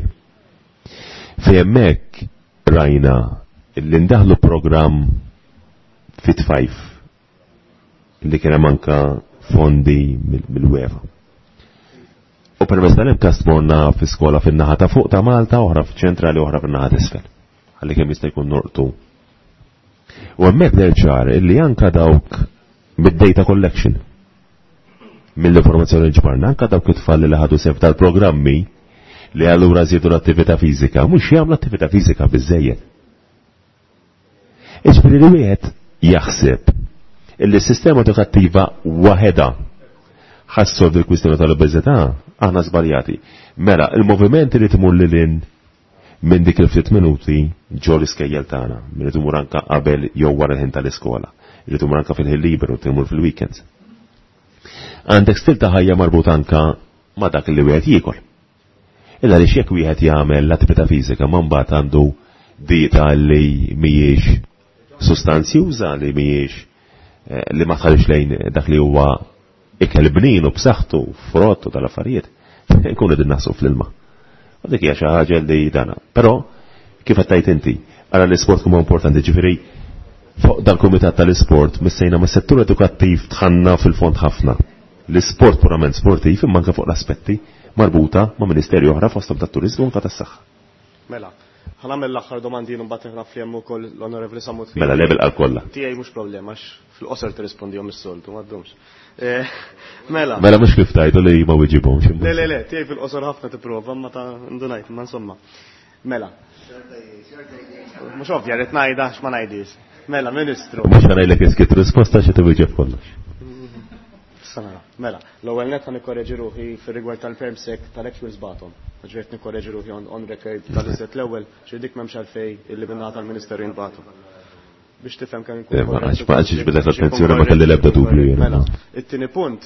Fi hemmhekk rajna li ndaħlu programm Fit Five li kien hemm anke fondi mill-UEFA. U permezz tal-Emcast morna fi skola fin-naħa ta' fuq ta' Malta, oħra f'ċentrali oħra fin-naħa t'isfel. Ħalli kemm jista' jkun nortu. U hemmhekk nerċar illi anke dawk mid-data collection. Mill-informazzjoni ġbarna, anka dawk it-tfal li ħadu sef tal-programmi li allura żiedu l-attività fiżika, mhux jagħmlu attività fiżika biżejjed. Iġifieri li wieħed jaħseb illi s-sistema edukattiva waħedha ħassolvi l-kwistjoni tal-obeżità aħna żbaljati. Mela, il-movimenti li tmur lilin minn dik il-ftit minuti ġol iskejjel tagħna, minn timur anke qabel jew wara l-ħin tal-iskola, li timur anke fil-ħin liberu, timur fil-weekends. Għandek stil ta' ħajja marbut anka ma' dak li wieħed jiekol. Illa li x'jekk wieħed jagħmel l-attività fiżika ma mbagħad għandu dieta li mhijiex sustanzjuża, li mhijiex li ma tħallix lejn dak li huwa ikel bnin u b'saħħtu frottu tal-affarijiet, nkunu qegħdin naħsu fl-ilma. U dik hija xi ħaġa li dana. Però kif qed tgħid inti, ara l-isport huma importanti ġifieri fuq dal-kumitat tal-isport missejna mas-settur edukattiv tħanna fil-fond ħafna. L-isport purament sportiv imma anke fuq l-aspetti marbuta ma' ministeri oħra fosthom tat-turiżmu u tas-saħħa. Mela, ħanamel l-aħħar domandin u mbagħad naf li hemm ukoll l-Onorevoli Samut. Mela level għal kollha. Tiegħi mhux problema għax fil-qosor tirrispondihom is-soltu m'għaddhomx. Mela. Mela mhux kif tajtu li ma wiġibhomx. Le le le, tiegħi fil-qosor ħafna tipprova ma ta' ndunajt ma insomma. Mela. Mhux ovvja rid ngħidha x'ma ngħidix. Mela, Ministru. Mhux ngħidlek iskit risposta xi tiwieġeb kollox. Mela, l-ewwel net ħan ikkorreġi ruħi fir-rigward tal-permsek tal-hekk wisbathom. Ġiet nikkorreġi ruħi on record tal-iżet l-ewwel xi dik m'hemmx għalfej illi binnaħa tal-Ministeru jinbagħtu. Biex tifhem kemm inkun. Ma nafx ma għadx bidet attenzjoni ma kelli l-ebda dubju jiena. Mela, it-tieni punt,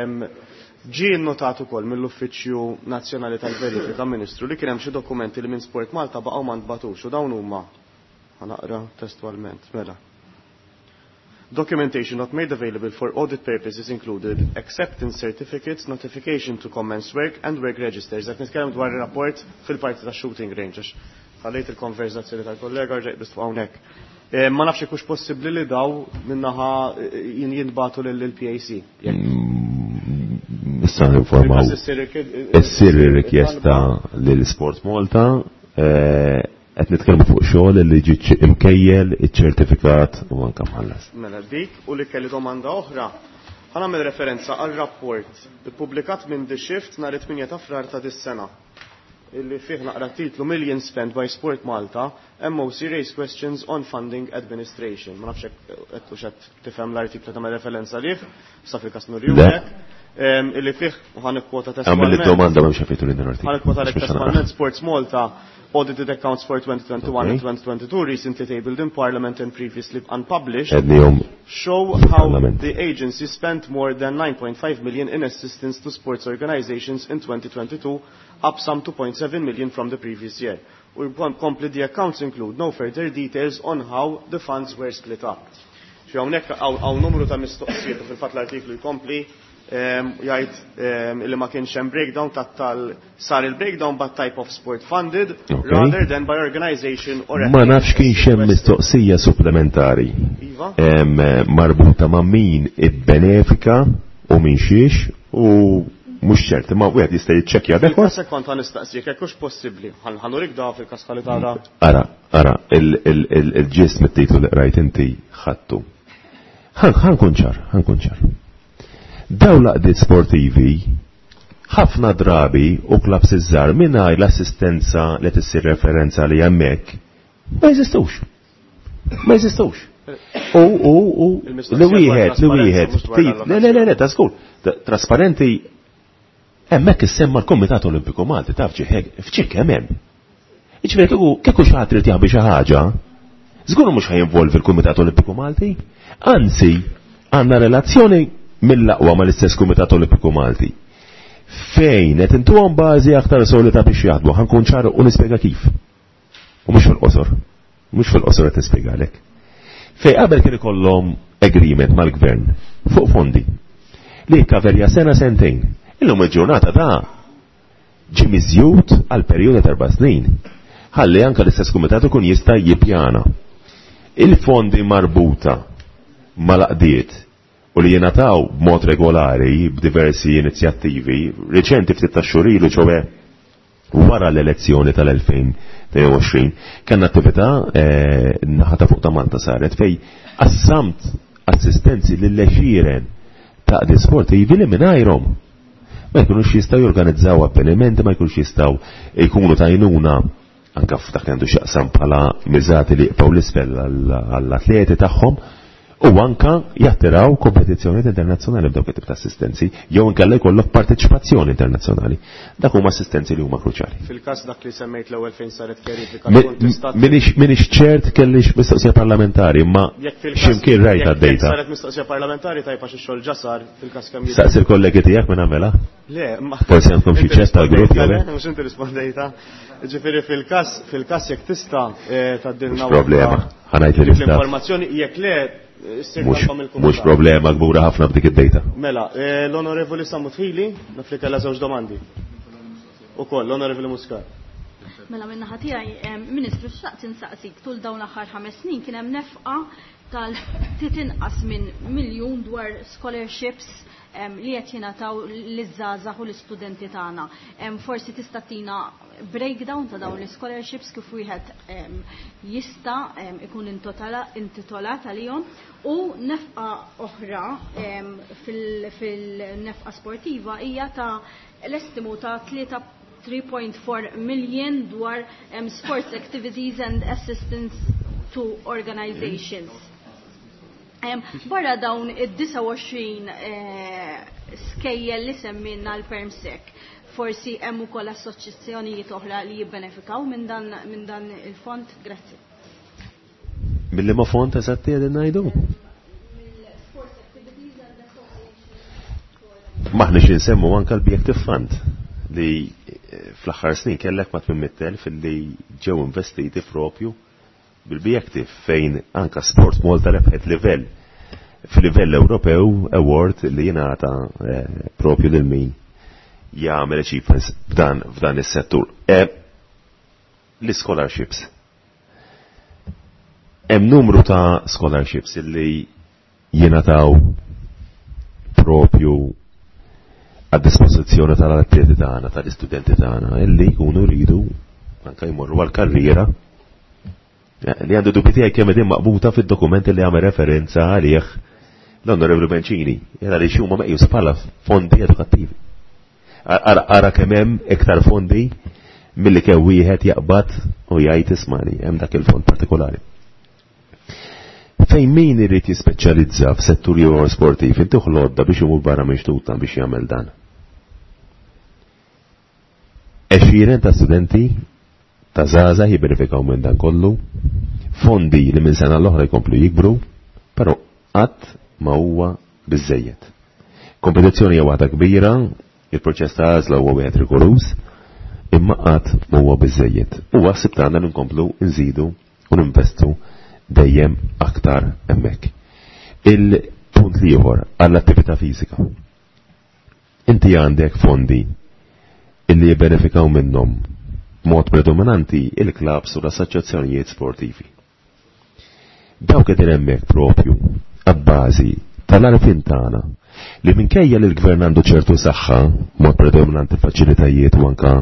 ġie nnotat ukoll mill-Uffiċċju Nazzjonali tal-Verifika Ministru li kien hemm xi dokumenti li minn Sport Malta baqgħu ma ntbatux u dawn huma ħanaqra testwalment. Mela. Documentation not made available for audit purposes included acceptance certificates, notification to commence work and work registers. Qed nitkellem dwar ir-rapport fil-parti ta' shooting range għax ħallejt il-konverzazzjoni tal-kollega ġejt biss hawnhekk. Ma nafx hekk hux possibbli li daw minnaħa jinbagħtu lill-P A C. Issa informaw. Issir ir-rikjesta lill-Sport Malta qed nitkellmu fuq xogħol li ġiet imkejjel iċ-ċertifikat u anke mħallas. Mela dik u li kelli domanda oħra. Ħa nagħmel referenza għal rapport ippubblikat minn The Shift nhar it-tminja ta' frar ta' dis-sena illi fih naqra titlu Million Spent by Sport Malta, M O C raise questions on funding administration. Ma nafx hekk qed qed tifhem l-artiklu ta' referenza lih, sa fil-każ nurjuhek. Illi fih ħan ikkwota testimonial. Għamil domanda ma mxafitu l-artiklu. Ħan ikkwota testimonial Sports Malta audited accounts for twenty twenty-one and twenty twenty-two recently tabled in Parliament and previously unpublished show how the agency spent more than nine point five million in assistance to sports organizations in twenty twenty-two, up some two point seven million from the previous year. We complete the accounts include no further details on how the funds were split up. Xi hawnhekk hawn numru ta' mistoqsijiet fil-fatt l-artiklu jkompli jgħid li ma kienx hemm breakdown tal sar il-breakdown but type of sport funded rather than by organization or ma nafx kienx hemm mistoqsija supplementari marbuta ma' min ibbenefika u min xiex u mhux ċert ma wieħed jista' jiċċekkja dak. Sekond ħan nistaqsik hekk hux possibbli. Ħanurik da fil-każ ħalli tara. Ara, ara, il-ġism it-titlu li qrajt inti ħadtu. Ħankun ċar, ħankun ċar. Daw laqdiet sportivi ħafna drabi u klabs iż-żar mingħajr l-assistenza li tissir referenza li hemmhekk ma jeżistux. Ma jeżistux. U u u li wieħed li wieħed ftit le le le ta' żgur. Trasparenti hemmhekk issemma l-Kumitat Olimpiku Malti taf f'ċik hemm. Iġifieri kieku xi ħadd irid jaħbi xi ħaġa, żgur mhux ħajinvolvi l-Kumitat Olimpiku Malti, anzi għandna relazzjoni mill-aqwa mal-istess Kumitat Olimpiku Malti. Fejn qed intuhom bażi aktar solita biex jaħdmu, ħankun ċar u nispjega kif. U mhux fil-qosor. Mhux fil-qosor qed nispjegalek. Fejn qabel kien ikollhom agreement mal-gvern fuq fondi li kaverja sena sentejn. Illum il-ġurnata ta' ġie miżjud għal perjodu ta' erba' snin. Ħalli anke l-istess kumitat ikun jista' jippjana. Il-fondi marbuta mal-aqdiet u li jenataw b'mod regolari b'diversi inizjattivi reċenti ftit ta' xhur ilu ċowe wara l-elezzjoni tal-elfejn u għoxrin kellna attività naħata fuq ta' Malta saret fej assamt assistenzi lill-għexieren ta' qdi sportivi li mingħajrhom ma jkunux jistgħu jorganizzaw avvenimenti, ma jkunux jistgħu jkunu tajnuna anke f'dak li għandu x'jaqsam bħala miżati li jqbgħu l-isfel għall-atleti tagħhom u anka jattiraw kompetizzjonijiet internazzjonali b'dawk it-tip ta' assistenzi jew inkella jkollok parteċipazzjoni internazzjonali. Dak huma assistenzi li huma kruċjali. Fil-każ dak li semmejt l-ewwel fejn saret kjerifika Minix ċert kellix mistoqsija parlamentari, ma x'imkien rajt għaddejta. Saret mistoqsija parlamentari tajba xi xogħol ġasar fil-każ kemm Saqs il-kollegi tiegħek minn għamela? Le, ma forsi għandkom xi ċett tal-grupp jew mhux inti rispondejta. Ġifieri fil-każ fil-każ jekk tista' tgħaddilna problema. Ħanajt li l-informazzjoni jekk le Mux problema gbura ħafna b'dik id-dejta. Mela, l-onorevoli Samutfili, nafli kella żewġ domandi. Ukoll l-onorevoli Muskar. Mela minna ħatijaj, Ministru, xaqt insaqsik tul dawn l-aħħar ħames snin kien hemm nefqa tal-titinqas minn miljun dwar scholarships li qed jingħataw liż-żgħażagħ u l-istudenti tagħna. Forsi tista' tina breakdown ta' dawn l-scholarships kif wieħed jista' ikun intitolat għalihom u nefqa oħra fil-nefqa sportiva hija ta' l-estimu ta' three point four million dwar sports activities and assistance to organizations. Barra dawn id-twenty-nine skejjel li semminna l-Permsek, forsi hemm ukoll assoċjazzjonijiet oħra li jibbenefikaw minn dan minn dan il-fond? Grazzi. Mill-liema fond eżatti qegħdin ngħidu? Maħniex insemmu anke l-Objective Fund li fl-aħħar snin kellek ma tmien mit-telf li ġew investiti propju bil-Objective fejn anka sport Malta rebħet livell fil-livell Ewropew award li jingħata propju lil min jagħmel achievements f'dan f'dan is-settur. L-scholarships. Hemm numru ta' scholarships li jingħataw propju għad-dispożizzjoni tal-atleti tagħna, tal-istudenti tagħna illi jkunu rridu anke jmorru għall-karriera li għandu dubbi tiegħi kemm qegħdin maqbuta fid-dokumenti li għamel referenza għalih l-Onorevoli Bencini, jara li xhuma meqjus bħala fondi edukattivi. Ara kemm hemm iktar fondi milli kemm wieħed jaqbad u jgħid ismani hemm dak il-fond partikolari. Fejn min irid jispeċjalizza f'settur ieħor sportiv intuħ lodda biex imur barra mixtuta biex jagħmel dan. Għexieren ta' studenti ta' żgħażagħ jibbenefikaw minn dan kollu, fondi li minn sena l-oħra jkomplu jikbru, però qatt ma huwa biżejjed. Kompetizzjoni hija waħda kbira, il-proċess ta' għażla huwa wieħed rigorus, imma qatt ma huwa biżejjed. U waħsib tagħna nkomplu nżidu u ninvestu dejjem aktar hemmhekk. Il-punt ieħor għall-attività fiżika. Inti għandek fondi illi jibbenefikaw minnhom mod predominanti il-klabs u l-assoċjazzjonijiet sportivi. Dawk qegħdin hemmhekk propju għabbażi tal-arfin tagħna li minkejja li l-gvern għandu ċertu saħħa mod predominanti faċilitajiet u anka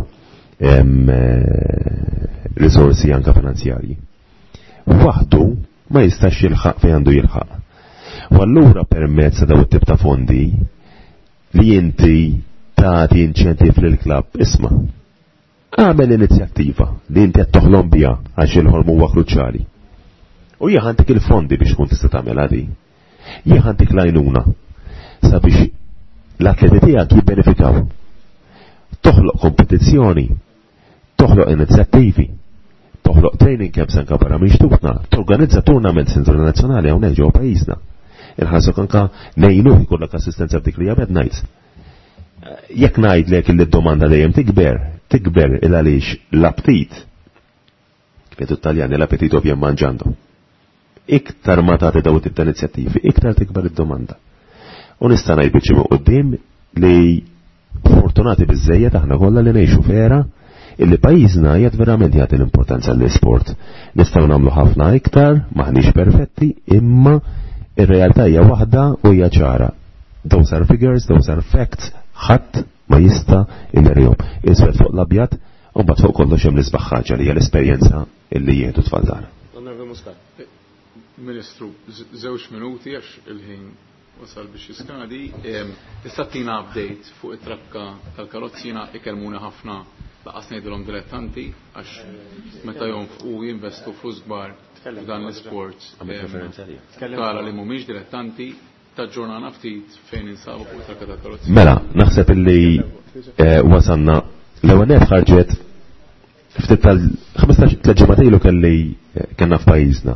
risorsi anka finanzjarji. Waħdu ma jistax jilħaq fejn għandu jilħaq. U allura permezz daw it-tip ta' fondi li inti tagħti inċentiv lill-klabb isma' għamel inizjattiva li inti qed toħlom biha għax il-ħolm huwa kruċjali. U jaħantik il-fondi biex tkun tista' tagħmel għadi. Jaħantik lajnuna sabiex l-atleti tiegħek jibbenefikaw. Toħloq kompetizzjoni, toħloq inizjattivi, toħloq training camps anke barra mixtutna, torganizza tournaments internazzjonali hawnhekk ġew pajjiżna. Inħassok anke ngħinu jkollok assistenza f'dik li jabed ngħid. Jekk ngħidlek il domanda dejjem tikber, tikber il għaliex l-aptit, kif Taljani l-appetit ovvjem manġando. Iktar ma tagħti daw it-tip ta' inizjattivi, iktar tikber id-domanda. U nista' ngħid biċċi minn quddiem li fortunati biżejjed aħna kollha li ngħixu fera illi pajjiżna jgħid verament jagħti l-importanza l-isport. Nistgħu nagħmlu ħafna iktar, maħniex perfetti, imma ir-realtà hija waħda u hija ċara. Those are figures, those are facts, ħadd ma jista' innerjhom. Iswed fuq l-abjad u mbagħad fuq kollox hemm l-isbaħ ħaġa li hija l-esperjenza illi jieħdu tfal tagħna. Ministru, żewġ minuti għax il-ħin wasal biex jiskadi. Tista' tina update fuq it-trakka tal-karozzina ikelmuna ħafna laqas ngħidulhom dilettanti għax meta jonfqu jinvestu flus kbar f'dan l-isport. Kara li mhumiex dilettanti taġġornana ftit fejn insabu fuq it-trakka tal-karozzina. Mela, naħseb illi wasanna l-ewwel ħarġet ftit tal-ħmistax ġimgħa ilu kelli kellna f'pajjiżna.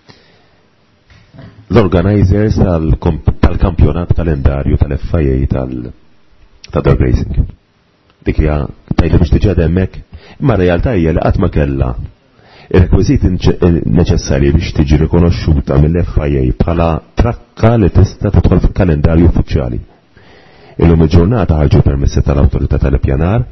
L-organizers tal-kampjonat kalendarju tal-F I A tal-Dog Racing. Dik hija tajli biex tiġi hemmhekk, imma realtà hija li qatt ma kellha ir-rekwiżiti neċessarji biex tiġi rikonoxxuta mill-F I A bħala trakka li tista' tidħol fil-kalendarju uffiċjali. Illum il-ġurnata ħarġu permessi tal-awtorità tal-ippjanar,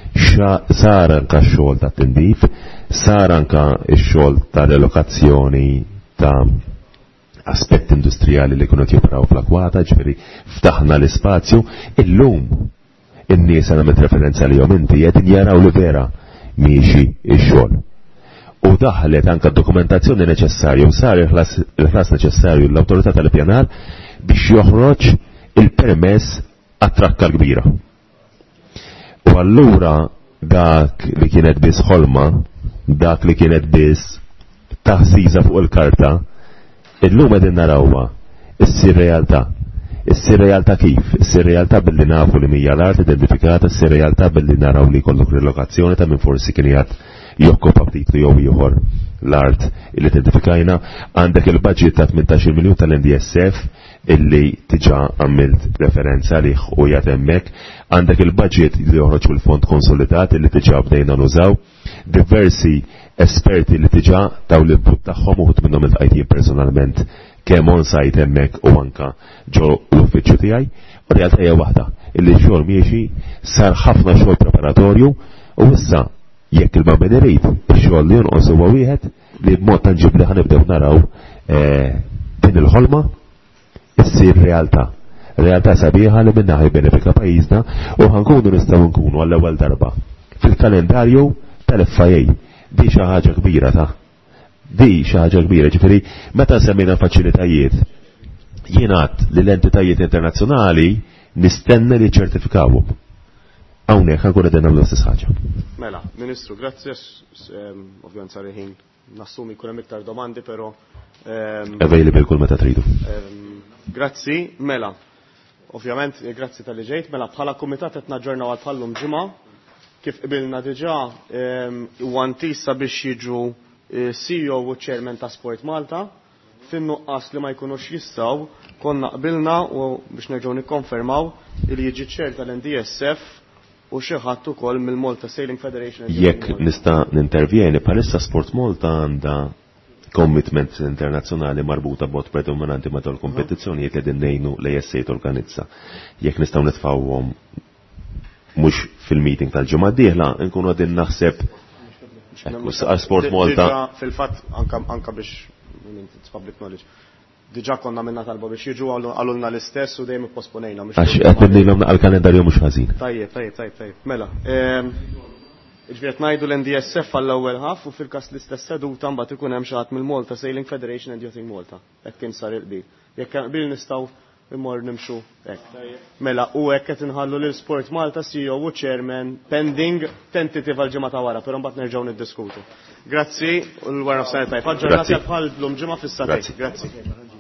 sar anka x-xogħol ta' tindif, sar anka x-xogħol tal-elokazzjoni ta' aspetti industrijali li kienu jiparaw fl-akwata, ġifieri ftaħna l-ispazju. Illum in-nies għandhom referenza li jom inti qed jaraw li vera miexi x-xogħol. U daħlet anka dokumentazzjoni neċessarja u sar il-ħlas neċessarju l-awtorità tal-ippjanar biex joħroġ il-permess għat-trakka l-kbira. U allura dak li kienet biss ħolma, dak li kienet biss taħsiża fuq il-karta, illum qegħdin narawha issir realtà. Issir realtà kif? Issir realtà billi nafu li mija l-art identifikata, issir realtà billi naraw li jkollok rilokazzjoni ta' minn forsi kien jgħid jokkupa ftit jew ieħor l-art illi identifikajna. Għandek il-budget ta' tmintax miljun tal-N D S F illi tiġa għamilt referenza liħ u jgħat hemmhekk. Għandek il-budget li joħroġ mill-fond konsolidat illi tiġa bdejna nużaw. Diversi esperti li tiġa taw l-input tagħhom uħud minnhom il-tqajtien personalment kemm on-site hemmhekk u anka ġo l-uffiċċju tiegħi. U realtà hija waħda illi x-xogħol miexi sar ħafna xogħol preparatorju u issa jekk il-babben irid ix-xogħol li jonqos huwa wieħed li b'mod tanġibli ħanibdew naraw din il-ħolma issir realtà. Realtà sabiħa li minna ħajbenefika pajjiżna u ħankunu nistgħu nkunu għall-ewwel darba fil-kalendarju tal-F I A. Di xi ħaġa kbira ta' di xi ħaġa kbira, ġifieri meta semmejna faċilitajiet jingħad li l-entitajiet internazzjonali nistenna li ċertifikawhom. Hawnhekk ħankun qegħdin nagħmlu l-istess ħaġa. Mela, Ministru, grazzi, ovvjament sar il-ħin nassumi jkun hemm iktar domandi, però available kull meta tridu. Grazzi, mela. Ovvjament, grazzi tal-li ġejt, mela bħala kumitat qed naġġornaw għal bħallum ġimgħa kif qbilna diġà u antissa biex jiġu C E O u Chairman ta' Sport Malta fin-nuqqas li ma jkunux jistgħu konna qbilna u biex nerġgħu nikkonfermaw li jiġi ċer tal-N D S F u xi ħadd ukoll mill-Malta Sailing Federation. Jekk nista' nintervjeni bħalissa Sport Malta għandha commitment internazzjonali marbuta b'mod predominanti ma' tal-kompetizzjonijiet li ngħinu l A S A torganizza. Jekk nistgħu nitfgħuhom mhux fil-meeting tal-ġimgħa d-dieħla nkunu qegħdin naħseb Sport Malta. Fil-fatt anka biex public knowledge. Diġà konna minna talba biex jiġu għalulna l-istess u dejjem posponejna. Għax qed nidilhom għall-kalendarju mhux ħażin. Tajjeb, tajjeb, tajjeb, tajjeb. Mela. Ġviet ngħidu l-N D S F għall-ewwel ħaf u fil-każ l-istess seduta mbagħad ikun hemm xi ħadd mill-Malta Sailing Federation and Yachting Malta. Hekk kien sar il-qbil. Jekk qbil nistgħu immor nimxu hekk. Mela u hekk qed inħallu lil Sport Malta C E O u Chairman pending tentative għal-ġimgħa ta' wara, però mbagħad nerġgħu niddiskutu. Grazzi u l-wara f'sena tajb. Ġurnata bħal llum ġimgħa fis-satej. Grazzi.